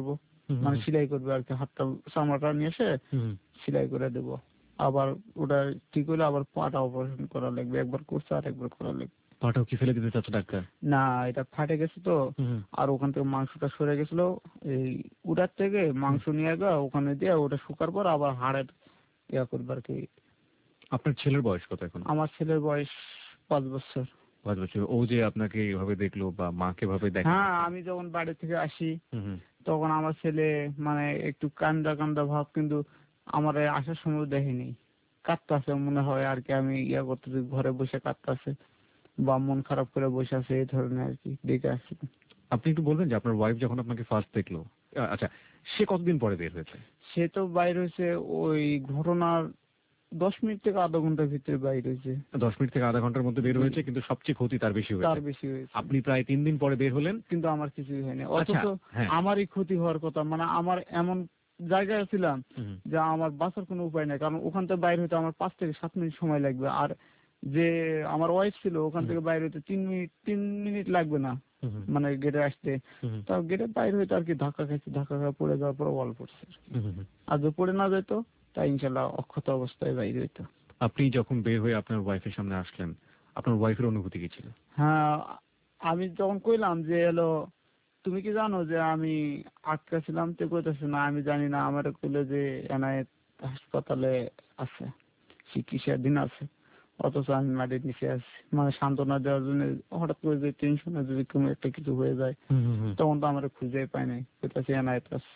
হুম, মানে হুম, সেলাই করবে আর কি, হাতটা চামড়াটা নিয়ে এসে হুম। সেলাই করে দেবো। আবার ওটা ঠিক হলে আবার পাটা অপারেশন করা লাগবে, একবার করছে আর একবার করা লাগবে। পাটাও কি ফেলে দিতে চাচ্ছে ডাক্তার? না, এটা ফাটে গেছে তো, হুম, আর ওখান থেকে মাংসটা সরে গেছিল, এই উড়ার থেকে মাংস নিয়ে গা ওখানে দিয়ে ওটা শুকার পর আবার হাড়ের ইয়া করবে আর কি। আপনার ছেলের বয়স কত এখন? আমার ছেলের বয়স পাঁচ বছর। পাঁচ বছর। ও যে আপনাকে এভাবে দেখলো বা মাকে ভাবে দেখে? হ্যাঁ, আমি যখন বাড়ি থেকে আসি হুম, হুম। তখন আমার ছেলে মানে একটু কান্দা কান্দা ভাব, কিন্তু আমার এই আসার সময় দেখেনি, কাঁদতাছে মনে হয় আর কি, আমি ইয়া করতেছি ঘরে বসে কাঁদতাছে বা মন খারাপ করে বসে আছে, এই ধরনের আর কি দেখে আসি। আপনি একটু বলবেন যে আপনার ওয়াইফ যখন আপনাকে ফার্স্ট দেখলো, আ- আচ্ছা, সে কতদিন পরে বের হয়েছে? সে তো বাইর হয়েছে ওই ঘটনার দশ মিনিট থেকে আধা ঘন্টার ভিতরে বাইর হয়েছে। দশ মিনিট থেকে আধা ঘন্টার মধ্যে বের জি। হয়েছে, কিন্তু সবচেয়ে ক্ষতি তার বেশি তার হয়েছে। বেশি হয়েছে, আপনি প্রায় তিন দিন পরে বের হলেন। কিন্তু আমার কিছুই হয়নি, আচ্ছা, অথচ হ্যাঁ। আমারই ক্ষতি হওয়ার কথা। মানে আমার এমন জায়গায় ছিলাম হুম, যে আমার বাঁচার কোনো উপায় নাই, কারণ ওখান থেকে বাইরে হতে আমার পাঁচ থেকে সাত মিনিট সময় লাগবে, আর যে আমার ওয়াইফ ছিল ওখান হুম, থেকে বাইরে হতে তিন মিনিট তিন মিনিট লাগবে না, হুম, হুম, মানে গেটে আসতে। হুম, তাও গেটে বাইরে হইতে আর কি ধাক্কা খাইছি, ধাক্কা খাওয়া পড়ে যাওয়ার পর ওয়াল পড়ছে। হুম, হুম, হুম। আর যদি পড়ে না যেত তাই ইনশাল্লাহ অক্ষত অবস্থায় বাইরে হইতো। আপনি যখন বের হয়ে আপনার ওয়াইফের সামনে আসলেন, আপনার ওয়াইফের অনুভূতি কি ছিল? হ্যাঁ, আমি যখন কইলাম যে এলো তুমি কি জানো যে আমি আটকা ছিলাম, তো কইতেছে না আমি জানি না, আমার কইলো যে এনায়েত হাসপাতালে আছে, চিকিৎসাধীন আছে, অথচ আমি মাটির নিচে আছি। মানে সান্ত্বনা দেওয়ার জন্য, হঠাৎ করে যে টেনশনে যদি কোনো একটা কিছু হয়ে যায় হুম, হুম, হুম। তখন তো আমার খুঁজে পাই নাই, কইতেছে এনায়েত আছে।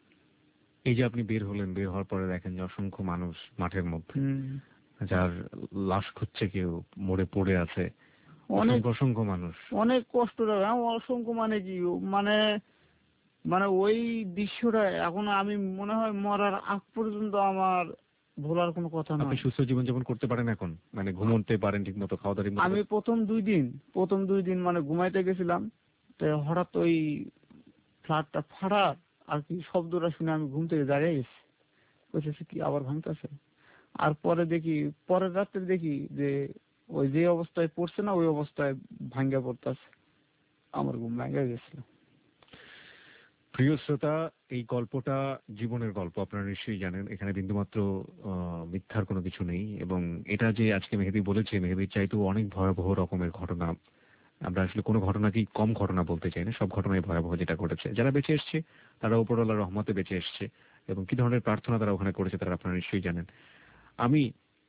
এই যে আপনি বের হলেন, বের হওয়ার পরে দেখেন যে অসংখ্য মানুষ মাঠের মধ্যে, হুম, যার লাশ খুঁজছে, কেউ মরে পড়ে আছে, অনেক অসংখ্য অসংখ্য মানুষ। অনেক কষ্ট লাগে। হ্যাঁ, অসংখ্য মানে কি, মানে মানে ওই দৃশ্যটা এখন আমি মনে হয় মরার আগ পর্যন্ত আমার ভোলার কোনো কথা আপনি নয়। সুস্থ জীবনযাপন করতে পারেন এখন? মানে ঘুমোতে পারেন ঠিক মতো, খাওয়া দাওয়া ঠিক মতো আমি করেন? প্রথম দুই দিন প্রথম দুই দিন মানে ঘুমাইতে গেছিলাম, তো হঠাৎ ওই ফ্ল্যাটটা ফাটার আর কি শব্দটা শুনে আমি ঘুম থেকে দাঁড়িয়ে গেছি, বলতেছি কি আবার ভাঙতেছে। আর পরে দেখি, পরের রাত্রে দেখি যে ওই যে অবস্থায় পড়ছে না ওই অবস্থায় ভাঙ্গা পড়তেছে, আমার ঘুম ভাঙ্গা গেছিল। প্রিয় শ্রোতা, এই গল্পটা জীবনের গল্প, আপনারা নিশ্চয়ই জানেন। এখানে বিন্দুমাত্র আহ, মিথ্যার কোনো কিছু নেই। এবং এটা যে আজকে মেহেদী বলেছে, মেহেদীর চাইতেও অনেক ভয়াবহ রকমের ঘটনা। আমরা আসলে কোনো ঘটনাকেই কম ঘটনা বলতে চাই না, সব ঘটনাই ভয়াবহ যেটা ঘটেছে। যারা বেঁচে এসছে তারা উপরওয়ালার রহমতে বেঁচে এসছে, এবং কি ধরনের প্রার্থনা তারা ওখানে করেছে তারা আপনারা নিশ্চয়ই জানেন। আমি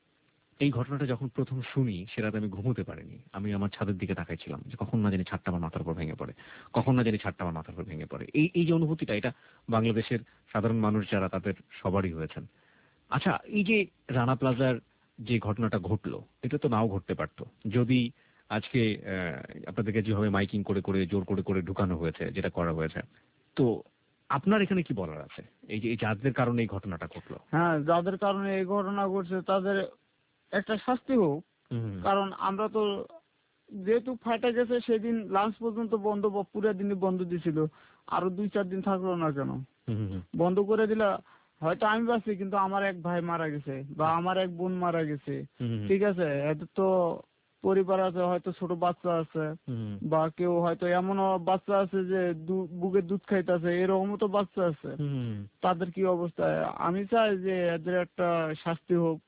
এই ঘটনাটা যখন প্রথম শুনি, সে রাতে আমি ঘুমোতে পারিনি। আমি আমার ছাদের দিকে তাকাইছিলাম যে কখন না জানি ছাদটা আমার মাথার উপর ভেঙে পড়ে, কখন না জানি ছাদটা আমার মাথার উপর ভেঙে পড়ে। এই এই যে অনুভূতিটা, এটা বাংলাদেশের সাধারণ মানুষ যারা, তাদের সবারই হয়েছেন। আচ্ছা, এই যে রানা প্লাজার যে ঘটনাটা ঘটলো, এটা তো নাও ঘটতে পারতো যদি আজকে আহ, আপনাদেরকে যেভাবে মাইকিং করে করে জোর করে করে ঢুকানো হয়েছে, যেটা করা হয়েছে। তো আপনার এখানে কি বলার আছে, এই যে এই যাদের কারণে এই ঘটনাটা ঘটলো? হ্যাঁ, যাদের কারণে এই ঘটনা ঘটছে তাদের একটা শাস্তি হোক। হুম, কারণ আমরা তো যেহেতু ফাটা গেছে সেদিন লাঞ্চ পর্যন্ত বন্ধ, বা পুরো দিনই বন্ধ দিছিল, আরো দুই চার দিন থাকলো না কেন, হুম, হুম, বন্ধ করে দিলা। হয়তো আমি বাঁচি কিন্তু আমার এক ভাই মারা গেছে বা আমার এক বোন মারা গেছে, হুম, হুম, ঠিক আছে, এদের তো পরিবার আছে, হয়তো ছোট বাচ্চা আছে, হুম, বা কেউ হয়তো এমনও বাচ্চা আছে যে দু- বুকের দুধ খাইতেছে, এরকমও তো বাচ্চা আছে। হুম, হুম। তাদের কি অবস্থা, আমি চাই যে এদের একটা শাস্তি হোক।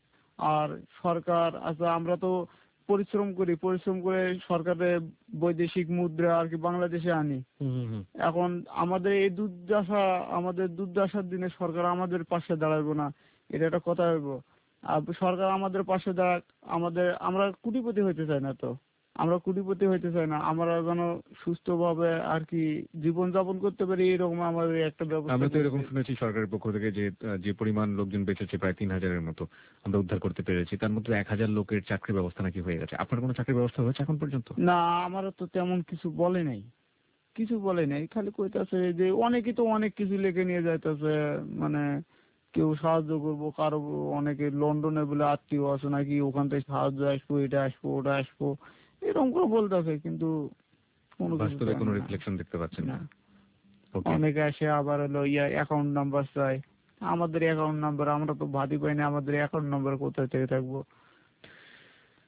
আর সরকার আছে, আমরা তো পরিশ্রম করি, পরিশ্রম করে সরকারের বৈদেশিক মুদ্রা আর কি বাংলাদেশে আনি। হুম, হুম, হুম। এখন আমাদের এই দুর্দশা, আমাদের দুর্দশার দিনে সরকার আমাদের পাশে দাঁড়াবে না, এটা একটা কথা হইব। আর সরকার আমাদের পাশে দাঁড়াক, আমাদের, আমরা কোটিপতি হইতে চাই না তো, আমরা কোটিপতি হইতে চাই না, আমরা যেন সুস্থভাবে আর কি জীবন যাপন করতে পারি, এরকম আমাদের একটা ব্যবস্থা আমরা তো করতে এরকম হবে। শুনেছি সরকারের পক্ষ থেকে যে আহ, যে পরিমাণ লোকজন বেঁচেছে, প্রায় তিন হাজারের মতো আমরা উদ্ধার করতে পেরেছি। তার মধ্যে এক হাজার লোকের চাকরির ব্যবস্থা নাকি হয়ে গেছে। আপনার কোনো চাকরির ব্যবস্থা হয়েছে এখন পর্যন্ত? না, আমারও তো তেমন কিছু বলে নাই, কিছু বলে নাই, খালি কইতাছে যে অনেকেই তো অনেক কিছু লেখে নিয়ে যাইতেছে, মানে কেউ সাহায্য করবো কারো, অনেকে লন্ডনে বলে আত্মীয় আছে নাকি, ওখান থেকে সাহায্য আসবো, এটা আসবো ওটা আসবো, এরকম করে বলতেছে, কিন্তু কোনো কিছু তো বাস্তবে কোনো হয় না। রিফ্লেকশন দেখতে পাচ্ছেন না, না? ওকে। অনেকে আসে আবার হলো ইয়া অ্যাকাউন্ট নাম্বার চাই, আমাদের অ্যাকাউন্ট নাম্বার আমরা তো ভাবই পাই না, আমাদের অ্যাকাউন্ট নাম্বার কোথায় থেকে থাকবো।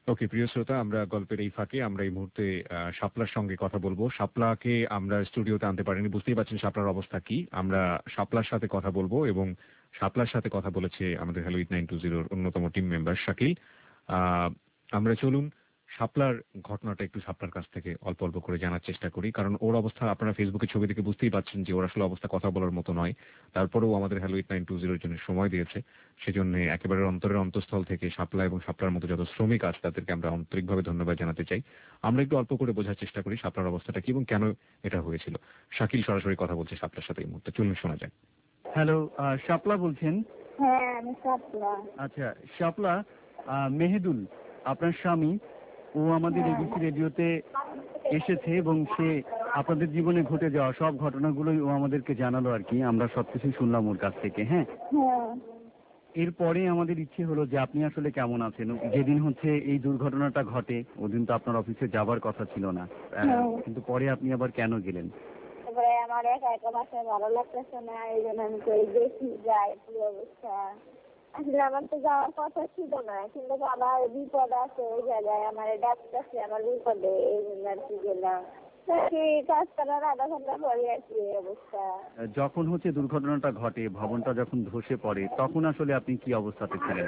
ওকে প্রিয় শ্রোতা, আমরা গল্পের এই ফাঁকে আমরা এই মুহূর্তে আহ, শাপলার সঙ্গে কথা বলবো। শাপলাকে আমরা স্টুডিওতে আনতে পারিনি, বুঝতেই পারছেন শাপলার অবস্থা কি। আমরা শাপলার সাথে কথা বলবো এবং শাপলার সাথে কথা বলেছে আমাদের হ্যালো এইট নাইন টু জিরোর অন্যতম টিম মেম্বার শাকিল। আহ, আমরা চলুন শাপলার ঘটনাটা একটু শাপলার কাছ থেকে অল্প অল্প করে জানার চেষ্টা করি, কারণ ওর অবস্থা আপনারা ফেসবুকে ছবি দেখে বুঝতেই পারছেন যে ওর আসলে অবস্থা কথা বলার মতো নয়। তারপরেও আমাদের হ্যালো এইট নাইন টু জিরোর জন্য সময় দিয়েছে, সেজন্য একেবারে অন্তরের অন্তঃস্থল থেকে শাপলা এবং শাপলার মতো যত শ্রমিক আছে তাদেরকে আমরা আন্তরিকভাবে ধন্যবাদ জানাতে চাই। আমরা একটু অল্প করে বোঝার চেষ্টা করি শাপলার অবস্থাটা কি এবং কেন এটা হয়েছিল। শাকিল সরাসরি কথা বলছে শাপলার সাথে এই মুহূর্তে, চলুন শোনা যায়। হ্যালো, শাপলা বলছেন? হ্যাঁ আমি শাপলা। আচ্ছা শাপলা, আহ, মেহেদুল আপনার স্বামী, ও আমাদের হ্যাঁ। এবিসি রেডিওতে এসেছে এবং সে আপনাদের জীবনে ঘটে যাওয়া সব ঘটনাগুলোই ও আমাদেরকে জানালো আর কি। আমরা সবকিছুই শুনলাম ওর কাছ থেকে। হ্যাঁ, হ্যাঁ এরপরে আমাদের ইচ্ছে হলো যে আপনি আসলে কেমন আছেন। যেদিন হচ্ছে এই দুর্ঘটনাটা ঘটে ওদিন তো আপনার অফিসে যাবার কথা ছিল না, আহ, হ্যাঁ। কিন্তু পরে আপনি আবার কেন গেলেন? তারপরে আমার একা একা বাসায় ভালো লাগতেছে না, এই জন্য আমি কই দেখি যাই কি অবস্থা। আসলে আমার তো যাওয়ার কথা ছিল না, কিন্তু আমার বিপদ আছে ওই জায়গায়, আমার ডাকতেছে আমার বিপদে, এই জন্য আর কি গেলাম। কি কাজ করার আধা ঘন্টা পরে আর কি এই অবস্থা। যখন হচ্ছে দুর্ঘটনাটা ঘটে, ভবনটা যখন ধসে পড়ে, তখন আসলে আপনি কি অবস্থাতে ছিলেন?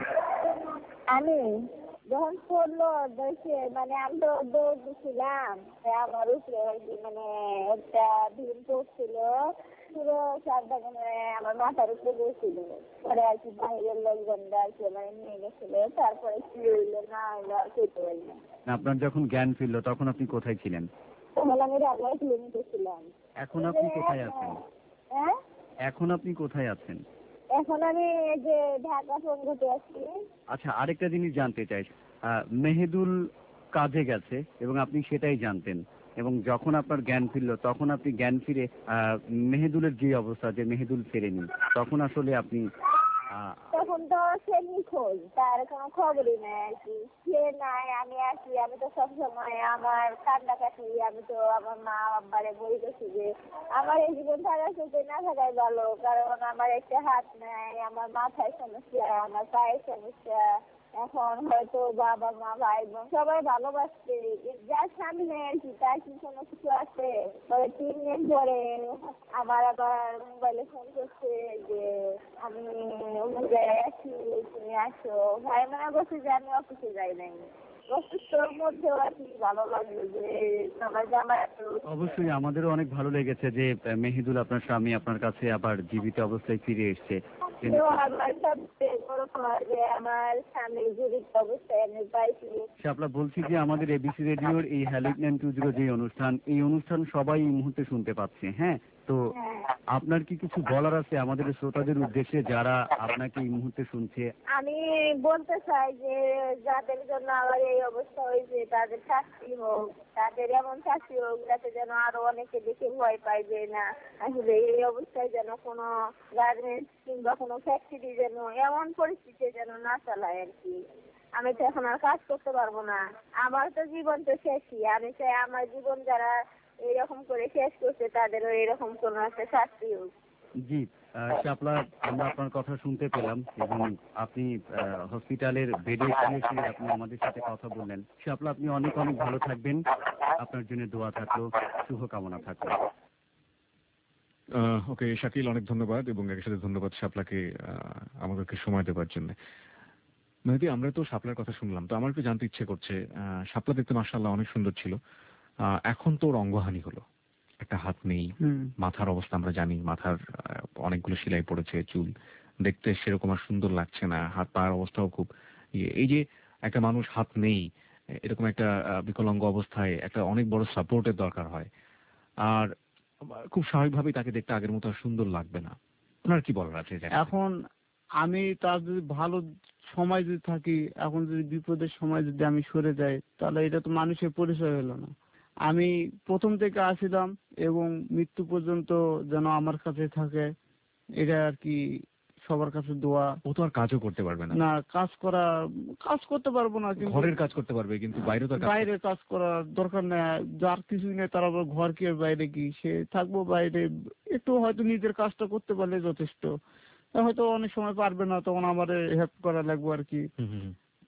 আমি যখন পড়লো দেখে মানে আমি তো দৌড় দিচ্ছিলাম, আমার উপরে আর কি মানে একটা ভিড় পড়ছিল, পুরো সাতটা মানে আমার মাথার উপরে গেছিল। পরে আর কি বাইরের লোকজনরা আর কি মানে নিয়ে গেছিল, তারপরে কি হইলো না হইলো আর খেতে পারলাম। আপনার যখন জ্ঞান ফিরল তখন আপনি কোথায় ছিলেন? তাহলে আমি রান্নায় কিলোমিটার ছিলাম। এখন আপনি কোথায় আছেন? হ্যাঁ এখন আপনি কোথায় আছেন? এখন আমি এই যে ঢাকা ফোন করতে আসছি। আচ্ছা, আরেকটা জিনিস জানতে চাই। আহ, মেহেদুল কাজে গেছে এবং আপনি সেটাই জানতেন, এবং যখন আপনার জ্ঞান ফিরল তখন আপনি জ্ঞান ফিরে আহ, মেহেদুলের যে অবস্থা, যে মেহেদুল ফেরেনি, তখন আসলে আপনি আহ, তখন তো সে নিখোঁজ, তার কোনো খবরই নাই আর কি। সে নাই, আমি আছি, আমি তো সবসময় আমার কান্নাকাটি, আমি তো আমার মা আব্বারে বলতেছি যে আমার এই জীবন থাকার সাথে না থাকাই ভালো, কারণ আমার একটা হাত নাই, আমার মাথায় সমস্যা, আমার পায়ের সমস্যা। এখন হয়তো বাবা মা ভাই বোন সবাই ভালোবাসছে, যার স্বামী নেই আর কি, তার কি কোনো কিছু আছে? তবে তিন দিন পরে আমার আবার মোবাইলে ফোন করছে যে আমি অমুক জায়গায় আছি, তুমি আসো। ভাই মনে করছে যে আমি অফিসে যাই নাই। অসুস্থর মধ্যেও আর কি ভালো লাগলো যে সবাই যে আমার একটু। অবশ্যই আমাদেরও অনেক ভালো লেগেছে যে আহ, মেহেদুল আপনার স্বামী আপনার কাছে আবার জীবিত অবস্থায় ফিরে এসছে। কিন্তু তো আমার সবচেয়ে বড় কথা যে আমার স্বামী জীবিত অবস্থায় আমি পাইছি। শাপলা বলছি যে আমাদের এবিসি রেডিওর এই হ্যালো নাইন টু জিরো যে অনুষ্ঠান, এই অনুষ্ঠান সবাই এই মুহূর্তে শুনতে পাচ্ছে। হ্যাঁ, তো হ্যাঁ। আপনার কি কিছু বলার আছে আমাদের শ্রোতাদের উদ্দেশ্যে যারা আপনাকে এই মুহূর্তে শুনছে? আমি বলতে চাই যে যাদের জন্য আমার এই অবস্থা হয়েছে তাদের শাস্তি হোক, তাদের এমন শাস্তি হোক যাতে যেন আরো অনেকে দেখে ভয় পায় যে না আসলে এই অবস্থায় যেন কোনো গার্মেন্টস কিংবা কোনো ফ্যাক্টরি যেন এমন পরিস্থিতি যেন না চালায় আর কি। আমি তো এখন আর কাজ করতে পারবো না, আমার তো জীবন তো শেষই। আমি চাই আমার জীবন যারা এইরকম করে শেষ করছে তাদেরও এরকম কোনো একটা শাস্তি হোক। জি, আহ, শাপলা, আমরা আপনার কথা শুনতে পেলাম এবং আপনি আহ, হসপিটালের বেডে শুয়ে আপনি আমাদের সাথে কথা বললেন। শাপলা, আপনি অনেক অনেক ভালো থাকবেন। আপনার জন্য দোয়া থাকলো, শুভকামনা থাকলো। আহ, ওকে শাকিল, অনেক ধন্যবাদ এবং এর সাথে ধন্যবাদ শাপলাকে আহ, আমাদেরকে সময় দেওয়ার জন্য। মেহেদী, আমরা তো শাপলার কথা শুনলাম, তো আমার একটু জানতে ইচ্ছে করছে, আহ, শাপলা দেখতে মাশাআল্লাহ অনেক সুন্দর ছিল। আহ, এখন তো ওর অঙ্গহানি হলো, একটা হাত নেই, মাথার অবস্থা আমরা জানি, মাথার আহ, অনেকগুলো সেলাই পড়েছে, চুল দেখতে সেরকম আর সুন্দর লাগছে না, হাত পায়ের অবস্থাও খুব ইয়ে। এই যে একটা মানুষ হাত নেই, এরকম একটা আহ, বিকলাঙ্গ অবস্থায় একটা অনেক বড় সাপোর্টের দরকার হয়, আর খুব স্বাভাবিকভাবেই তাকে দেখতে আগের মতো আর সুন্দর লাগবে না। আপনার কি বলার আছে? এখন আমি তার যদি ভালো সময় যদি থাকি, এখন যদি বিপদের সময় যদি আমি সরে যাই, তাহলে এটা তো মানুষের পরিচয় হলো না। আমি প্রথম থেকে আসিলাম এবং মৃত্যু পর্যন্ত যেন আমার কাছে থাকে, এটা আর কি সবার কাছে দোয়া। ও তো আর কাজও করতে পারবে না। না, কাজ করা কাজ করতে পারবো না, কিন্তু ঘরের কাজ করতে পারবে, কিন্তু বাইরে তো আর কাজ করতে- বাইরে কাজ করার দরকার নেই। যার কিছুই নেই তার আবার ঘর কি আর বাইরে কি, সে থাকবো বাইরে, একটু হয়তো নিজের কাজটা করতে পারলে যথেষ্ট। হয়তো অনেক সময় পারবে না, তখন আমার হেল্প করা লাগবে আর কি। হুম, হুম, হুম।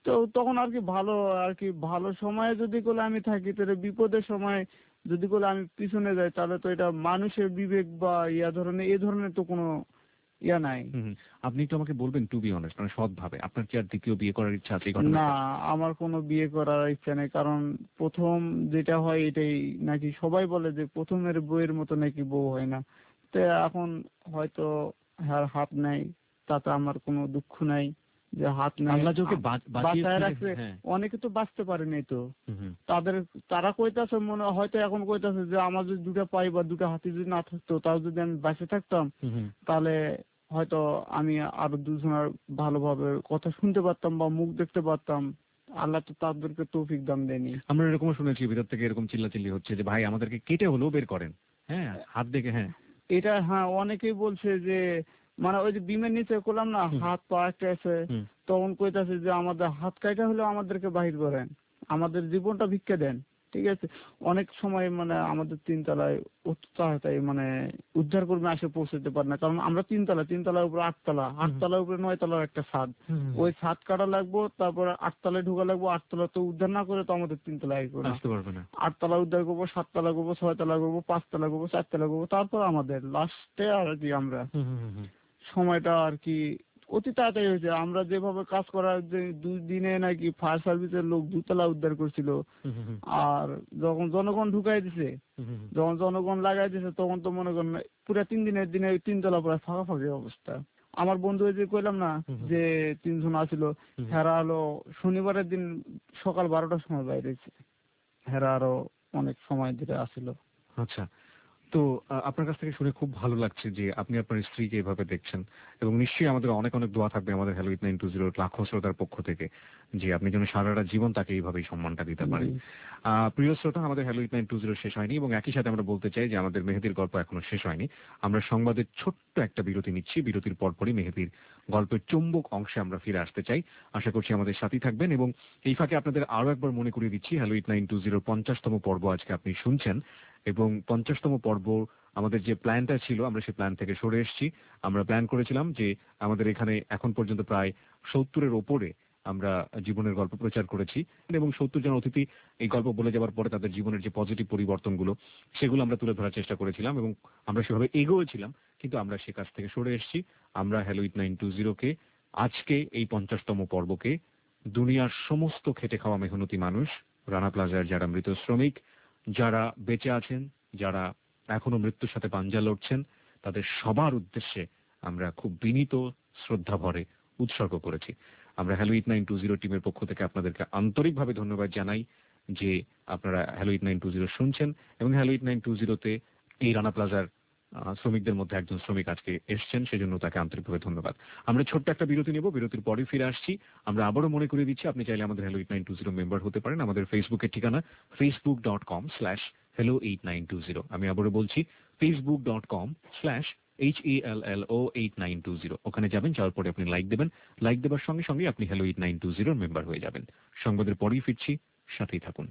তো তখন আর কি ভালো আর কি ভালো সময়ে যদি কোলে আমি থাকি তাহলে বিপদের সময় যদি কোলে আমি পিছনে যাই তাহলে তো এটা মানুষের বিবেক বা ইয়া ধরনের এই ধরনের তো কোনো ইয়া নাই। হুম, আপনি একটু আমাকে বলবেন টু বি অনেস্ট, মানে সৎভাবে, আপনার কি আর দ্বিতীয় বিয়ে করার ইচ্ছা আছে এই ঘটনা? না, আমার কোনো বিয়ে করার ইচ্ছা নেই, কারণ প্রথম যেটা হয় এটাই নাকি সবাই বলে যে প্রথমের বউয়ের মতো নাকি বউ হয় না। তো এখন হয়তো হ্যাঁ হাত নাই, তাতে আমার কোনো দুঃখ নাই যে হাত নাই, আল্লাহ যাকে বাঁচ- বাঁচিয়ে বাঁচায় ফিরে- রাখছে। হ্যাঁ। অনেকে তো বাঁচতে পারে নাই তো, হুম, হুম, তাদের তারা কইতাছে মনে হয় হয়তো এখন কইতাছে যে আমার যদি দুটা পাই বা দুটা হাতি যদি না থাকতো তাও যদি আমি বাঁচে থাকতাম হুম, হুম। তাহলে হয়তো আমি আরো দুজনের ভালোভাবে কথা শুনতে পারতাম বা মুখ দেখতে পারতাম। আল্লাহ তো তাদেরকে তৌফিক দান দেয়নি। আমরা এরকমও শুনেছি ভিতর থেকে এরকম চিল্লাচিল্লি হচ্ছে যে ভাই আমাদেরকে কেটে হলেও বের করেন, হ্যাঁ হাত দেখে। হ্যাঁ, এটা হ্যাঁ অনেকেই বলছে যে মানে ওই যে বিমের নিচে করলাম না হুম। হাত পা একটা আছে, হুম। তখন কইতাছে যে আমাদের হাত কাটা হলেও আমাদেরকে বাহির করেন, আমাদের জীবনটা ভিক্ষা দেন। ঠিক আছে, অনেক সময় মানে আমাদের তিনতলায় উচ্চতায় মানে উদ্ধার কর্মী আসে পৌঁছাতে পারে না, কারণ আমরা তিনতলা, তিনতলার উপরে আটতলা, আটতলার উপরে নয় তলার একটা ছাদ, ওই ছাদ কাটা লাগবো, তারপরে আটতলায় ঢোকা লাগবো, আটতলা তো উদ্ধার না করে তো আমাদের তিনতলায় আসবো না। আসতে পারবে না। আটতলা উদ্ধার করবো, সাততলা করবো, ছয়তলা করবো, পাঁচতলা করবো, চারতলা করবো, তারপর আমাদের লাস্টে আর কি আমরা হুম, হুম, হুম, হুম। সময়টা আর কি অতি তাড়াতাড়ি হয়েছে। আমরা যেভাবে কাজ করার যে দুই দিনে নাকি ফায়ার সার্ভিসের লোক দুতলা উদ্ধার করছিল, হুম, হুম, হুম, আর যখন জনগণ ঢুকাই দিছে, হুম, হুম, হুম। যখন জনগণ লাগাই দিছে তখন তো মনে করেন পুরো তিন দিনের দিনে ওই তিনতলা পুরো ফাঁকা ফাঁকি অবস্থা। আমার বন্ধু ওই যে কইলাম না হুম, হুম। যে তিনজন আছিল, হুম। হেরা হলো শনিবারের দিন সকাল বারোটার সময় বাইরেছে, হেরা আরো অনেক সময় ধরে আসিল। আচ্ছা, তো আহ, আপনার কাছ থেকে শুনে খুব ভালো লাগছে যে আপনি আপনার স্ত্রীকে এভাবে দেখছেন, এবং নিশ্চয়ই আমাদের অনেক অনেক দোয়া থাকবে আমাদের হ্যালো এইট নাইন টু জিরোর লাখো শ্রোতার পক্ষ থেকে যে আপনি যেন সারাটা জীবন তাকে এইভাবেই সম্মানটা দিতে পারেন। আহ, প্রিয় শ্রোতা, আমাদের hello eight nine two zero শেষ হয়নি, এবং একই সাথে আমরা বলতে চাই যে আমাদের মেহেদির গল্প এখনো শেষ হয়নি। আমরা সংবাদের ছোট্ট একটা বিরতি নিচ্ছি, বিরতির পরপরই মেহেদির গল্পের চুম্বক অংশে আমরা ফিরে আসতে চাই। আশা করছি আমাদের সাথেই থাকবেন, এবং এই ফাঁকে আপনাদের আরো একবার মনে করিয়ে দিচ্ছি হ্যালো এইট নাইন টু জিরোর পঞ্চাশতম পর্ব আজকে আপনি শুনছেন, এবং পঞ্চাশতম পর্ব আমাদের যে প্ল্যানটা ছিল আমরা সেই প্ল্যান থেকে সরে এসেছি। আমরা প্ল্যান করেছিলাম যে আমাদের এখানে এখন পর্যন্ত প্রায় সত্তরের ওপরে আমরা জীবনের গল্প প্রচার করেছি, এবং সত্তর জন অতিথি এই গল্প বলে যাওয়ার পরে তাদের জীবনের যে পজিটিভ পরিবর্তনগুলো সেগুলো আমরা তুলে ধরার চেষ্টা করেছিলাম, এবং আমরা সেভাবে এগোয়েছিলাম। কিন্তু আমরা সে কাজ থেকে সরে এসেছি। আমরা হ্যালো এইট নাইন টু জিরোকে আজকে এই পঞ্চাশতম পর্বকে দুনিয়ার সমস্ত খেটে খাওয়া মেহনতি মানুষ, রানা প্লাজার যারা মৃত শ্রমিক, যারা বেঁচে আছেন, যারা এখনো মৃত্যুর সাথে পাঞ্জা লড়ছেন, তাদের সবার উদ্দেশ্যে আমরা খুব বিনীত শ্রদ্ধা ভরে উৎসর্গ করেছি। আমরা hello eight nine two zero টিমের পক্ষ থেকে আপনাদেরকে আন্তরিকভাবে ধন্যবাদ জানাই যে আপনারা hello eight nine two zero শুনছেন, এবং হ্যালো এইট নাইন টু জিরোতে এই রানা প্লাজার আহ, শ্রমিকদের মধ্যে একজন শ্রমিক আজকে এসছেন, সেজন্য তাকে আন্তরিকভাবে ধন্যবাদ। আমরা ছোট্ট একটা বিরতি নেব, বিরতির পরে ফিরে আসছি। আমরা আবারও মনে করিয়ে দিচ্ছি আপনি চাইলে আমাদের hello eight nine two zero member হতে পারেন। আমাদের ফেসবুকের ঠিকানা Facebook dot com slash hello eight nine two zero. আমি আবারও বলছি Facebook dot com slash H A L L O eight nine two zero. ওখানে যাবেন, যাওয়ার পরে আপনি লাইক দেবেন, লাইক দেওয়ার সঙ্গে সঙ্গে আপনি হ্যালো এইট নাইন টু জিরোর মেম্বার হয়ে যাবেন। সংবাদের পরেই ফিরছি, সাথেই থাকুন।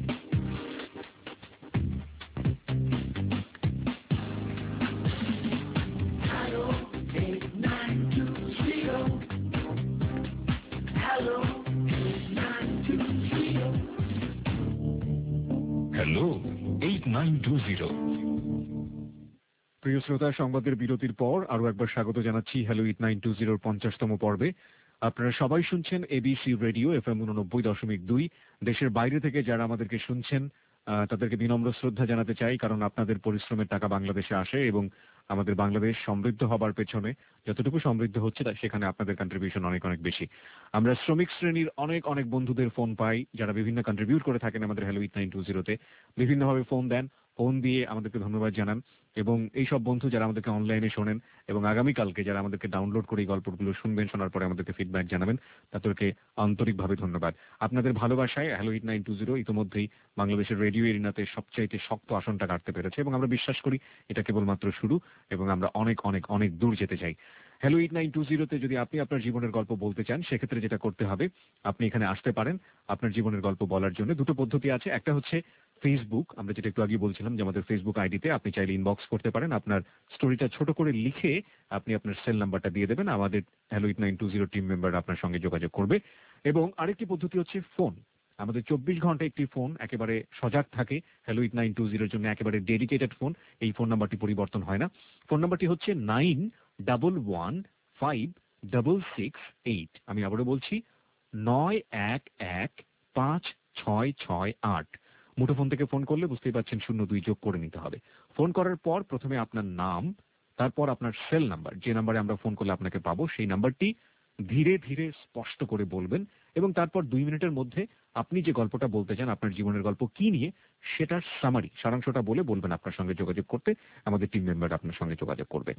Hello eight nine two zero. প্রিয় শ্রোতা, সংবাদের বিরতির পর আরো একবার স্বাগত জানাচ্ছি হ্যালো এইট নাইন টু জিরোর পঞ্চাশতম পর্বে। আপনারা সবাই শুনছেন এবিসি রেডিও এফ এম উননব্বই দশমিক দুই। দেশের বাইরে থেকে যারা আমাদেরকে শুনছেন আহ, তাদেরকে বিনম্র শ্রদ্ধা জানাতে চাই, কারণ আপনাদের পরিশ্রমের টাকা বাংলাদেশে আসে, এবং আমাদের বাংলাদেশ সমৃদ্ধ হবার পেছনে যতটুকু সমৃদ্ধ হচ্ছে তা সেখানে আপনাদের কন্ট্রিবিউশন অনেক অনেক বেশি। আমরা শ্রমিক শ্রেণীর অনেক অনেক বন্ধুদের ফোন পাই যারা বিভিন্ন কন্ট্রিবিউট করে থাকেন আমাদের হ্যালো এইট নাইন টু জিরোতে, বিভিন্নভাবে ফোন দেন, ফোন দিয়ে আমাদেরকে ধন্যবাদ জানান, এবং এই সব বন্ধু যারা আমাদেরকে অনলাইনে শোনেন এবং আগামীকালকে যারা আমাদেরকে ডাউনলোড করে এই গল্পগুলো শুনবেন, শোনার পরে আমাদেরকে ফিডব্যাক জানাবেন, তাদেরকে আন্তরিকভাবে ধন্যবাদ। আপনাদের ভালোবাসায় hello eight nine two zero ইতিমধ্যেই বাংলাদেশের রেডিও এরিনাতে সবচাইতে শক্ত আসনটা কাটতে পেরেছে, এবং আমরা বিশ্বাস করি এটা কেবলমাত্র শুরু, এবং আমরা অনেক অনেক অনেক দূর যেতে চাই। হ্যালো এইট নাইন টু জিরোতে যদি আপনি আপনার জীবনের গল্প বলতে চান, সেক্ষেত্রে যেটা করতে হবে, আপনি এখানে আসতে পারেন আপনার জীবনের গল্প বলার জন্য। দুটো পদ্ধতি আছে, একটা হচ্ছে ফেসবুক, আমরা যেটা একটু আগে বলছিলাম যে আমাদের ফেসবুক আইডিতে আপনি চাইলে ইনবক্স করতে পারেন, আপনার স্টোরিটা ছোট করে লিখে আপনি আপনার সেল নাম্বারটা দিয়ে দেবেন, আমাদের hello eight nine two zero team member আপনার সঙ্গে যোগাযোগ করবে। এবং আরেকটি পদ্ধতি হচ্ছে ফোন। আমাদের চব্বিশ ঘন্টা একটি ফোন একেবারে সজাগ থাকে হ্যালো এইট নাইন টু জিরোর জন্য, একেবারে ডেডিকেটেড ফোন। এই ফোন নাম্বারটি পরিবর্তন হয় না। ফোন নাম্বারটি হচ্ছে nine double one five double six eight. আমি আবারও বলছি, নয় এক এক পাঁচ ছয় ছয় আট। মুঠোফোন থেকে ফোন করলে বুঝতেই পারছেন শূন্য দুই যোগ করে নিতে হবে। ফোন করার পর প্রথমে আপনার নাম, তারপর আপনার সেল নাম্বার, যে নাম্বারে আমরা ফোন করলে আপনাকে পাবো সেই নাম্বারটি ধীরে ধীরে স্পষ্ট করে বলবেন এবং তারপর দুই মিনিটের মধ্যে আপনি যে গল্পটা বলতে চান, আপনার জীবনের গল্প কি নিয়ে, সেটার সামারি, সারাংশটা বলে বলবেন আপনার সঙ্গে যোগাযোগ করতে। আমাদের টিম মেম্বার আপনার সঙ্গে যোগাযোগ করবে।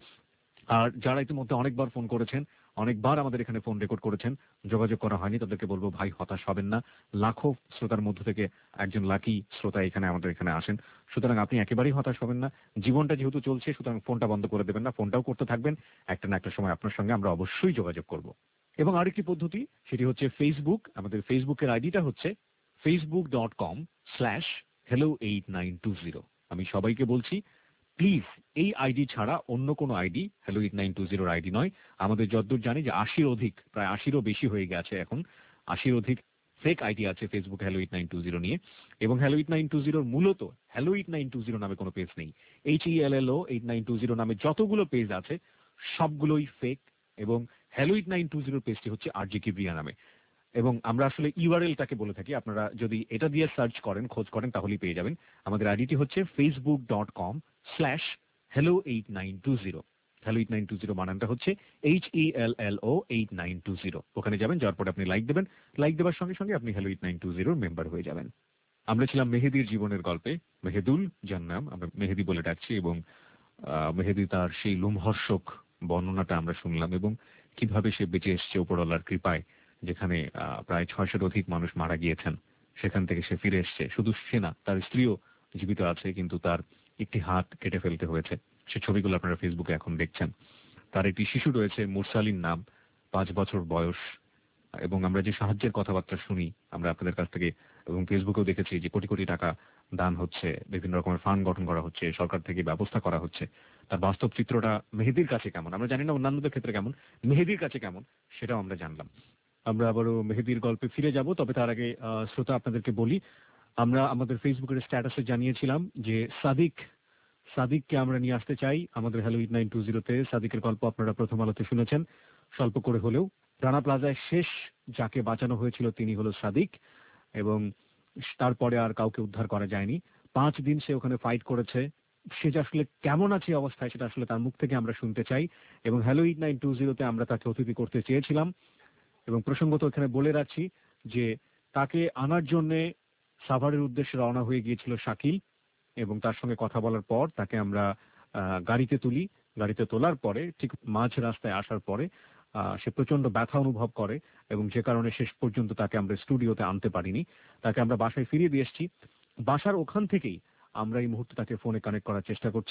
আর যারা ইতিমধ্যে অনেকবার ফোন করেছেন, অনেকবার আমাদের এখানে ফোন রেকর্ড করেছেন, যোগাযোগ করা হয়নি, তাদেরকে বলবো ভাই হতাশ হবেন না। লাখো শ্রোতার মধ্য থেকে একজন লাকি শ্রোতা এখানে আমাদের এখানে আসেন, সুতরাং আপনি একেবারেই হতাশ হবেন না। জীবনটা যেহেতু চলছে, সুতরাং ফোনটা বন্ধ করে দেবেন না, ফোনটাও করতে থাকবেন। একটা না একটা সময় আপনার সঙ্গে আমরা অবশ্যই যোগাযোগ করব। এবং আরেকটি পদ্ধতি, সেটি হচ্ছে ফেসবুক। আমাদের ফেসবুকের আইডিটা হচ্ছে Facebook dot com slash hello eight nine two zero. আমি সবাইকে বলছি, প্লিজ এই আইডি ছাড়া অন্য কোনো ID hello eight nine two জিরোর আইডি নয়। আমাদের যতদূর জানি যে আশির অধিক, প্রায় আশিরও বেশি হয়ে গেছে এখন, আশির অধিক ফেক আইডি আছে Facebook hello eight nine two zero নিয়ে। এবং হ্যালো এইট নাইন টু জিরোর মূলত hello eight nine two zero নামে কোনো পেজ নেই। H E L L O eight nine two zero নামে যতগুলো পেজ আছে সবগুলোই ফেক। এবং হ্যালো এইট নাইন টু জিরোর পেজটি হচ্ছে আর জি কিবরিয়া নামে। এবং আমরা আসলে ইউআরএলটাকে বলে থাকি, আপনারা যদি এটা দিয়ে সার্চ করেন, খোঁজ করেন, তাহলেই পেয়ে যাবেন। আমাদের আইডিটি হচ্ছে Facebook dot com slash hello eight nine two zero. Hello eight nine two zero বানানটা হচ্ছে H E L L O eight nine two zero. ওখানে যাবেন, যাওয়ার পরে আপনি লাইক দেবেন। লাইক দেওয়ার সঙ্গে সঙ্গে আপনি হ্যালো এইট নাইন টু জিরোর মেম্বার হয়ে যাবেন। আমরা ছিলাম মেহেদির জীবনের গল্পে। মেহেদুল যার নাম, আমরা মেহেদি বলে ডাকছি, এবং মেহেদি তার সেই লোমহর্ষক বর্ণনাটা আমরা শুনলাম এবং কিভাবে সে বেঁচে এসছে উপরওয়ালার কৃপায়। যেখানে প্রায় ছয়শোর অধিক মানুষ মারা গিয়েছেন, সেখান থেকে সে ফিরে এসছে। শুধু সে না, তার স্ত্রীও জীবিত আছে, কিন্তু তার একটি হাত কেটে ফেলতে হয়েছে। সে ছবিগুলো আপনারা ফেসবুকে এখন দেখছেন। তার একটি শিশু রয়েছে, মুরসালিন নাম, পাঁচ বছর বয়স। এবং আমরা যে সাহায্যের কথাবার্তা শুনি আমরা আপনাদের কাছ থেকে, এবং ফেসবুকেও দেখেছি যে কোটি কোটি টাকা দান হচ্ছে, বিভিন্ন রকমের ফান্ড গঠন করা হচ্ছে, সরকার থেকে ব্যবস্থা করা হচ্ছে। তার বাস্তব চিত্রটা মেহেদির কাছে কেমন আমরা জানি না, অন্যান্যদের ক্ষেত্রে কেমন, মেহেদির কাছে কেমন সেটাও আমরা জানলাম। আমরা আবারও মেহেদির গল্পে ফিরে যাব, তবে তার আগে শ্রোতা আপনাদেরকে বলি, আমরা আমাদের ফেসবুকের স্ট্যাটাসে জানিয়েছিলাম যে সাদিক সাদিককে আমরা নিয়ে আসতে চাই আমাদের হ্যালো এইট নাইন টু জিরোতে। সাদিকের গল্প আপনারা প্রথম আলোতে শুনেছেন, স্বল্প করে হলেও। রানা প্লাজায় শেষ যাকে বাঁচানো হয়েছিল তিনি হলো সাদিক, এবং তারপরে আর কাউকে উদ্ধার করা যায়নি। পাঁচ দিন সে ওখানে ফাইট করেছে। সে যে আসলে কেমন আছে অবস্থায়, সেটা আসলে তার মুখ থেকে আমরা শুনতে চাই। এবং হ্যালো এইট নাইন টু জিরোতে আমরা তাকে অতিথি করতে চেয়েছিলাম। এবং প্রসঙ্গত এখানে বলে রাখছি যে তাকে আনার জন্য সাভারের উদ্দেশ্যে রওনা হয়ে গিয়েছিল শাকিল, এবং তার সঙ্গে কথা বলার পর তাকে আমরা গাড়িতে তুলি। গাড়িতে তোলার পরে ঠিক মাঝ রাস্তায় আসার পরে সে প্রচন্ড ব্যথা অনুভব করে, এবং যে কারণে শেষ পর্যন্ত তাকে আমরা স্টুডিওতে আনতে পারিনি। তাকে আমরা বাসায় ফিরিয়ে দিয়ে এসেছি। বাসার ওখান থেকেই আমরা এই মুহূর্তে তাকে ফোনে কানেক্ট করার চেষ্টা করছি।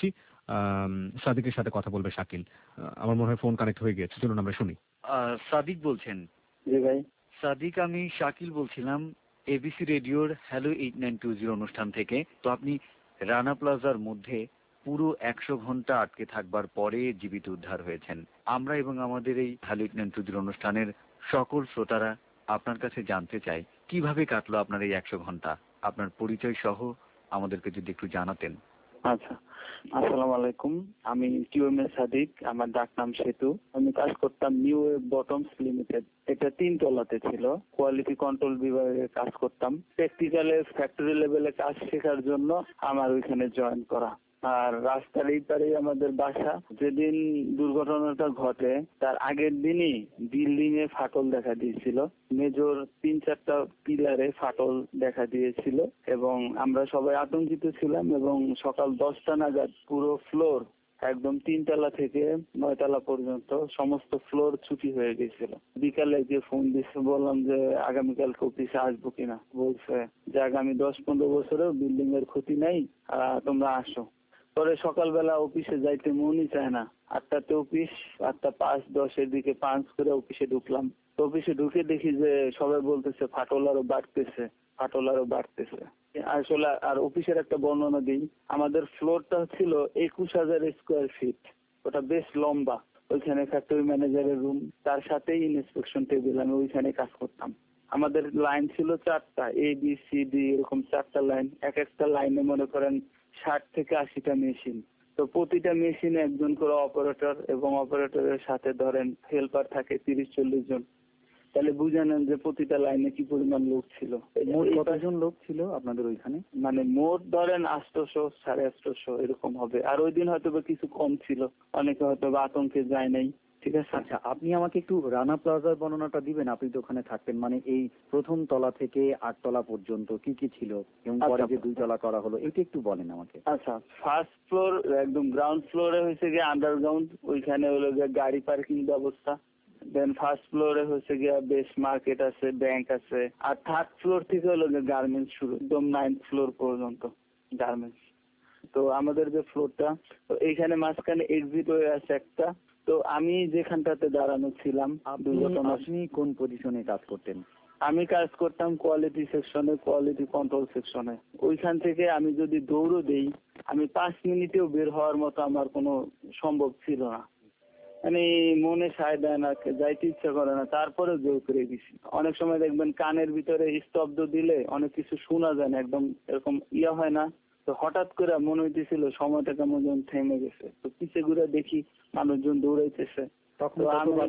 সাদিকের সাথে কথা বলবে শাকিল। আমার মনে হয় ফোন কানেক্ট হয়ে গেছে, চলুন আমরা শুনি। সাদিক বলছেন? জি ভাই। সাদিক, আমি শাকিল বলছিলাম এবিসি রেডিওর hello eight nine two zero অনুষ্ঠান থেকে। তো আপনি রানা প্লাজার মধ্যে পুরো একশো ঘন্টা আটকে থাকবার পরে জীবিত উদ্ধার হয়েছেন। আমরা এবং আমাদের এই hello eight nine two zero অনুষ্ঠানের সকল শ্রোতারা আপনার কাছে জানতে চাই কিভাবে কাটলো আপনার এই একশো ঘন্টা। আপনার পরিচয় সহ আমাদেরকে যদি একটু জানাতেন। আচ্ছা, আসসালামু আলাইকুম। আমি টিউএমএ সাদিক, আমার ডাক নাম সেতু। আমি কাজ করতাম নিউ ওয়েভ বটমস লিমিটেড। এটা তিন তলাতে ছিল। কোয়ালিটি কন্ট্রোল বিভাগে কাজ করতাম। প্র্যাকটিক্যালে ফ্যাক্টরি লেভেলে কাজ শেখার জন্য আমার ওইখানে জয়েন করা। আর রাস্তার এই পারেই আমাদের বাসা। যেদিন দুর্ঘটনাটা ঘটে তার আগের দিনই বিল্ডিং এ ফাটল দেখা দিয়েছিল। মেজর তিন চারটা পিলারে ফাটল দেখা দিয়েছিল এবং আমরা সবাই আতঙ্কিত ছিলাম। এবং সকাল দশটা নাগাদ পুরো ফ্লোর একদম তিনতলা থেকে নয়তলা পর্যন্ত সমস্ত ফ্লোর ছুটি হয়ে গেছিল। বিকালে যে ফোন দিচ্ছে, বললাম যে আগামীকালকে অফিসে আসবো কিনা। বলছে যে আগামী দশ পনেরো বছরেও বিল্ডিং এর ক্ষতি নাই, তোমরা আসো। পরে সকালবেলা অফিসে যাইতে মনই চায় না। আটটাতে অফিস, আটটা পাঁচ দশের দিকে পাঁচ করে অফিসে ঢুকলাম। অফিসে ঢুকে দেখি যে সবাই বলতেছে ফাটল আরো বাড়তেছে, ফাটল আরো বাড়তেছে। আসলে আর অফিসের একটা বর্ণনা দিই। আমাদের ফ্লোরটা ছিল একুশ হাজার স্কোয়ার ফিট, ওটা বেশ লম্বা। ওইখানে ফ্যাক্টরি ম্যানেজারের রুম, তার সাথেই ইন্সপেকশন টেবিল, আমি ওইখানে কাজ করতাম। আমাদের লাইন ছিল চারটা, এ বি সি ডি এরকম চারটা লাইন। এক একটা লাইনে মনে করেন ষাট থেকে আশিটা মেশিন। তো প্রতিটা মেশিনে একজন করে অপারেটর এবং অপারেটরের সাথে ধরেন হেল্পার থাকে তিরিশ চল্লিশ জন। তাহলে বুঝে নেন যে প্রতিটা লাইনে কি পরিমাণ লোক ছিল। মোট কতজন লোক ছিল আপনাদের ওইখানে? মানে মোট ধরেন আটশোশো সাড়ে আটশোশো এরকম হবে। আর ওই দিন হয়তো বা কিছু কম ছিল, অনেকে হয়তো বা আতঙ্কে যায় নাই। ঠিক আছে। আচ্ছা, আপনি আমাকে একটু রানা প্লাজার বর্ণনাটা দিবেন? আপনি তো ওখানে থাকতেন, মানে এই প্রথম তলা থেকে আটতলা পর্যন্ত কি কি ছিল এবং পরে যে দুই তলা করা হলো, এটা একটু বলেন আমাকে। আচ্ছা, ফার্স্ট ফ্লোর একদম গ্রাউন্ড ফ্লোরে হয়েছে গিয়ে আন্ডারগ্রাউন্ড, ওইখানে হলো গিয়ে গাড়ি পার্কিং ব্যবস্থা। দেন ফার্স্ট ফ্লোরে হচ্ছে গিয়ে বেশ মার্কেট আছে, ব্যাংক আছে। আর থার্ড ফ্লোর থেকে হলো গিয়ে গার্মেন্টস শুরু, একদম নাইন্থ ফ্লোর পর্যন্ত গার্মেন্টস। তো আমাদের যে ফ্লোরটা, তো এইখানে মাঝখানে এক্সিট হয়ে আছে একটা। তো আমি যেখানটাতে দাঁড়ানো ছিলাম। আপনি কোন পজিশনে কাজ করতেন? আমি কাজ করতাম কোয়ালিটি সেকশনে, কোয়ালিটি কন্ট্রোল সেকশনে। ওইখান থেকে আমি যদি দৌড়ও দেই, আমি পাঁচ মিনিটেও বের হওয়ার মতো আমার কোনো সম্ভব ছিল না। মানে মনে সায় দেয় না, যাইতে ইচ্ছা করে না, তারপরে জোর করে গেছি। অনেক সময় দেখবেন কানের ভিতরে স্তব্ধ দিলে অনেক কিছু শোনা যায় না, একদম এরকম ইয়ে হয় না। তো হঠাৎ করে মনে হইতেছিল সময়টা কেমন যেন থেমে গেছে। তো পিছে ঘুরে দেখি মানুষজন দৌড়াইতেছে। তখন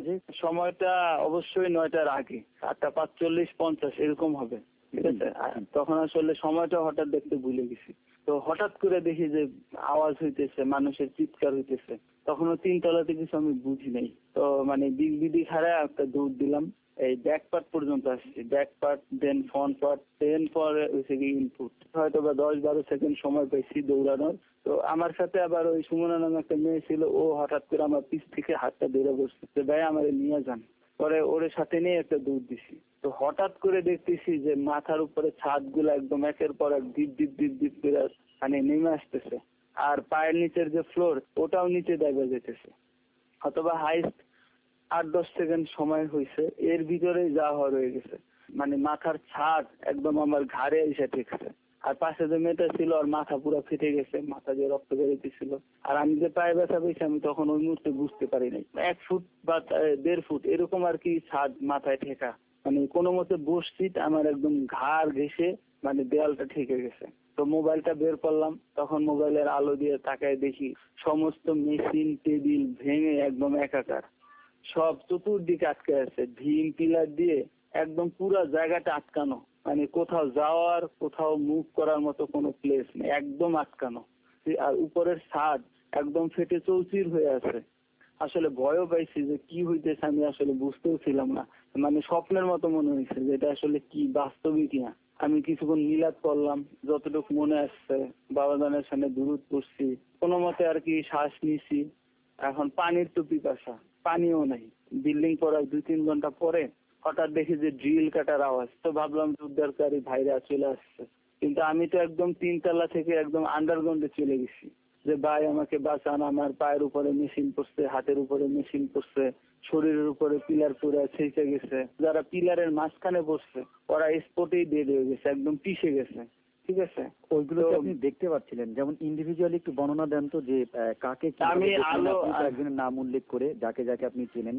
সময়টা অবশ্যই নয়টার আগে, আটটা পাঁচচল্লিশ পঞ্চাশ এরকম হবে। ঠিক আছে। তখন আসলে সময়টা হঠাৎ দেখতে ভুলে গেছি। তো হঠাৎ করে দেখি যে আওয়াজ হইতেছে, মানুষের চিৎকার হইতেছে। তখনও তিনতলাতে কিছু আমি বুঝি নাই। তো মানে দিক বিদিক হারা একটা দৌড় দিলাম, এই ব্যাক পার্ট পর্যন্ত আসছি। Back part, then front part, then পরে হয়েছে কি ইনপুট। হয়তো বা দশ বারো সেকেন্ড সময় পেয়েছি দৌড়ানোর। তো আমার সাথে আবার ওই সুমনা নামে একটা মেয়ে ছিল, ও হঠাৎ করে আমার পিছ থেকে হাতটা ধরে বসছে যে ভাই আমার নিয়ে যান। পরে ওর সাথে নিয়ে একটা দৌড় দিছি। তো হঠাৎ করে দেখতেছি যে মাথার উপরে ছাদ গুলো একদম একের পর এক ডিপ ডিপ ডিপ ডিপ করে মানে নেমে আসতেছে। আর পায়ের নিচের যে ফ্লোর, ওটাও নিচে দাবা যেতেছে। অথবা হাইস্ট আট দশ সেকেন্ড সময় হয়েছে, এর ভিতরেই যা হওয়া রয়ে গেছে। মানে মাথার ছাদ একদম আমার ঘাড়ে এসে ঠেকছে। আর পাশে যে মেয়েটা ছিল আর মাথা পুরো ফেটে গেছে, মাথা দিয়ে রক্ত বেরোতেছিল। আর আমি যে পায়ে ব্যথা পেয়েছি আমি তখন ওই মুহূর্তে বুঝতে পারি নাই। এক ফুট বা দেড় ফুট এরকম আর কি ছাদ মাথায় ঠেকা। মানে কোনো মতে বসছি, আমার একদম ঘাড় ঘেঁষে মানে দেয়ালটা ঠেকে গেছে। তো মোবাইলটা বের করলাম, তখন মোবাইলের আলো দিয়ে তাকায় দেখি সমস্ত মেশিন টেবিল ভেঙে একদম একাকার, সব চতুর্দিকে আটকে আছে ভীম পিলার দিয়ে, একদম পুরো জায়গাটা আটকানো। মানে কোথাও যাওয়ার, কোথাও মুভ করার মতো কোনো প্লেস নেই, একদম আটকানো। আর উপরের ছাদ একদম ফেটে চৌচির হয়ে আছে। আসলে ভয়ও পাইছি যে কি হইতেছে, আমি আসলে বুঝতেও ছিলাম না। মানে স্বপ্নের মতো মনে হয়েছে যে এটা আসলে কি বাস্তবিক কিনা। আমি কিছুক্ষণ মিলাদ করলাম, যতটুকু মনে আসছে, বাবাজানের সামনে দুরুদ পড়ছি, কোনো মতে আর কি শ্বাস নিছি। এখন পানির তো পিপাসা, পানিও নাই। বিল্ডিং পড়ার দুই তিন ঘন্টা পরে হঠাৎ দেখি যে ড্রিল কাটার আওয়াজ। তো ভাবলাম উদ্ধারকারী ভাইরা চলে আসছে, কিন্তু আমি তো একদম তিনতলা থেকে একদম আন্ডারগ্রাউন্ডে চলে গেছি যে ভাই আমাকে বাঁচান, আমার পায়ের উপরে মেশিন পড়ছে, হাতের উপরে মেশিন পড়ছে, শরীরের উপরে পিলার পুরো ছেঁচে গেছে। যারা পিলারের মাঝখানে বসছে ওরা স্পটেই ডেড হয়ে গেছে, একদম পিষে গেছে। ঠিক আছে। ওইগুলো আপনি দেখতে পাচ্ছিলেন, যেমন ইন্ডিভিজুয়ালি একটু বর্ণনা দেন তো যে কাকে আমি আলো একজনের নাম উল্লেখ করে যাকে যাকে আপনি চেনেন।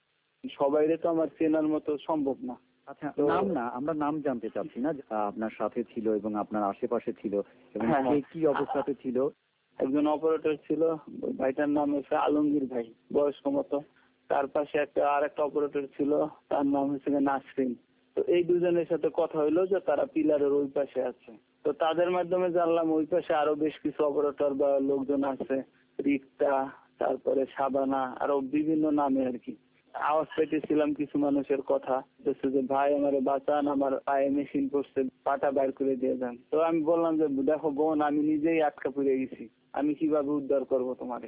সবাইরে তো আমার চেনার মতো সম্ভব না। আচ্ছা, নাম না, আমরা নাম জানতে চাচ্ছি না, আপনার সাথে ছিল এবং আপনার আশেপাশে ছিল এবং কে কি অবস্থাতে ছিল। একজন অপারেটর ছিল, ভাইটার নাম হচ্ছে আলমগীর ভাই, বয়স্ক মতো। তার পাশে একটা আর একটা অপারেটর ছিল, তার নাম হচ্ছে নাসরিন। তো এই দুজনের সাথে কথা হইলো যে তারা পিলারের ওই পাশে আছে। তো তাদের মাধ্যমে জানলাম ওই পাশে আরো বেশ কিছু অপারেটর বা লোকজন আছে, রিক্তা, তারপরে সাবানা, আরো বিভিন্ন নামে আর কি। আওয়াজ পেতেছিলাম কিছু মানুষের কথা যে ভাই আমারে বাঁচান, আমার পায়ে মেশিন পড়ছে, পাটা বাইর করে দিয়ে যান। তো আমি বললাম যে দেখো বোন, আমি নিজেই আটকা পড়ে গেছি, আমি কিভাবে উদ্ধার করব তোমারে।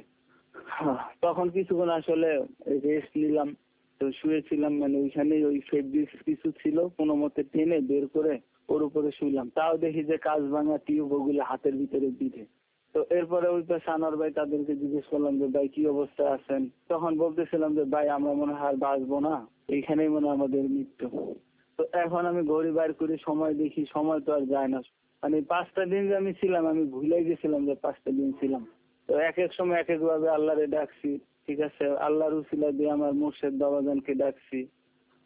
তখন কিছুক্ষণ আসলে রেস্ট নিলাম। তো শুয়েছিলাম, মানে ওইখানে ওই ফেব্রিক্স কিছু ছিল, কোনো মতে টেনে বের করে ওর উপরে শুইলাম। তাও দেখি যে কাজ ভাঙা টিউব ওগুলো হাতের ভিতরে বিঁধে। তো এরপরে ওই পাশে আনোয়ার ভাই, তাদেরকে জিজ্ঞেস করলাম যে ভাই কি অবস্থা আছেন। তখন বলতেছিলাম যে ভাই আমরা মনে হয় আর বাঁচবো না, এইখানেই মনে হয় আমাদের মৃত্যু। তো এখন আমি ঘড়ি বাইর করে সময় দেখি, সময় তো আর যায় না। মানে পাঁচটা দিন যে আমি ছিলাম, আমি ভুলে গেছিলাম যে পাঁচটা দিন ছিলাম। তো এক এক সময় এক এক ভাবে আল্লাহরে ডাকছি। ঠিক আছে, আল্লাহর উসিলা দিয়ে আমার মুর্শিদ বাবাজানকে ডাকছি।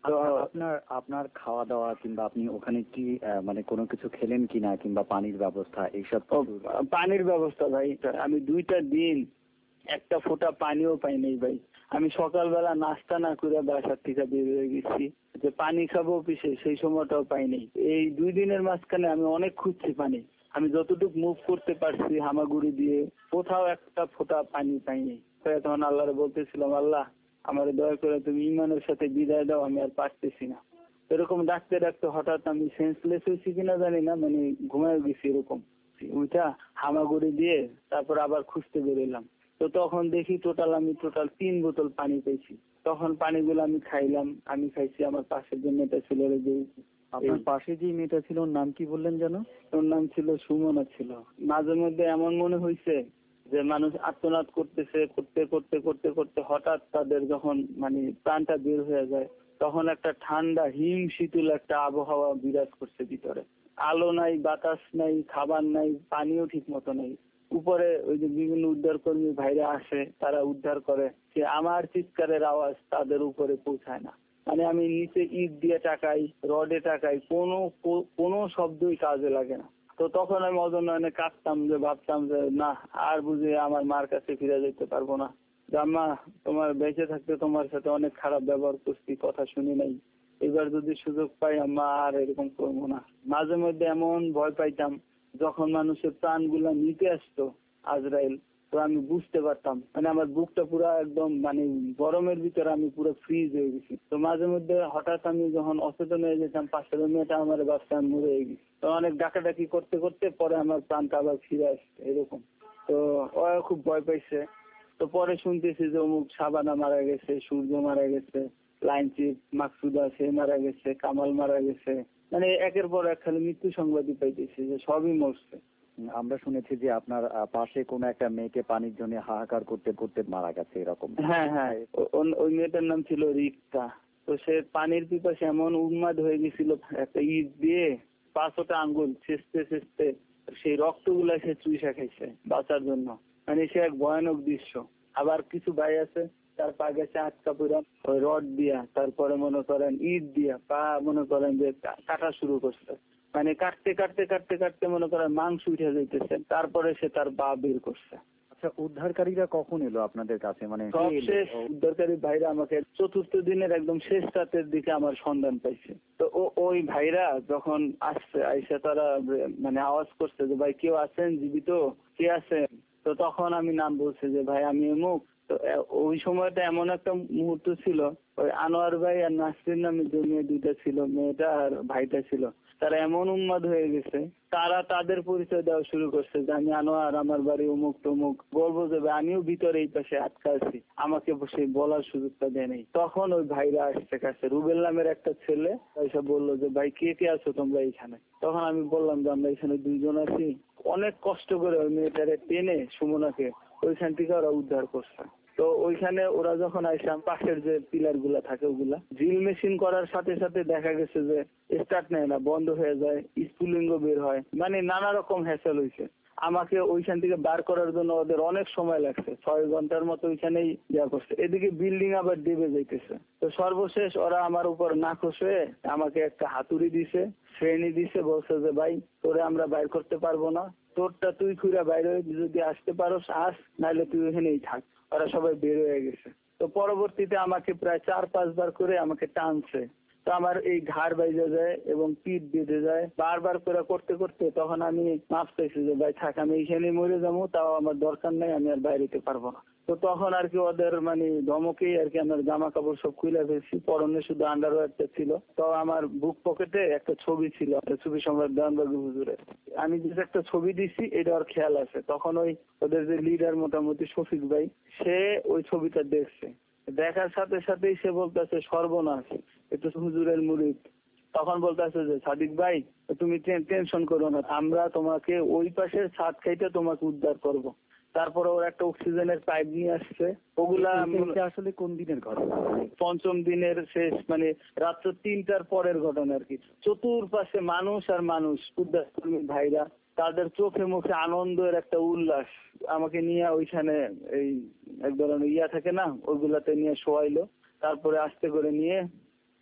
তো আপনার আপনার খাওয়া দাওয়া কিংবা আপনি ওখানে কি আহ, মানে কোনো কিছু খেলেন কিনা কিংবা পানির ব্যবস্থা এইসব ও, কিছু? পানির ব্যবস্থা ভাই, আমি দুইটা দিন একটা ফোঁটা পানিও পাই নাই ভাই। আমি সকালবেলা নাস্তা না করে বাসার থেকে বের হয়ে গেছি যে পানি খাবো অফিসে, সেই সময়টাও পাই নাই। এই দুই দিনের মাঝখানে আমি অনেক খুঁজছি পানি, আমি যতটুকু মুভ করতে পারছি হামাগুড়ি দিয়ে, কোথাও একটা ফোঁটা পানি পাইনি। তখন আল্লাহরে বলতেছিলাম, আল্লাহ আমার দয়া করে তুমি ইমানের সাথে বিদায় দাও, আমি আর পারতেছি না। এরকম ডাকতে ডাকতে হঠাৎ আমি সেন্সলেস হয়েছি কিনা জানি না, মানে ঘুমায় গেছি এরকম। ওইটা হামাগুড়ি দিয়ে তারপর আবার খুঁজতে বেরোলাম। তো তখন দেখি টোটাল আমি টোটাল তিন বোতল পানি পেয়েছি। তখন পানিগুলো আমি খাইলাম, আমি খাইছি, আমার পাশের যে মেয়েটা ছিল ওরে দিয়েছি। আপনার পাশে যে মেয়েটা ছিল ওর নাম কি বললেন যেন? ওর নাম ছিল সুমনা ছিল। মাঝে মধ্যে এমন মনে হয়েছে যে মানুষ আত্মনাদ করতেছে, করতে করতে করতে করতে হঠাৎ তাদের যখন মানে প্রাণটা বের হয়ে যায়, তখন একটা ঠান্ডা হিম শীতল একটা আবহাওয়া বিরাজ করছে ভিতরে। আলো নাই, বাতাস নাই, খাবার নাই, পানিও ঠিক মতো নেই। উপরে ওই যে বিভিন্ন উদ্ধার কর্মী ভাইরা আসে, তারা উদ্ধার করে, সে আমার চিৎকারের আওয়াজ তাদের উপরে পৌঁছায় না। মানে আমি নিচে ইট দিয়ে টাকাই, রডে টাকাই, কোনো কোনো শব্দই কাজে লাগে না। তো তখন আমি অজনয়নে কাঁদতাম, যে ভাবতাম যে না, আর বুঝে আমার মার কাছে ফিরে যেতে পারবো না। যে আম্মা, তোমার বেঁচে থাকতে তোমার সাথে অনেক খারাপ ব্যবহার করছি, কথা শুনি নাই, এবার যদি সুযোগ পাই আম্মা আর এরকম করবো না। মাঝে মধ্যে এমন ভয় পাইতাম যখন মানুষের প্রাণগুলা নিতে আসতো আজরাইল, তো আমি বুঝতে পারতাম, মানে আমার বুকটা পুরো একদম মানে গরমের ভিতরে আমি পুরো ফ্রিজ হয়ে গেছি। তো মাঝে মধ্যে হঠাৎ আমি যখন অচেতন হয়ে যেতাম, পাশের মেয়েটা আমার বাচ্চা আমি মরে গেছি। তো অনেক ডাকাডাকি করতে করতে পরে আমার প্রাণটা আবার ফিরে আসছে এরকম। তো ও খুব ভয় পাইছে। তো পরে শুনতেছি যে অমুক সাবানা মারা গেছে, সূর্য মারা গেছে, লাইন চিফ মাকসুদা সে মারা গেছে, কামাল মারা গেছে, মানে একের পর এক খালি মৃত্যু সংবাদই পাইতেছি যে সবই মরছে। আমরা শুনেছি যে আপনার আহ, পাশে কোনো একটা মেয়েকে পানির জন্য হাহাকার করতে করতে মারা গেছে এরকম। হ্যাঁ হ্যাঁ, ও- ও- ওই মেয়েটার নাম ছিল রিক্তা। তো সে পানির পিপাসে এমন উন্মাদ হয়ে গেছিল, একটা ইট দিয়ে পাঁচটা আঙ্গুল ছেঁচতে ছেঁচতে সেই রক্তগুলা সে চুইসা খাইছে বাঁচার জন্য। মানে সে এক ভয়ানক দৃশ্য। আবার কিছু ভাই আছে তার পা গেছে আটকা পুরা ওই রড দিয়া, তারপরে মনে করেন ইট দিয়া পা মনে করেন যে কা- কাটা শুরু করছে, মানে কাটতে কাটতে কাটতে কাটতে মনে করেন মাংস উঠে যাইতেছে, তারপরে সে তার পা বের করছে। আচ্ছা, উদ্ধারকারীরা কখন এলো আপনাদের কাছে? মানে সবশেষ উদ্ধারকারী ভাইরা আমাকে চতুর্থ দিনের একদম শেষ রাতের দিকে আমার সন্ধান পাইছে। তো ও- ওই ভাইরা যখন আসছে, আইসা তারা মানে আওয়াজ করছে যে ভাই কেউ আছেন জীবিত, কে আছেন? তো তখন আমি নাম বলছি যে ভাই আমি অমুক। তো এ- ওই সময়টা এমন একটা মুহূর্ত ছিল, ওই আনোয়ার ভাই আর নাসরিন নামে যে মেয়ে দুইটা ছিল, মেয়েটা আর ভাইটা ছিল, তারা এমন উন্মাদ হয়ে গেছে, তারা তাদের পরিচয় দেওয়া শুরু করছে যে আমি আনোয়ার, আমার বাড়ি অমুক তমুক। বলবো যে ভাই আমিও ভিতরে এই পাশে আটকা আছি, আমাকে বসে বলার সুযোগটা দেয় নাই। তখন ওই ভাইরা আসছে কাছে, রুবেল নামের একটা ছেলে এসে বললো যে ভাই কে কে আছো তোমরা এইখানে? তখন আমি বললাম যে আমরা এখানে দুইজন আছি। অনেক কষ্ট করে ওই মেয়েটারে টেনে সুমনাকে ওইখান থেকে ওরা উদ্ধার করছে। তো ওইখানে ওরা যখন আসলাম, পাশের যে পিলার গুলা থাকে ওগুলা ড্রিল মেশিন করার সাথে সাথে দেখা গেছে যে স্টার্ট নেয় না, বন্ধ হয়ে যায়, স্পুলিঙ্গ বের হয়, মানে নানা রকম হ্যাসেল হয়েছে। আমাকে ওইখান থেকে বার করার জন্য ওদের অনেক সময় লাগছে, ছয় ঘন্টার মতো ওইখানেই ইয়া করছে। এদিকে বিল্ডিং আবার দেবে যাইতেছে। তো সর্বশেষ ওরা আমার উপর নাখোশ হয়ে আমাকে একটা হাতুড়ি দিছে, শ্রেণী দিছে, বলছে যে ভাই তোরে আমরা বাইর করতে পারবো না, তোরটা তুই খুঁড়া বাইরে যদি আসতে পারোস আস, নাহলে তুই এখানেই থাক। ওরা সবাই বের হয়ে গেছে। তো পরবর্তীতে আমাকে প্রায় চার পাঁচবার করে আমাকে টানছে। তো আমার এই ঘাড় বাইজে যায় এবং পিঠ বেঁধে যায়, বারবার করে করতে করতে তখন আমি মাফ চাইছি যে ভাই থাক, আমি এইখানে মরে যাবো, তাও আমার দরকার নাই, আমি আর বাইরেতে পারবো না। তো তখন আর কি ওদের মানে ধমকেই আর কি আমার জামা কাপড় সব খুলে ফেলছি, পরনে শুধু আন্ডারওয়্যারটা ছিল। তো আমার বুক পকেটে একটা ছবি ছিল, একটা ছবি সম্রাট দেওয়ানবাগি হুজুরের। আমি যে একটা ছবি দিছি এটা ওর খেয়াল আছে। তখন ওই ওদের যে লিডার মোটামুটি শফিক ভাই, সে ওই ছবিটা দেখছে। দেখার সাথে সাথেই সে বলতেছে সর্বনাশ, এটা তো হুজুরের মুরিদ। তখন বলতেছে যে সাদিক ভাই তুমি টেনশন করো না, আমরা তোমাকে ওই পাশের ছাদ খাইতে তোমাকে উদ্ধার করব। তারপরে ওর একটা অক্সিজেনের পাইপ নিয়ে আসছে, ওগুলা এটা আসলে কোন দিনের ঘটনা? পঞ্চম দিনের শেষ, মানে রাত্র তিনটার পরের ঘটনা আর কি। চতুর্পাশে মানুষ আর মানুষ, উদ্ধার কর্মী ভাইরা, তাদের চোখে মুখে আনন্দের একটা উল্লাস। আমাকে নিয়ে ওইখানে এই এক ধরনের ইয়া থাকে না, ওইগুলাতে নিয়ে শোয়াইলো। তারপরে আস্তে করে নিয়ে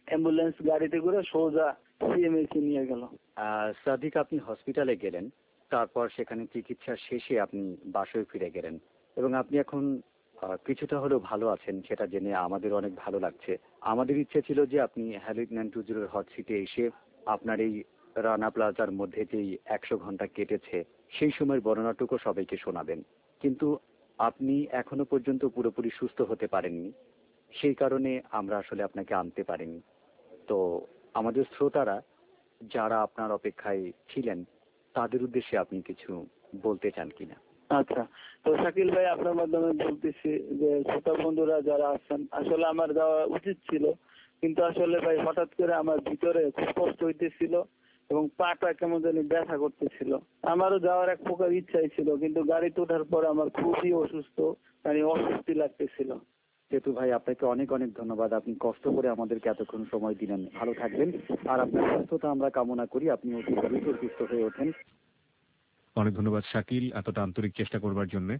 অ্যাম্বুলেন্স গাড়িতে করে সোজা সিএমএইচে নিয়ে গেল। সাদিক, আপনি হসপিটালে গেলেন, তারপর সেখানে চিকিৎসা শেষে আপনি বাসায় ফিরে গেলেন এবং আপনি এখন আহ, কিছুটা হলেও ভালো আছেন, সেটা জেনে আমাদের অনেক ভালো লাগছে। আমাদের ইচ্ছে ছিল যে আপনি হ্যালো এইট নাইন টু জিরোর হট সিটে এসে আপনার এই রানা প্লাজার মধ্যে যেই একশো ঘন্টা কেটেছে সেই সময়ের বর্ণনাটুকু সবাইকে শোনাবেন, কিন্তু আপনি এখনো পর্যন্ত পুরোপুরি সুস্থ হতে পারেননি, সেই কারণে আমরা আসলে আপনাকে আনতে পারিনি। তো আমাদের শ্রোতারা যারা আপনার অপেক্ষায় ছিলেন তাদের উদ্দেশ্যে আপনি কিছু বলতে চান কিনা? আচ্ছা, তো শাকিল ভাই আপনার মাধ্যমে বলতেছি যে শ্রোতা বন্ধুরা যারা আছেন, আসলে আমার যাওয়া উচিত ছিল, কিন্তু আসলে ভাই হঠাৎ করে আমার ভিতরে খুব কষ্ট হইতেছিল এবং পাটা কেমন জানি ব্যথা করতেছিল। আমারও যাওয়ার এক প্রকার ইচ্ছাই ছিল, কিন্তু গাড়িতে ওঠার পর আমার খুবই অসুস্থ, মানে অস্বস্তি লাগতেছিল। সেতু ভাই, আপনাকে অনেক অনেক ধন্যবাদ, আপনি কষ্ট করে আমাদেরকে এতক্ষণ সময় দিলেন। ভালো থাকবেন, আর আপনার সুস্থতা আমরা কামনা করি, আপনি অতি দ্রুত সুস্থ হয়ে ওঠেন। অনেক ধন্যবাদ শাকিল এতটা আন্তরিক চেষ্টা করবার জন্য,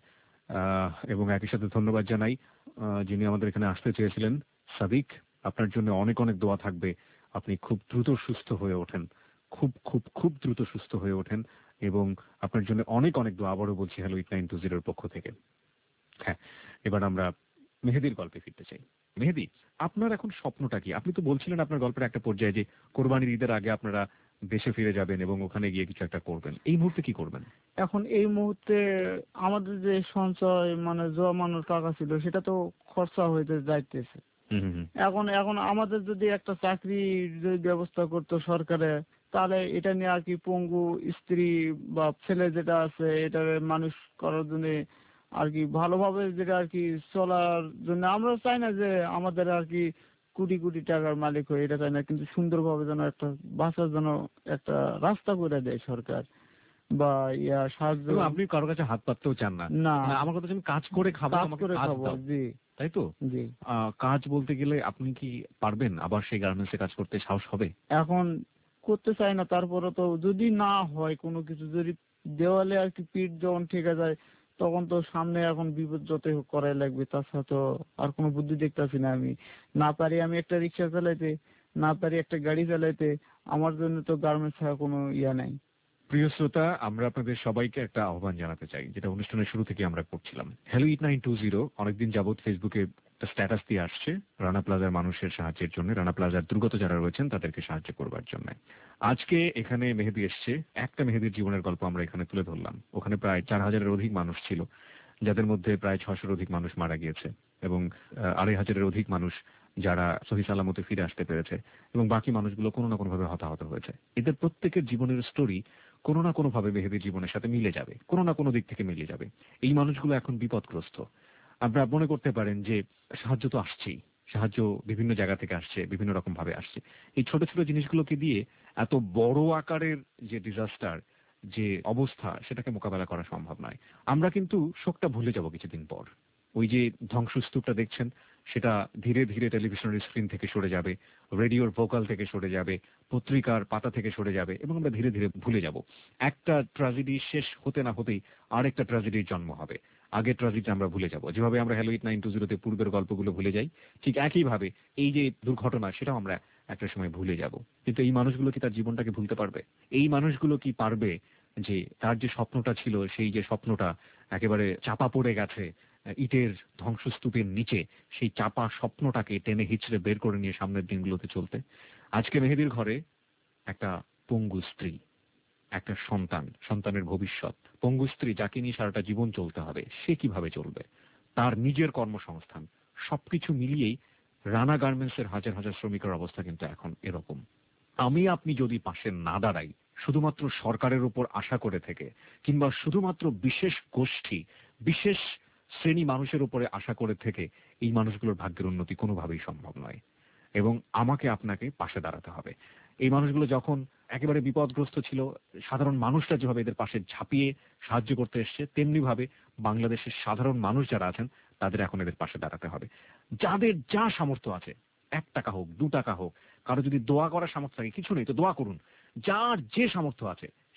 এবং একই সাথে ধন্যবাদ জানাই আহ, যিনি আমাদের এখানে আসতে চেয়েছিলেন, সাদিক। আপনার জন্য অনেক অনেক দোয়া থাকবে, আপনি খুব দ্রুত সুস্থ হয়ে ওঠেন, খুব খুব খুব দ্রুত সুস্থ হয়ে ওঠেন, এবং আপনার জন্য অনেক অনেক দোয়া আবারও বলছি হ্যালো এইট নাইন টু জিরোর পক্ষ থেকে। হ্যাঁ, এবার আমরা মেহেদির গল্পে ফিরতে চাই। মেহেদি, আপনার এখন স্বপ্নটা কি? আপনি তো বলছিলেন আপনার গল্পের একটা পর্যায়ে যে কোরবানির ঈদের আগে আপনারা দেশে ফিরে যাবেন এবং ওখানে গিয়ে কিছু একটা করবেন। এই মুহূর্তে কি করবেন? এখন এই মুহূর্তে আমাদের যে সঞ্চয় মানে জমানোর টাকা ছিল সেটা তো খরচা হইতে যাইতেছে। হুম হুম হুম। এখন এখন আমাদের যদি একটা চাকরির যদি ব্যবস্থা করতো সরকারে, তাহলে এটা নিয়ে আর কি পঙ্গু স্ত্রী বা ছেলে যেটা আছে এটা মানুষ করার জন্য আর কি ভালোভাবে যেটা আর কি চলার জন্য, আমরা চাই না যে আমাদের আর কি কোটি কোটি টাকার মালিক হয়ে, এটা চাই না, কিন্তু সুন্দরভাবে যেন একটা বাঁচার জন্য একটা রাস্তা করে দেয় সরকার বা ইয়া সাহায্য। এবং আপনি কারো কাছে হাত পাততেও চান না? না, না, আমার কথা হচ্ছে আমি কাজ করে খাবো, কাজ আমাকে করে কাজ খাবো। দাও, জি তাই তো? জি। আহ, কাজ বলতে গেলে আপনি কি পারবেন আবার সেই গার্মেন্টসে কাজ করতে? সাহস হবে? এখন করতে চাই না, তারপরে তো যদি না হয় কোনো কিছু, যদি দেওয়ালে আর কি পিঠ যখন ঠেকে যায় তখন তো সামনে এখন বিপদ যতই হোক করাই লাগবে, তাছাড়া তো আর কোনো বুদ্ধি দেখতেছি না। আমি না পারি আমি একটা রিক্সা চালাইতে, না পারি একটা গাড়ি চালাইতে, আমার জন্য তো গার্মেন্টস ছাড়া কোনো ইয়া নাই। প্রিয় শ্রোতা, আমরা আপনাদের সবাইকে একটা আহ্বান জানাতে চাই, যেটা অনুষ্ঠানের শুরু থেকে আমরা করছিলাম। Hello eight nine two zero অনেকদিন যাবৎ ফেসবুকে একটা স্ট্যাটাস দিয়ে আসছে রানা প্লাজার মানুষের সাহায্যের জন্য, রানা প্লাজার দুর্গত যারা রয়েছেন তাদেরকে সাহায্য করবার জন্য। আজকে এখানে মেহেদি এসছে, একটা মেহেদির জীবনের গল্প আমরা এখানে তুলে ধরলাম। ওখানে প্রায় চার হাজারের অধিক মানুষ ছিল, যাদের মধ্যে প্রায় ছশোর অধিক মানুষ মারা গিয়েছে এবং আড়াই হাজারের অধিক মানুষ যারা সহি সালামতে ফিরে আসতে পেরেছে, এবং বাকি মানুষগুলো কোনো না কোনো ভাবে হতাহত হয়েছে। এদের প্রত্যেকের জীবনের স্টোরি কোনো না কোনো ভাবে মেহেদির জীবনের সাথে মিলে যাবে, কোনো না কোনো দিক থেকে মিলে যাবে। এই মানুষগুলো এখন বিপদগ্রস্ত। আপনারা মনে করতে পারেন যে সাহায্য তো আসছেই, সাহায্য বিভিন্ন জায়গা থেকে আসছে, বিভিন্ন রকম ভাবে আসছে। এই ছোট ছোট জিনিসগুলোকে দিয়ে এত বড় আকারের যে ডিজাস্টার, যে অবস্থা, সেটাকে মোকাবেলা করা সম্ভব নয়। আমরা কিন্তু শোকটা ভুলে যাব কিছুদিন পর। ওই যে ধ্বংসস্তূপটা দেখছেন, সেটা ধীরে ধীরে টেলিভিশনের স্ক্রিন থেকে সরে যাবে, রেডিওর ভোকাল থেকে সরে যাবে, পত্রিকার পাতা থেকে সরে যাবে, এবং আমরা ধীরে ধীরে ভুলে যাব। একটা ট্র্যাজেডি শেষ হতে না হতেই আরেকটা ট্র্যাজেডির জন্ম হবে। আগের ট্র্যাজেডি আমরা ভুলে যাব। যেভাবে আমরা হ্যালো এইট নাইন টু জিরোতে পূর্বের গল্পগুলো ভুলে যাই, ঠিক একইভাবে এই যে দুর্ঘটনা, সেটাও আমরা একটা সময় ভুলে যাব। কিন্তু এই মানুষগুলো কি তার জীবনটাকে ভুলতে পারবে? এই মানুষগুলো কি পারবে যে তার যে স্বপ্নটা ছিল, সেই যে স্বপ্নটা একেবারে চাপা পড়ে গেছে ইটের ধ্বংসস্তূপের নিচে, সেই চাপা স্বপ্নটাকে টেনে হিচড়ে বের করে নিয়ে সামনের দিনগুলোতে চলতে? আজকে মেহেদির ঘরে একটা পঙ্গু স্ত্রী, একটা সন্তান, সন্তানের ভবিষ্যৎ। পঙ্গু স্ত্রী যাকে নিয়ে সারাটা জীবন চলতে হবে, সে কিভাবে চলবে? তার নিজের কর্মসংস্থান, সবকিছু মিলিয়েই রানা গার্মেন্টসের হাজার হাজার শ্রমিকের অবস্থা কিন্তু এখন এরকম। আমি আপনি যদি পাশে না দাঁড়াই, শুধুমাত্র সরকারের উপর আশা করে থেকে, কিংবা শুধুমাত্র বিশেষ গোষ্ঠী, বিশেষ শ্রেণী মানুষের উপরে আশা করে থেকে, এই মানুষগুলোর ভাগ্যের উন্নতি কোনোভাবেই সম্ভব নয়। এবং আমাকে আপনাকে পাশে দাঁড়াতে হবে। এই মানুষগুলো যখন একেবারে বিপদগ্রস্ত ছিল, সাধারণ মানুষরা যেভাবে এদের পাশে ঝাঁপিয়ে সাহায্য করতে এসছে, তেমনি ভাবে বাংলাদেশের সাধারণ মানুষ যারা আছেন তাদের এখন এদের পাশে দাঁড়াতে হবে। যাদের যা সামর্থ্য আছে, এক টাকা হোক, দু টাকা হোক, কারো যদি দোয়া করার সামর্থ্য থাকে, কিছু নেই তো দোয়া করুন, যার যে সামর্থ্য আছে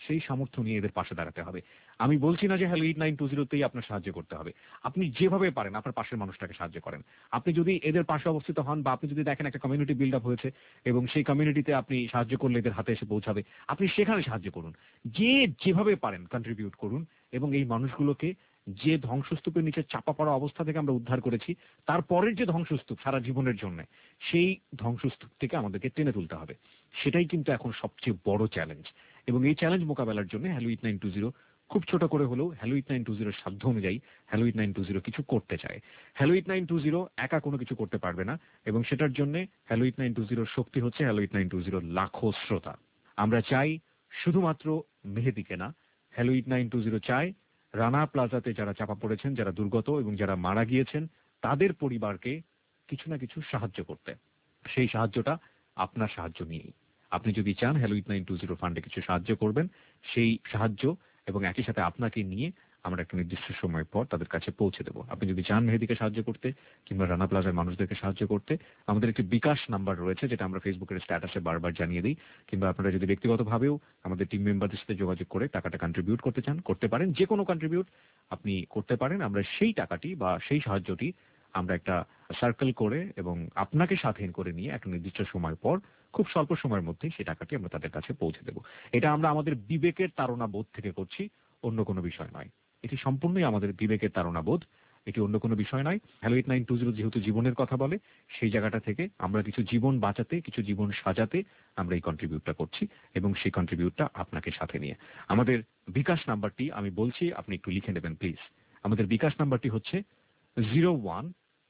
সেই সামর্থ্য নিয়ে এদের পাশে দাঁড়াতে হবে। আমি বলছি না যে হ্যালো এইট নাইন টু জিরোতেই আপনার সাহায্য করতে হবে। আপনি যেভাবে পারেন আপনার পাশের মানুষটাকে সাহায্য করেন। আপনি যদি এদের পাশে অবস্থিত হন বা আপনি যদি দেখেন একটা কমিউনিটি বিল্ড আপ হয়েছে এবং সেই কমিউনিটিতে আপনি সাহায্য করলে এদের হাতে এসে পৌঁছাবে, আপনি সেখানে সাহায্য করুন। যে যেভাবে পারেন কন্ট্রিবিউট করুন এবং এই মানুষগুলোকে যে ধ্বংসস্তূপের নিচে চাপা পড়া অবস্থা থেকে আমরা উদ্ধার করেছি, তারপরের যে ধ্বংসস্তূপ সারা জীবনের জন্য, সেই ধ্বংসস্তূপ থেকে আমাদেরকে টেনে তুলতে হবে। সেটাই কিন্তু এখন সবচেয়ে বড় চ্যালেঞ্জ। এবং এই চ্যালেঞ্জ মোকাবেলার জন্য hello eight nine two zero খুব ছোট করে হলেও হ্যালো এইট নাইন টু জিরোর সাধ্য অনুযায়ী hello eight nine two zero কিছু করতে চায়। Hello eight nine two zero একা কোনো কিছু করতে পারবে না এবং সেটার জন্য হ্যালো এইট নাইন টু জিরোর শক্তি হচ্ছে হ্যালো এইট নাইন টু জিরোর লাখো শ্রোতা। আমরা চাই শুধুমাত্র মেহেদীকে না, hello eight nine two zero চাই রানা প্লাজাতে যারা চাপা পড়েছেন, যারা দুর্গত এবং যারা মারা গিয়েছেন, তাদের পরিবারকে কিছু না কিছু সাহায্য করতে। সেই সাহায্যটা আপনার সাহায্য নিয়েই। আপনি যদি চান hello eight nine two zero ফান্ডে কিছু সাহায্য করবেন, সেই সাহায্য এবং একই সাথে আপনাকে নিয়ে আমরা একটা নির্দিষ্ট সময় পর তাদের কাছে পৌঁছে দেবো। আপনি যদি চান মেহেদীকে সাহায্য করতে কিংবা রানা প্লাজার মানুষদেরকে সাহায্য করতে, আমাদের একটি বিকাশ নাম্বার রয়েছে যেটা আমরা ফেসবুকের স্ট্যাটাসে বারবার জানিয়ে দিই। কিংবা আপনারা যদি ব্যক্তিগতভাবেও আমাদের টিম মেম্বারদের সাথে যোগাযোগ করে টাকাটা কন্ট্রিবিউট করতে চান, করতে পারেন। যে কোনো কন্ট্রিবিউট আপনি করতে পারেন। আমরা সেই টাকাটি বা সেই সাহায্যটি আমরা একটা সার্কেল করে এবং আপনাকে সাথে করে নিয়ে একটা নির্দিষ্ট সময় পর খুব স্বল্প সময়ের মধ্যে সেই টাকাটি আমরা তাদের কাছে পৌঁছে দেব। এটা আমরা আমাদের বিবেকের তাড়না বোধ থেকে করছি, অন্য কোনো বিষয় নয়। এটি সম্পূর্ণই আমাদের বিবেকের তাড়না বোধ, এটি অন্য কোনো বিষয় নয়। Hello eight nine two zero যেহেতু জীবনের কথা বলে, সেই জায়গাটা থেকে আমরা কিছু জীবন বাঁচাতে, কিছু জীবন সাজাতে আমরা এই কন্ট্রিবিউটটা করছি এবং সেই কন্ট্রিবিউটটা আপনাকে সাথে নিয়ে। আমাদের বিকাশ নাম্বারটি আমি বলছি, আপনি একটু লিখে নেবেন প্লিজ। আমাদের বিকাশ নাম্বারটি হচ্ছে zero one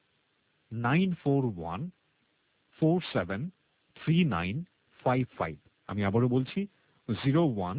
nine four one four seven three nine five five. আমি আবারও বলছি zero one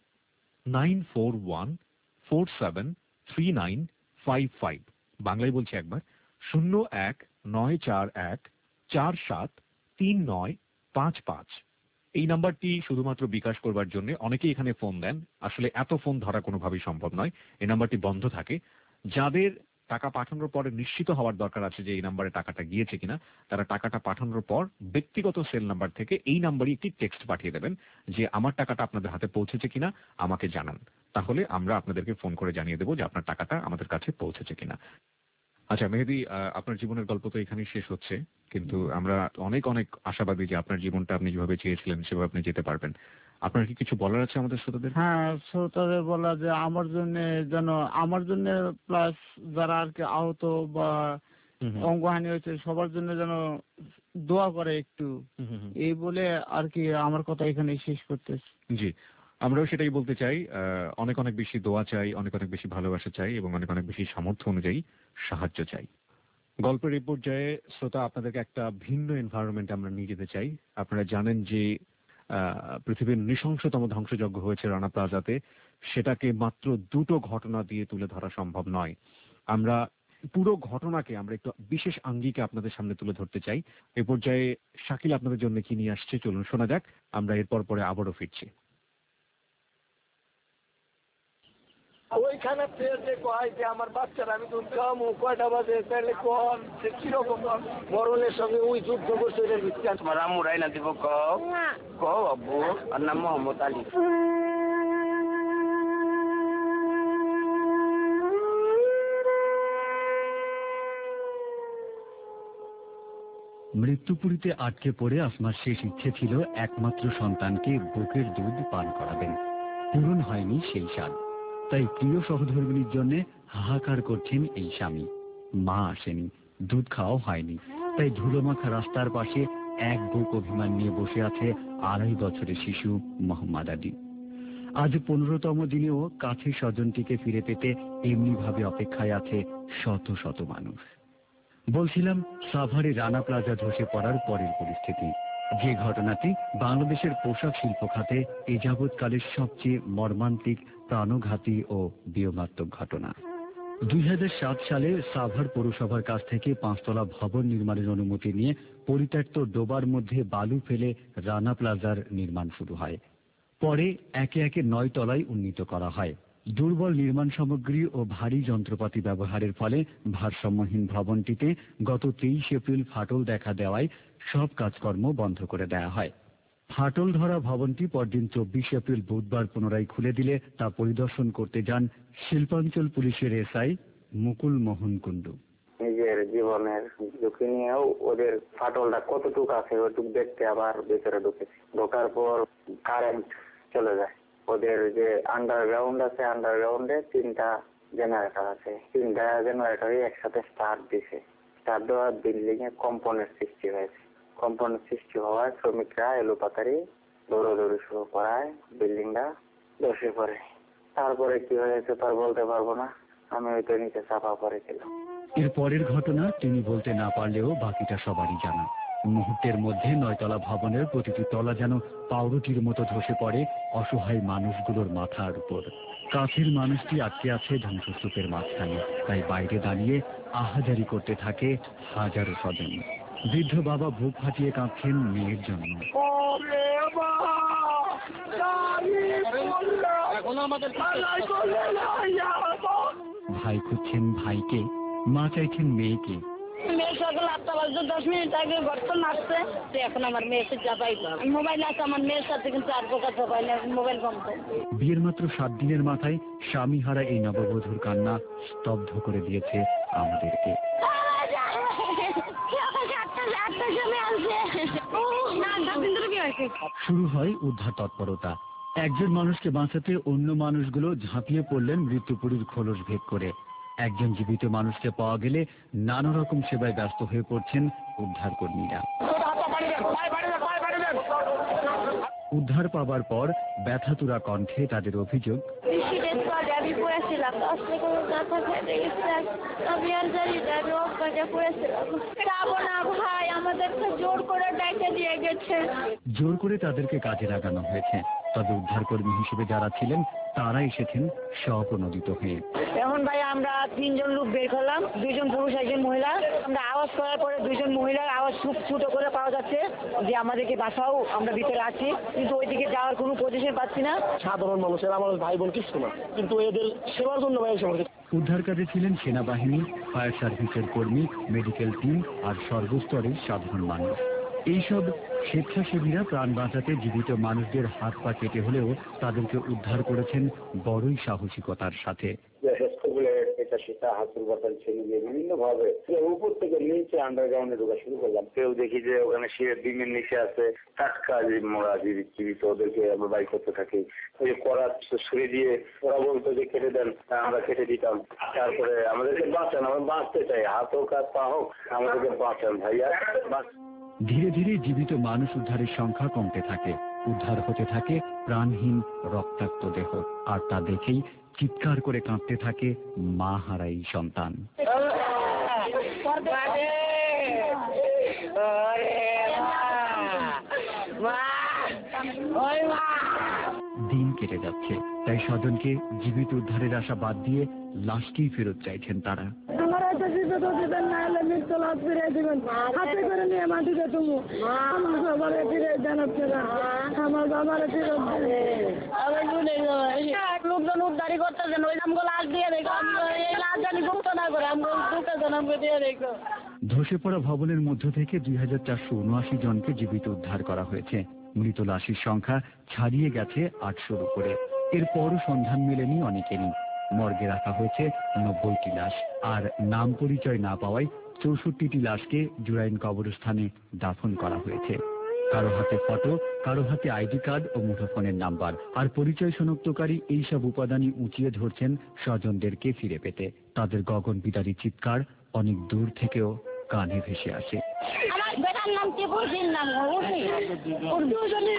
nine four one four seven three nine five five. বাংলায় বলছি একবার, শূন্য এক নয় চার এক চার সাত তিন নয় পাঁচ পাঁচ। এই নাম্বারটি শুধুমাত্র বিকাশ করবার জন্য অনেকেই এখানে ফোন দেন। আসলে এত ফোন ধরা কোনোভাবেই সম্ভব নয়, এই নাম্বারটি বন্ধ থাকে। যাদের টাকা পাঠানোর পরে নিশ্চিত হওয়ার দরকার আছে যে এই নাম্বারে টাকাটা গিয়েছে কিনা, তারা টাকাটা পাঠানোর পর ব্যক্তিগত সেল নাম্বার থেকে এই নাম্বারে একটি টেক্সট পাঠিয়ে দেবেন যে আমার টাকাটা আপনাদের হাতে পৌঁছেছে কিনা আমাকে জানান। তাহলে আমরা আপনাদেরকে ফোন করে জানিয়ে দেবো যে আপনার টাকাটা আমাদের কাছে পৌঁছেছে কিনা। আচ্ছা মেহেদী, আপনার জীবনের গল্প তো এখানেই শেষ হচ্ছে, কিন্তু আমরা অনেক অনেক আশাবাদী যে আপনার জীবনটা আপনি যেভাবে চেয়েছিলেন সেভাবে আপনি যেতে পারবেন। আপনার কি কিছু বলার আছে আমাদের শ্রোতাদের? হ্যাঁ, শ্রোতাদের বলা যে আমার জন্য যেন, আমার জন্য প্লাস যারা আর কি আহত বা অঙ্গহানি হয়েছে সবার জন্য যেন দোয়া করে একটু, এই বলে আর কি আমার কথা এখানে শেষ করতেছি। জি, আমরাও সেটাই বলতে চাই। অনেক অনেক বেশি দোয়া চাই, অনেক অনেক বেশি ভালোবাসা চাই এবং অনেক অনেক বেশি সামর্থ্য অনুযায়ী সাহায্য চাই। গল্পের এই পর্যায়ে শ্রোতা আপনাদেরকে একটা ভিন্ন এনভায়রনমেন্টে আমরা নিয়ে যেতে চাই। আপনারা জানেন যে পৃথিবীর নৃশংসতম ধ্বংসযজ্ঞ হয়েছে রানা প্লাজাতে। সেটাকে মাত্র দুটো ঘটনা দিয়ে তুলে ধরা সম্ভব নয়। আমরা পুরো ঘটনাকে আমরা একটু বিশেষ আঙ্গিকে আপনাদের সামনে তুলে ধরতে চাই। এ পর্যায়ে শাকিল আপনাদের জন্য কি নিয়ে আসছে চলুন শোনা যাক। আমরা এরপর পরে আবারও ফিরছি। ওইখানে যে কয় যে আমার বাচ্চারা আমি দুধ খাওয়াবো কয়টা বাজে, তাহলে কন সে কিরকম মরণের সঙ্গে ওই যুদ্ধ করছে এটার ভিত্তি তোমার আম্মু রাইনা দিব কও কও আব্বু, আর নাম মোহাম্মদ আলী। মৃত্যুপুরীতে আটকে পড়ে আসমার শেষ ইচ্ছে ছিল একমাত্র সন্তানকে বুকের দুধ পান করাবেন। পূরণ হয়নি সেই স্বাদ, তাই প্রিয় সহধর্মিনীর জন্য হাহাকার করছেন এই স্বামী। মা আসেনি, দুধ খাওয়াও হয়নি, তাই ধুলোমাখা রাস্তার পাশে এক বুক অভিমান নিয়ে বসে আছে আড়াই বছরের শিশু মোহাম্মদ আলী। আজ পনেরোতম দিনেও কাছে স্বজনটিকে ফিরে পেতে এমনি ভাবে অপেক্ষায় আছে শত শত মানুষ। বলছিলাম সাভারে রানা প্লাজা ধসে পড়ার পরের পরিস্থিতি, যে ঘটনাটি বাংলাদেশের পোশাক শিল্প খাতে এ যাবৎকালের সবচেয়ে মর্মান্তিক, প্রাণঘাতী ও বিয়োগাত্মক ঘটনা। দুই হাজার সাত সালে সাভার পৌরসভার কাছ থেকে পাঁচতলা ভবন নির্মাণের অনুমতি নিয়ে পরিত্যক্ত ডোবার মধ্যে বালু ফেলে রানা প্লাজার নির্মাণ শুরু হয়। পরে একে একে নয় তলায় উন্নীত করা হয়। দুর্বল নির্মাণ সামগ্রী ও ভারী যন্ত্রপাতি ব্যবহারের ফলে ভারসাম্যহীন ভবনটিতে গত তেইশ এপ্রিল ফাটল দেখা দেওয়ায় সব কাজকর্ম বন্ধ করে দেওয়া হয়। ফাটল ধরা ভবনটি পরদিন চব্বিশে এপ্রিল বুধবার পুনরায় খুলে দিলে তা পরিদর্শন করতে যান শিল্পাঞ্চল পুলিশের এসআই মুকুল মোহন কুন্ডু। নিজের জীবনের ঝুঁকি নিয়েও ওদের ফাটলটা কতটুকু আছে ওটুকু দেখতে আবার ভেতরে ঢুকেছে। ঢোকার পর কারেন্ট চলে যায়। ওদের যে আন্ডারগ্রাউন্ড আছে, আন্ডারগ্রাউন্ডে তিনটা জেনারেটর আছে, তিনটা জেনারেটরই একসাথে স্টার্ট দিছে। স্টার্ট দেওয়ার বিল্ডিং এ কম্পনের সৃষ্টি হয়েছে। কম্পনের সৃষ্টি হওয়ায় শ্রমিকরা এলোপাতারি দৌড়াদৌড়ি শুরু করায় বিল্ডিংটা ধসে পড়ে। তারপরে কি হয়েছে তার বলতে পারবো না, আমি ওইটা নিচে চাপা পড়েছিলাম। এর পরের ঘটনা তিনি বলতে না পারলেও বাকিটা সবারই জানা। মুহূর্তের মধ্যে নয়তলা ভবনের প্রতিটি তলা যেন পাউরুটির মতো ধসে পড়ে অসহায় মানুষগুলোর মাথার উপর। কাছের মানুষটি আটকে আছে ধ্বংসস্তূপের মাঝখানে, তাই বাইরে দাঁড়িয়ে আহাজারি করতে থাকে হাজারো স্বজন। বৃদ্ধ বাবা বুক ফাটিয়ে কাঁদছেন মেয়ের জন্য। ভাই খুঁজছেন ভাইকে, মা চাইছেন মেয়েকে। মেয়ে সকাল আটটা বাজে দশ মিনিট আগে গর্তন আসছে, এখন আমার মেয়েকে যা পাইলাম। মোবাইল আছে আমার মেয়ের সাথে, কিন্তু আর প্রকাশ পাই না, মোবাইল বন্ধ। বিয়ের মাত্র সাত দিনের মাথায় স্বামী হারা এই নববধূর কান্না স্তব্ধ করে দিয়েছে আমাদেরকে। শুরু হয় উদ্ধার তৎপরতা। একজন মানুষকে বাঁচাতে অন্য মানুষগুলো ঝাঁপিয়ে পড়লেন মৃত্যুপুরীর খোলস ভেদ করে। একজন জীবিত মানুষকে পাওয়া গেলে নানা রকম সেবায় ব্যস্ত হয়ে পড়ছেন উদ্ধার কর্মীরা। উদ্ধার পাবার পর ব্যথাতুরা কণ্ঠে তাদের অভিযোগ, জোর করে তাদেরকে কাজে লাগানো হয়েছে। তবে উদ্ধারকর্মী হিসেবে যারা ছিলেন তারা এসেছেন স্বপ্রণোদিত হয়ে। এখন ভাই আমরা তিনজন লোক বের করলাম, দুইজন পুরুষ একজন মহিলা। আমরা আওয়াজ করার পরে দুইজন মহিলার আওয়াজ খুব ছোট করে পাওয়া যাচ্ছে যে আমাদেরকে বাঁচাও, আমরা ভিতরে আছি, কিন্তু ওইদিকে যাওয়ার কোনো পজিশন পাচ্ছি না। সাধারণ মানুষের আমার ভাই বোন কিছু না, কিন্তু এদের সেবার জন্য ভাই এসে উদ্ধার কাজে ছিলেন সেনাবাহিনী, ফায়ার সার্ভিসের কর্মী, মেডিকেল টিম আর সর্বস্তরের সাধারণ মানুষ। এইসব স্বেচ্ছাসেবীরা প্রাণ বাঁচাতে জীবিত মানুষদের হাত পা কেটে হলেও তাদেরকে উদ্ধার করেছেন বড়ই সাহসিকতার সাথে। বিভিন্ন ভাবে উপর থেকে নিচে আন্ডারগ্রাউন্ডে ঢোকা শুরু করলাম। কেউ দেখি যে ওখানে শিয়ের ডিমের নিচে আছে টাটকা মোড়া জীবিত, ওদেরকে আমরা বাই করতে থাকি। ওই যে কড়া ছুরি দিয়ে ওরা বলতো যে কেটে দেন, আমরা কেটে দিতাম। তারপরে আমাদেরকে বাঁচান, আমরা বাঁচতে চাই, হাত হোক আর পা হোক, আমাদেরকে বাঁচান ভাইয়া। ধীরে ধীরে জীবিত মানুষ উদ্ধারের সংখ্যা কমতে থাকে। উদ্ধার হতে থাকে প্রাণহীন রক্তাক্ত দেহ, আর তা দেখেই চিৎকার করে কাঁদতে থাকে মা হারাই সন্তান। দিন কেটে যাচ্ছে, তাই স্বজনকে জীবিত উদ্ধারের আশা বাদ দিয়ে লাশকেই ফেরত চাইছেন তারা। হাতে করে নিয়ে মাটিতে তুমি আমার বাবারে ফিরে জানাচ্ছেন, আমার বাবারে ফিরত লোকজন উদ্ধারি করতেছেন, ওই নামগুলো লাশ দিয়ে দেখো, এই লাশ জানি গুপ্ত না করে আমাকে দিয়ে দেখো। ধসে পড়া ভবনের মধ্য থেকে দুই হাজার চারশো উনআশি জনকে জীবিত উদ্ধার করা হয়েছে। মৃত লাশের সংখ্যা ছাড়িয়ে গেছে আটশোর উপরে। এরপরও সন্ধান মেলেনি অনেকেরই। মর্গে রাখা হয়েছে নব্বইটি লাশ, আর নাম পরিচয় না পাওয়ায় চৌষট্টিটি লাশকে জুরাইন কবরস্থানে দাফন করা হয়েছে। কারো হাতে ফটো, কারো হাতে আইডি কার্ড ও মুঠোফোনের নাম্বার, আর পরিচয় শনাক্তকারী এইসব উপাদানই উঁচিয়ে ধরছেন স্বজনদেরকে ফিরে পেতে। তাদের গগন বিদারী চিৎকার অনেক দূর থেকেও কানে ভেসে আসে। আমার বেটার নাম কি বলছেন? নাম উর্দু জনে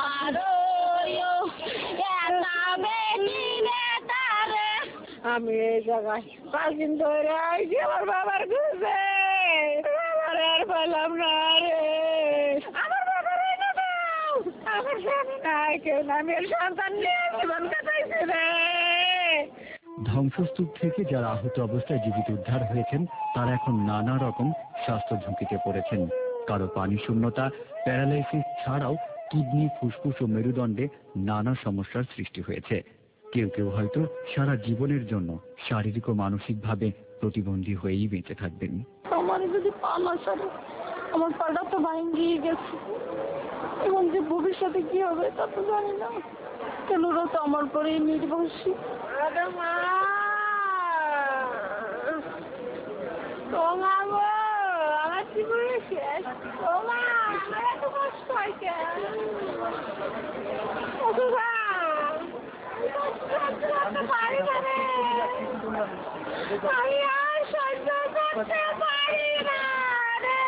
আমি এই জায়গায় পাঁচ দিন ধরে আইছি আমার বাবার কাছে, বাবার আর পেলাম না রে, আমার বাবার এনে দাও, আমার স্বামী নাই, কেউ না, আমি সন্তান নিয়ে জীবন কাটাইছি রে। ধ্বংসস্তূপ থেকে যারা আহত অবস্থায় জীবিত উদ্ধার হয়েছেন তারা এখন নানা রকম স্বাস্থ্য ঝুঁকিতে পড়েছেন। কারো পানি শূন্যতা, প্যারালাইসিস ছাড়াও কিডনি, ফুসফুস ও মেরুদণ্ডে নানা সমস্যার সৃষ্টি হয়েছে। কেউ কেউ হয়তো সারা জীবনের জন্য শারীরিক ও মানসিকভাবে প্রতিবন্ধী হয়েই বেঁচে থাকবেন। আমার যদি পানা আমার পাটা তো ভাঙ্গিয়ে গেছে, এবং যে ভবিষ্যতে কি হবে তা তো জানি না, কেন ওরা তো আমার পরেই নির্ভরশীল। আমার জীবনে শেষ, আমার এত কষ্ট হয় কেন? পারি না রে, আমি আর সহ্য করতে পারি না রে।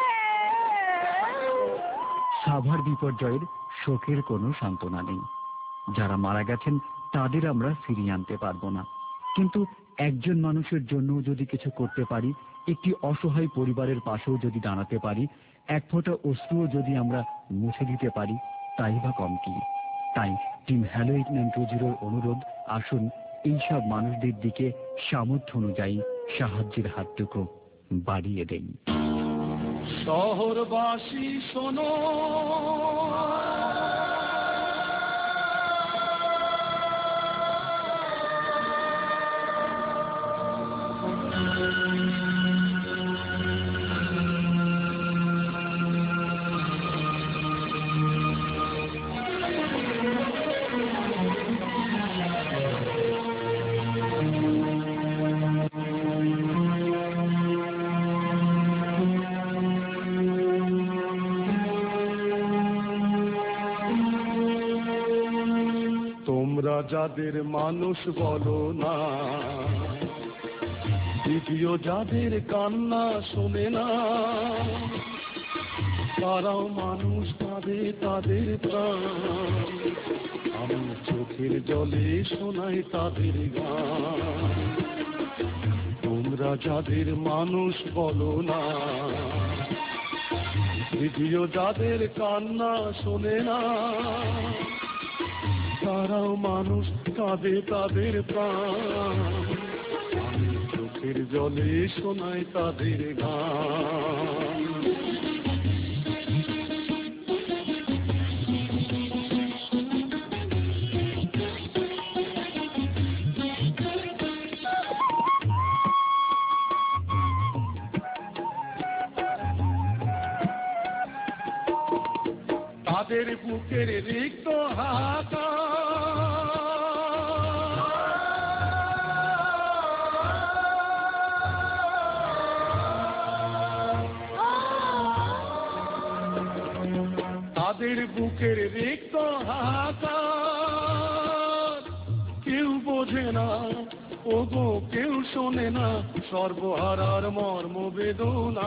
সাভার বিপর্যয়ের শোকের কোনো সান্ত্বনা নেই। যারা মারা গেছেন তাদের আমরা ফিরিয়ে আনতে পারবো না, কিন্তু একজন মানুষের জন্য যদি কিছু করতে পারি, একটি অসহায় পরিবারের পাশেও যদি দাঁড়াতে পারি, এক ফোঁটা অশ্রুও যদি আমরা মুছে দিতে পারি, তাই বা কম কি। তাই team hello eight nine two জিরোর অনুরোধ, আসুন এইসব মানুষদের দিকে সামর্থ্য অনুযায়ী সাহায্যের হাতটুকু বাড়িয়ে দেই। শহরবাসী শোনো, তোমরা যাদের মানুষ বলো না, দ্বিতীয় যাদের কান্না শোনে না, তারাও মানুষ, তাদের তাদের প্রাণ। আমি চোখের জলে শোনাই তাদের গান। তোমরা যাদের মানুষ বলো না, দ্বিতীয় যাদের কান্না শোনে না, তারাও মানুষ, কাঁদে তাদের প্রাণ। আমি চোখের জলে শোনাই তাদের গান। তাদের বুকের রিক্ত হাহাকার, তাদের বুকের রিক্ত হাহাকার কেউ বোঝে না, ওগো কেউ শোনে না, সর্বহারার মর্ম বেদনা।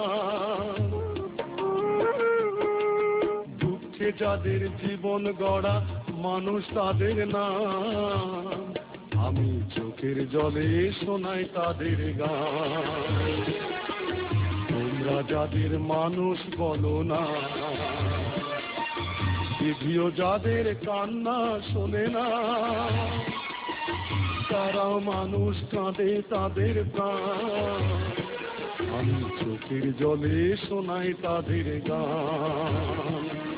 দুঃখে যাদের জীবন গড়া মানুষ তাদের নাম। আমি চোখের জলে শোনাই তাদের গান। তোমরা যাদের মানুষ বলো না, দ্বিতীয় যাদের কান্না শোনে না, তারাও মানুষ, কাঁদে তাদের প্রাণ। আমি চোখের জলে শোনাই তাদের গান।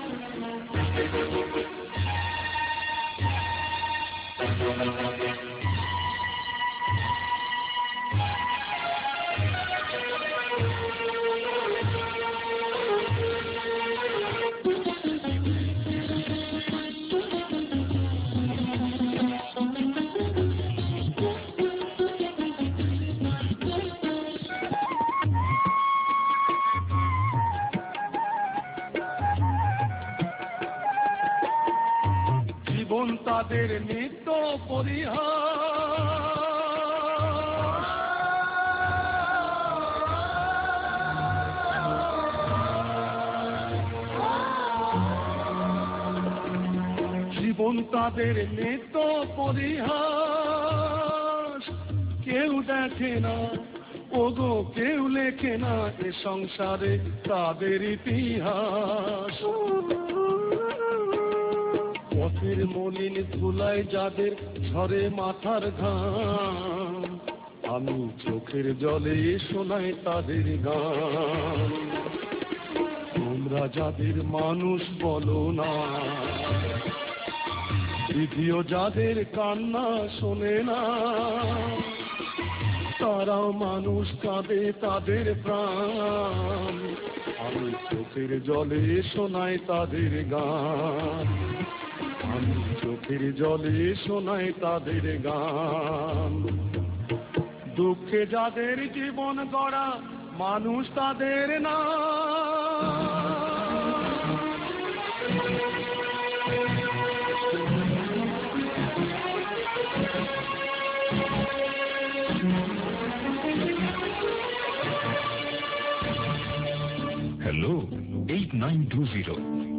জীবন তাদের নিত্য পরিহাস, জীবন তাদের নিত্য পরিহাস। কেউ দেখে না, ওগো কেউ লেখে না, এ সংসারে তাদের ইতিহাস। পথের মলিন ধুলায় যাদের ঝরে মাথার ঘাম, আমি চোখের জলে শোনাই তাদের গান। তোমরা যাদের মানুষ বলো না, দ্বিতীয় যাদের কান্না শোনে না, তারাও মানুষ, কাঁদে তাদের প্রাণ। আমি চোখের চোখের জলে শোনায় তাদের গান, আমি চোখের জলে শোনায় তাদের গান। দুঃখে যাদের জীবন গড়া মানুষ তাদের না, hello eight nine two zero.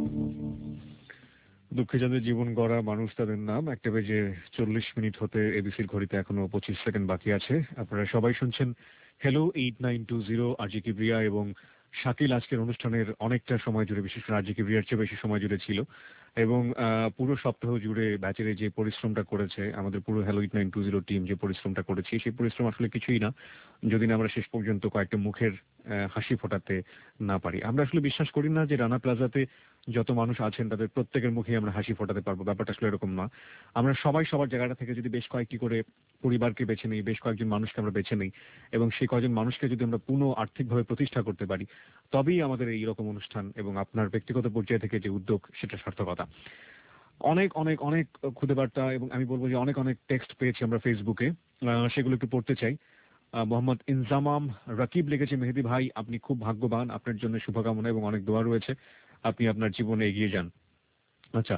দুঃখে যাদের জীবন গড়া মানুষ তাদের নাম। একটা বেজে চল্লিশ মিনিট হতে এবিসির ঘড়িতে এখনো পঁচিশ সেকেন্ড বাকি আছে। আপনারা সবাই শুনছেন hello eight nine two zero RJ Kibria এবং শাকিল আজকের অনুষ্ঠানের অনেকটা সময় জুড়ে, বিশেষ করে আরজি কিবরিয়ার চেয়ে বেশি সময় জুড়ে ছিল এবং পুরো সপ্তাহ জুড়ে ব্যাচের যে পরিশ্রমটা করেছে আমাদের পুরো hello eight nine two zero team, যে পরিশ্রমটা করেছি সেই পরিশ্রম আসলে কিছুই না যদি না আমরা শেষ পর্যন্ত কয়েকটা মুখের হাসি ফোটাতে না পারি। আমরা আসলে বিশ্বাস করি না যে রানা প্লাজাতে যত মানুষ আছেন তাদের প্রত্যেকের মুখে আমরা হাসি ফোটাতে পারবো, ব্যাপারটা আসলে এরকম না। আমরা সবাই সবার জায়গাটা থেকে যদি বেশ কয়েকটি করে পরিবারকে বেছে নিই, বেশ কয়েকজন মানুষকে আমরা বেছে নিই এবং সেই কয়েকজন মানুষকে যদি আমরা পুনঃ আর্থিকভাবে প্রতিষ্ঠা করতে পারি, তবেই আমাদের এই রকম অনুষ্ঠান এবং আপনার ব্যক্তিগত পর্যায় থেকে যে উদ্যোগ সেটা সার্থকতা। অনেক অনেক অনেক খুদে বার্তা এবং আমি বলবো যে অনেক অনেক টেক্সট পেয়েছি আমরা ফেসবুকে, সেগুলো একটু পড়তে চাই। মোহাম্মদ ইনজামাম রাকিব লিখেছে, মেহেদি ভাই আপনি খুব ভাগ্যবান, আপনার জন্য শুভকামনা এবং অনেক দোয়া রয়েছে, আপনি আপনার জীবনে এগিয়ে যান। আচ্ছা,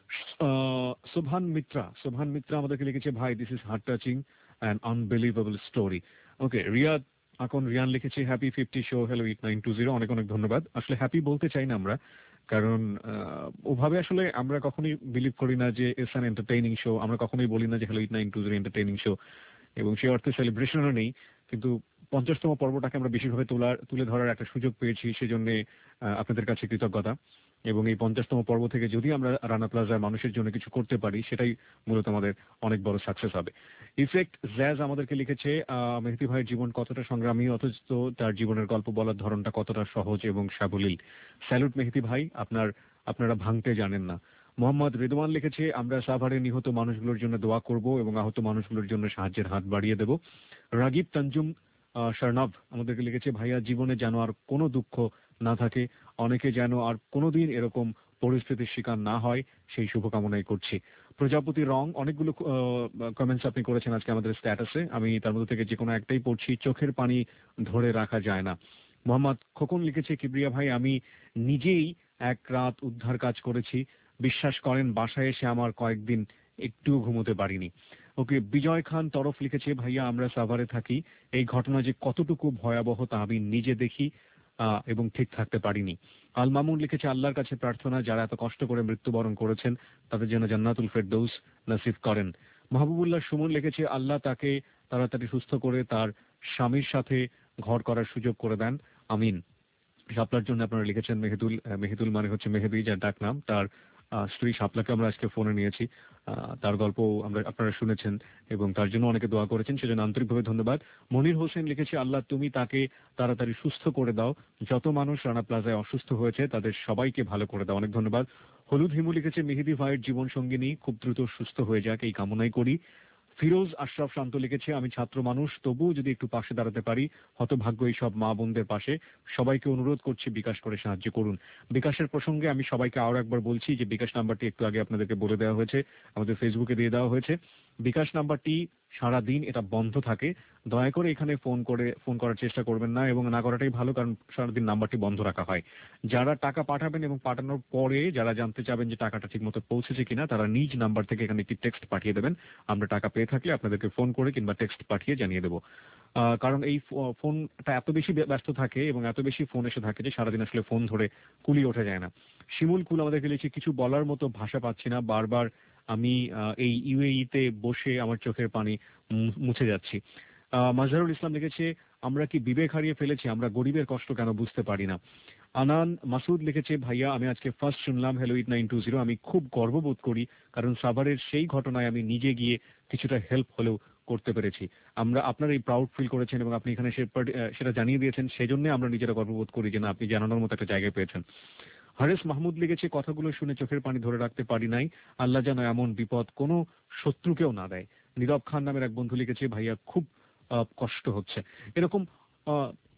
সুবহান মিত্রা সুবহান মিত্রা আমাদেরকে লিখেছে, ভাই this is heart touching and unbelievable story. Okay, Riyad Akon Riyan লিখেছে, happy fifty show hello eight nine two zero. অনেক অনেক ধন্যবাদ। আসলে হ্যাপি বলতে চাই না আমরা, কারণ ওভাবে আসলে আমরা কখনোই বিলিভ করি না যে ইটস অ্যান এন্টারটেইনিং শো। আমরা কখনোই বলি না যে hello eight nine two zero entertaining show, এবং সেই অর্থে সেলিব্রেশনও নেই। কিন্তু পঞ্চাশতম পর্বটাকে আমরা বিশেষভাবে তোলার তুলে ধরার একটা সুযোগ পেয়েছি, সেজন্য আপনাদের কাছে কৃতজ্ঞতা। এবং এই পঞ্চাশতম পর্ব থেকে যদি আমরা রানা প্লাজার মানুষের জন্য কিছু করতে পারি, সেটাই মূলত আমাদের অনেক বড় সাকসেস হবে। ইফেক্ট জ্যাজ আমাদেরকে লিখেছে, মেহেদি ভাইয়ের জীবন কতটা সংগ্রামী, অথচ তার জীবনের গল্প বলার ধরনটা কতটা সহজ এবং সাবলীল। স্যালুট মেহেদি ভাই, আপনার আপনারা ভাঙতে জানেন না। মোহাম্মদ রিদওয়ান লিখেছে, আমরা সাভারে নিহত মানুষগুলোর জন্য দোয়া করব এবং আহত মানুষগুলোর জন্য সাহায্যের হাত বাড়িয়ে দেব। রাগিব তানজুম শর্নভ আমাদেরকে লিখেছে, ভাইয়া জীবনে যেন আর কোনো দুঃখ না থাকে, অনেকে যেন আর কোনোদিন এরকম পরিস্থিতির শিকার না হয়, সেই শুভকামনাই করছি। প্রজাপতি রং অনেকগুলো কমেন্টস আপনি করেছেন আজকে আমাদের স্ট্যাটাসে, আমি তার মধ্যে থেকে যে কোনো একটাই পড়ছি। চোখের পানি ধরে রাখা যায় না। মোহাম্মদ খোকন লিখেছে, কিবরিয়া ভাই আমি নিজেই এক রাত উদ্ধার কাজ করেছি, বিশ্বাস করেন বাসায় এসে আমার কয়েকদিন একটুও ঘুমোতে পারিনি। ওকে, বিজয় খান তরফ লিখেছে, ভাইয়া আমরা সাভারে থাকি, এই ঘটনা যে কতটুকু ভয়াবহ তা আমি নিজে দেখি এবং ঠিক থাকতে পারিনি। আল মামুন লিখেছে, আল্লাহর কাছে প্রার্থনা যারা এত কষ্ট করে মৃত্যুবরণ করেছেন তাদের যেন জান্নাতুল ফেরদৌস নসিব করেন। মাহবুবুল্লাহ সুমন লিখেছে, আল্লাহ তাকে তাড়াতাড়ি সুস্থ করে তার স্বামীর সাথে ঘর করার সুযোগ করে দেন, আমিন। শাপলার জন্য আপনারা লিখেছেন মেহেদুল। মেহেদুল মানে হচ্ছে মেহেদি, যার ডাক নাম। তার স্ত্রী শাপলাকে আমরা আজকে ফোনে নিয়েছি, তার গল্প আমরা আপনারা শুনেছেন এবং তার জন্য অনেকে দোয়া করেছেন, সেজন্য আন্তরিকভাবে ধন্যবাদ। মনির হোসেন লিখেছে, আল্লাহ তুমি তাকে তাড়াতাড়ি সুস্থ করে দাও, যত মানুষ রানা প্লাজায় অসুস্থ হয়েছে তাদের সবাইকে ভালো করে দাও, অনেক ধন্যবাদ। হলুদ হিমু লিখেছে, মেহেদি ভাইয়ের জীবন সঙ্গিনী খুব দ্রুত সুস্থ হয়ে যাক এই কামনাই করি। ফিরোজ আশরাফ শান্ত লিখেছে, আমি ছাত্র মানুষ, তবুও যদি একটু পাশে দাঁড়াতে পারি, হতভাগ্য এই সব মা বোনদের পাশে, সবাইকে অনুরোধ করছি বিকাশ করে সাহায্য করুন। বিকাশের প্রসঙ্গে আমি সবাইকে আরো একবার বলছি যে বিকাশ নাম্বারটি একটু আগে আপনাদেরকে বলে দেওয়া হয়েছে, আমাদের ফেসবুকে দিয়ে দেওয়া হয়েছে। বিকাশ নাম্বারটি সারা দিন এটা বন্ধ থাকে, দয়া করে এখানে ফোন করে ফোন করার চেষ্টা করবেন না এবং না করাটাই ভালো, কারণ সারাদিন নাম্বারটি বন্ধ রাখা হয়। যারা টাকা পাঠাবেন এবং পাঠানোর পরে যারা জানতে চাবেন যে টাকাটা ঠিকমতো পৌঁছেছে কিনা, তারা নিজ নাম্বার থেকে এখানে একটি টেক্সট পাঠিয়ে দেবেন। আমরা টাকা পেয়ে থাকলে আপনাদেরকে ফোন করে কিংবা টেক্সট পাঠিয়ে জানিয়ে দেবো। কারণ এই ফোনটা এত বেশি ব্যস্ত থাকে এবং এত বেশি ফোন এসে থাকে যে সারাদিন আসলে ফোন ধরে কুলিয়ে ওঠা যায় না। শিমুল কুল আমাদেরকে লিখেছে, কিছু বলার মতো ভাষা পাচ্ছি না, বারবার আমি এই ইউএইতে বসে আমার চোখের পানি মুছে যাচ্ছি। মাজহারুল ইসলাম লিখেছে, আমরা কি বিবেক হারিয়ে ফেলেছি, আমরা গরিবের কষ্ট কেন বুঝতে পারি না। আনান মাসুদ লিখেছে, ভাইয়া আমি আজকে ফার্স্ট শুনলাম hello eight nine two zero, আমি খুব গর্ববোধ করি, কারণ সাভারের সেই ঘটনায় আমি নিজে গিয়ে কিছুটা হেল্প হলেও করতে পেরেছি। আমরা আপনার এই প্রাউড ফিল করেছেন এবং আপনি এখানে সেটা জানিয়ে দিয়েছেন, সেই জন্য আমরা নিজেরা গর্ববোধ করি যে না, আপনি জানানোর মতো একটা জায়গায় পেয়েছেন। হারেস মাহমুদ লিখেছে, কথাগুলো শুনে চোখের পানি ধরে রাখতে পারি নাই, আল্লাহ যেন এমন বিপদ কোনো শত্রুকেও না দেয়। নীরব খান নামের এক বন্ধু লিখেছে, ভাইয়া খুব কষ্ট হচ্ছে। এরকম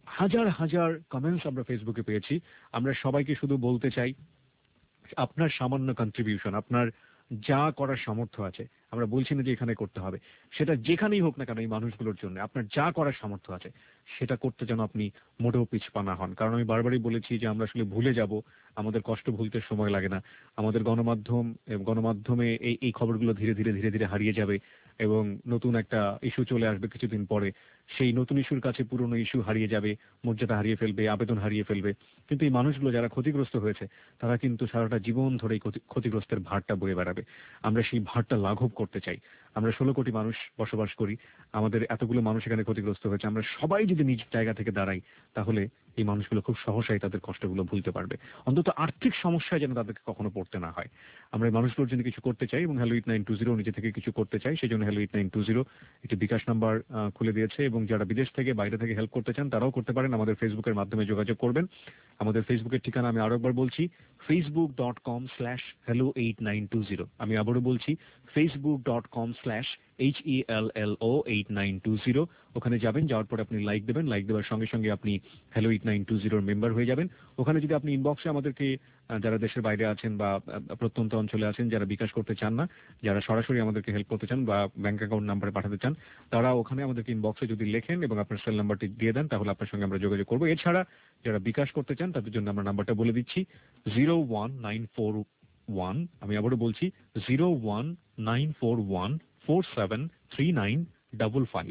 হাজার হাজার কমেন্টস আমরা ফেসবুকে পেয়েছি। আমরা সবাইকে শুধু বলতে চাই, আপনার সামান্য কন্ট্রিবিউশন, আপনার যা করার সামর্থ্য আছে, আমরা বলছি না যে এখানে করতে হবে, সেটা যেখানেই হোক না কেন এই মানুষগুলোর জন্য আপনার যা করার সামর্থ্য আছে সেটা করতে যেন আপনি মোটেও পিছপা না হন। কারণ আমি বারবারই বলেছি যে আমরা আসলে ভুলে যাব, আমাদের কষ্ট ভুলতে সময় লাগে না। আমাদের গণমাধ্যম গণমাধ্যমে এই এই খবরগুলো ধীরে ধীরে ধীরে ধীরে হারিয়ে যাবে এবং নতুন একটা ইস্যু চলে আসবে কিছুদিন পরে। সেই নতুন ইস্যুর কাছে পুরনো ইস্যু হারিয়ে যাবে, মর্যাদা হারিয়ে ফেলবে, আবেদন হারিয়ে ফেলবে। কিন্তু এই মানুষগুলো যারা ক্ষতিগ্রস্ত হয়েছে তারা কিন্তু সারাটা জীবন ধরে এই ক্ষতিগ্রস্তের ভারটা বয়ে বেড়াবে। আমরা সেই ভারটা লাঘব করতে চাই। আমরা ষোলো কোটি মানুষ বসবাস করি, আমাদের এতগুলো মানুষ এখানে ক্ষতিগ্রস্ত হয়েছে। আমরা সবাই যদি নিজ জায়গা থেকে দাঁড়াই তাহলে এই মানুষগুলো খুব সহসাই তাদের কষ্টগুলো ভুলতে পারবে। অন্তত আর্থিক সমস্যায় যেন তাদেরকে কখনো পড়তে না হয়। আমরা এই মানুষগুলোর জন্য কিছু করতে চাই এবং hello eight nine two zero নিজে থেকে কিছু করতে চাই। সেই জন্য hello eight nine two zero একটি বিকাশ নাম্বার খুলে দিয়েছে এবং যারা বিদেশ থেকে বাইরে থেকে হেল্প করতে চান তারাও করতে পারেন। আমাদের ফেসবুকের মাধ্যমে যোগাযোগ করবেন। আমাদের ফেসবুকের ঠিকানা আমি আরো একবার বলছি, Facebook dot com slash hello eight nine two zero. আমি আবারও বলছি, Facebook dot com slash H E L L O eight nine two zero. ওখানে যাবেন, যাওয়ার পর আপনি লাইক দেবেন, লাইক দেওয়ার সঙ্গে সঙ্গে আপনি হ্যালো এইট নাইন টু জিরোর মেম্বার হয়ে যাবেন। ওখানে যদি আপনি ইনবক্সে আমাদেরকে, যারা দেশের বাইরে আছেন বা প্রত্যন্ত অঞ্চলে আছেন, যারা বিকাশ করতে চান না, যারা সরাসরি আমাদেরকে হেল্প করতে চান বা ব্যাংক অ্যাকাউন্ট নাম্বারে পাঠাতে চান, তারা ওখানে আমাদেরকে ইনবক্সে যদি লেখেন এবং আপনার সেল নাম্বারটি দিয়ে দেন তাহলে আপনার সঙ্গে আমরা যোগাযোগ করবো। এছাড়া যারা বিকাশ করতে চান তাদের জন্য আমরা নাম্বারটা বলে দিচ্ছি, zero one nine four one. আমি আবারও বলছি, zero one nine four one four seven three nine double five,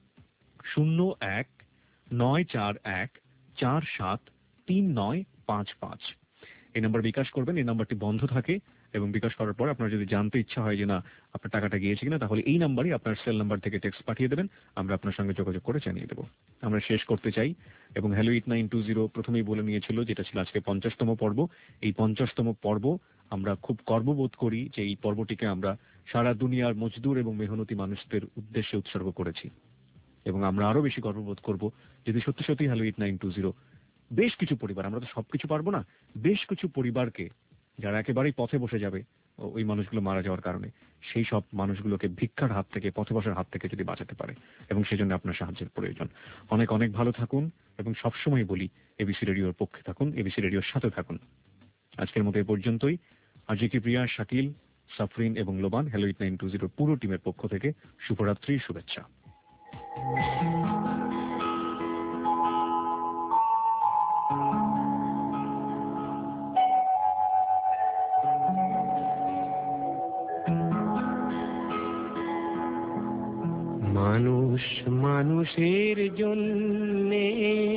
শূন্য এক নয় চার এক চার সাত তিন নয় পাঁচ পাঁচ। এই নাম্বার বিকাশ করবেন। এই নাম্বারটি বন্ধ থাকে এবং বিকাশ করার পর আপনার যদি জানতে ইচ্ছা হয় যে না আপনার টাকাটা গিয়েছে কিনা, তাহলে এই নাম্বারই আপনার সেল নাম্বার থেকে টেক্সট পাঠিয়ে দেবেন, আমরা আপনার সঙ্গে যোগাযোগ করে জানিয়ে দেবো। আমরা শেষ করতে চাই এবং hello eight nine two zero প্রথমেই বলে নিয়েছিল যেটা ছিল আজকে পঞ্চাশতম পর্ব। এই পঞ্চাশতম পর্ব আমরা খুব গর্ববোধ করি যে এই পর্বটিকে আমরা সারা দুনিয়ার মজদুর এবং মেহনতি মানুষদের উদ্দেশ্যে উৎসর্গ করেছি এবং আমরা আরো বেশি গর্ববোধ করব যদি সত্যি সত্যি hello eight nine two zero বেশ কিছু পরিবার, আমরা তো সবকিছু পারবো না, বেশ কিছু পরিবারকে যারা একেবারেই পথে বসে যাবে ওই মানুষগুলো মারা যাওয়ার কারণে, সেই সব মানুষগুলোকে ভিক্ষার হাত থেকে, পথে বসার হাত থেকে যদি বাঁচাতে পারে, এবং সেজন্য আপনার সাহায্যের প্রয়োজন। অনেক অনেক ভালো থাকুন এবং সবসময় বলি এবিসি রেডিওর পক্ষে থাকুন, এবিসি রেডিওর সাথে থাকুন। আজকের মতো এ পর্যন্তই। আজিকি প্রিয়া, শাকিল, সাফরিন এবং Loban, hello eight nine two জিরোর পুরো টিমের পক্ষ থেকে শুভরাত্রি, শুভেচ্ছা। মানুষ মানুষের জন্যে,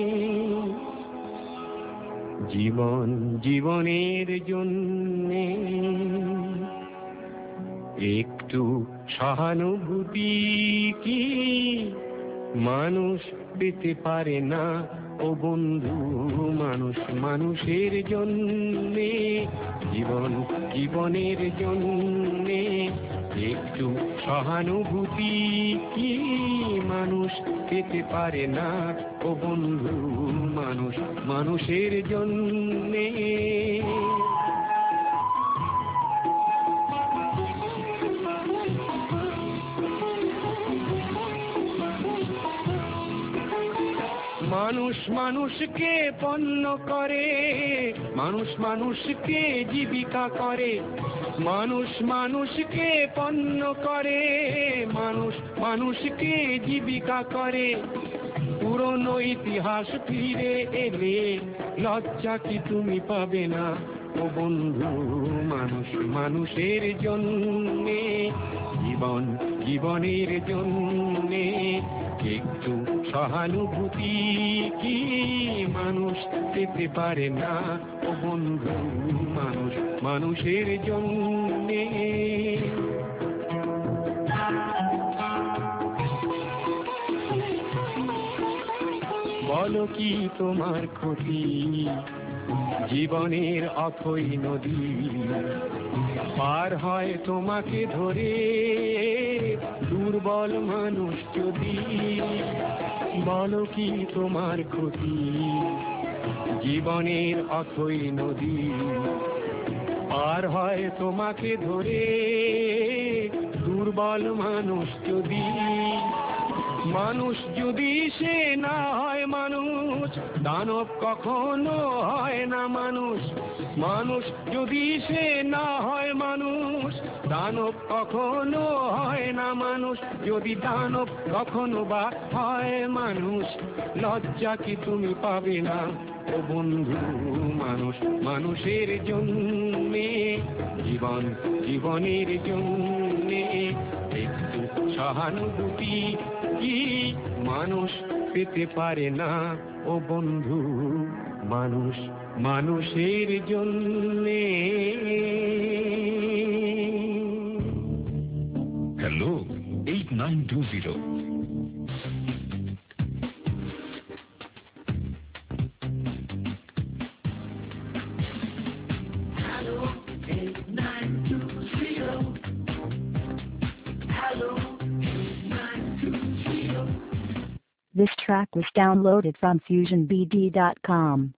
জীবন জীবনের জন্যে, একটু সহানুভূতি কি মানুষ পেতে পারে না ও বন্ধু? মানুষ মানুষের জন্যে, জীবন জীবনের জন্যে, একটু সহানুভূতি কি মানুষ পেতে পারে না ও বন্ধু? মানুষ মানুষের জন্যে। মানুষ মানুষকে পণ্য করে, মানুষ মানুষকে জীবিকা করে, মানুষ মানুষকে পণ্য করে, মানুষ মানুষকে জীবিকা করে। পুরনো ইতিহাস ফিরে এলে লজ্জা কি তুমি পাবে না ও বন্ধু? মানুষ মানুষের জন্যে, জীবন জীবনের জন্যে, একটু সহানুভূতি কি মানুষ পেতে পারে না ও বন্ধু? মানুষ মানুষের জন্যে। বলো কি তোমার ক্ষতি, জীবনের অথই নদী পার হয় তোমাকে ধরে দুর্বল মানুষ যদি? বলো কি তোমার ক্ষতি, জীবনের অথই নদী পার হয় তোমাকে ধরে দুর্বল মানুষ যদি? মানুষ যদি সে না হয় মানুষ, মানুষ দানব কখনো হয় না মানুষ মানুষ যদি সে না হয় মানুষ দানব কখনো হয় না মানুষ যদি দানব কখনো বা হয় মানুষ লজ্জা কি তুমি পাবে না ও বন্ধু মানুষ মানুষের জন্যে জীবন জীবনের জন্যে একটু সহানুভূতি কি মানুষ পেতে পারে না ও বন্ধু মানুষ মানুষের জন্যে hello eight nine two zero This track was downloaded from fusion b d dot com.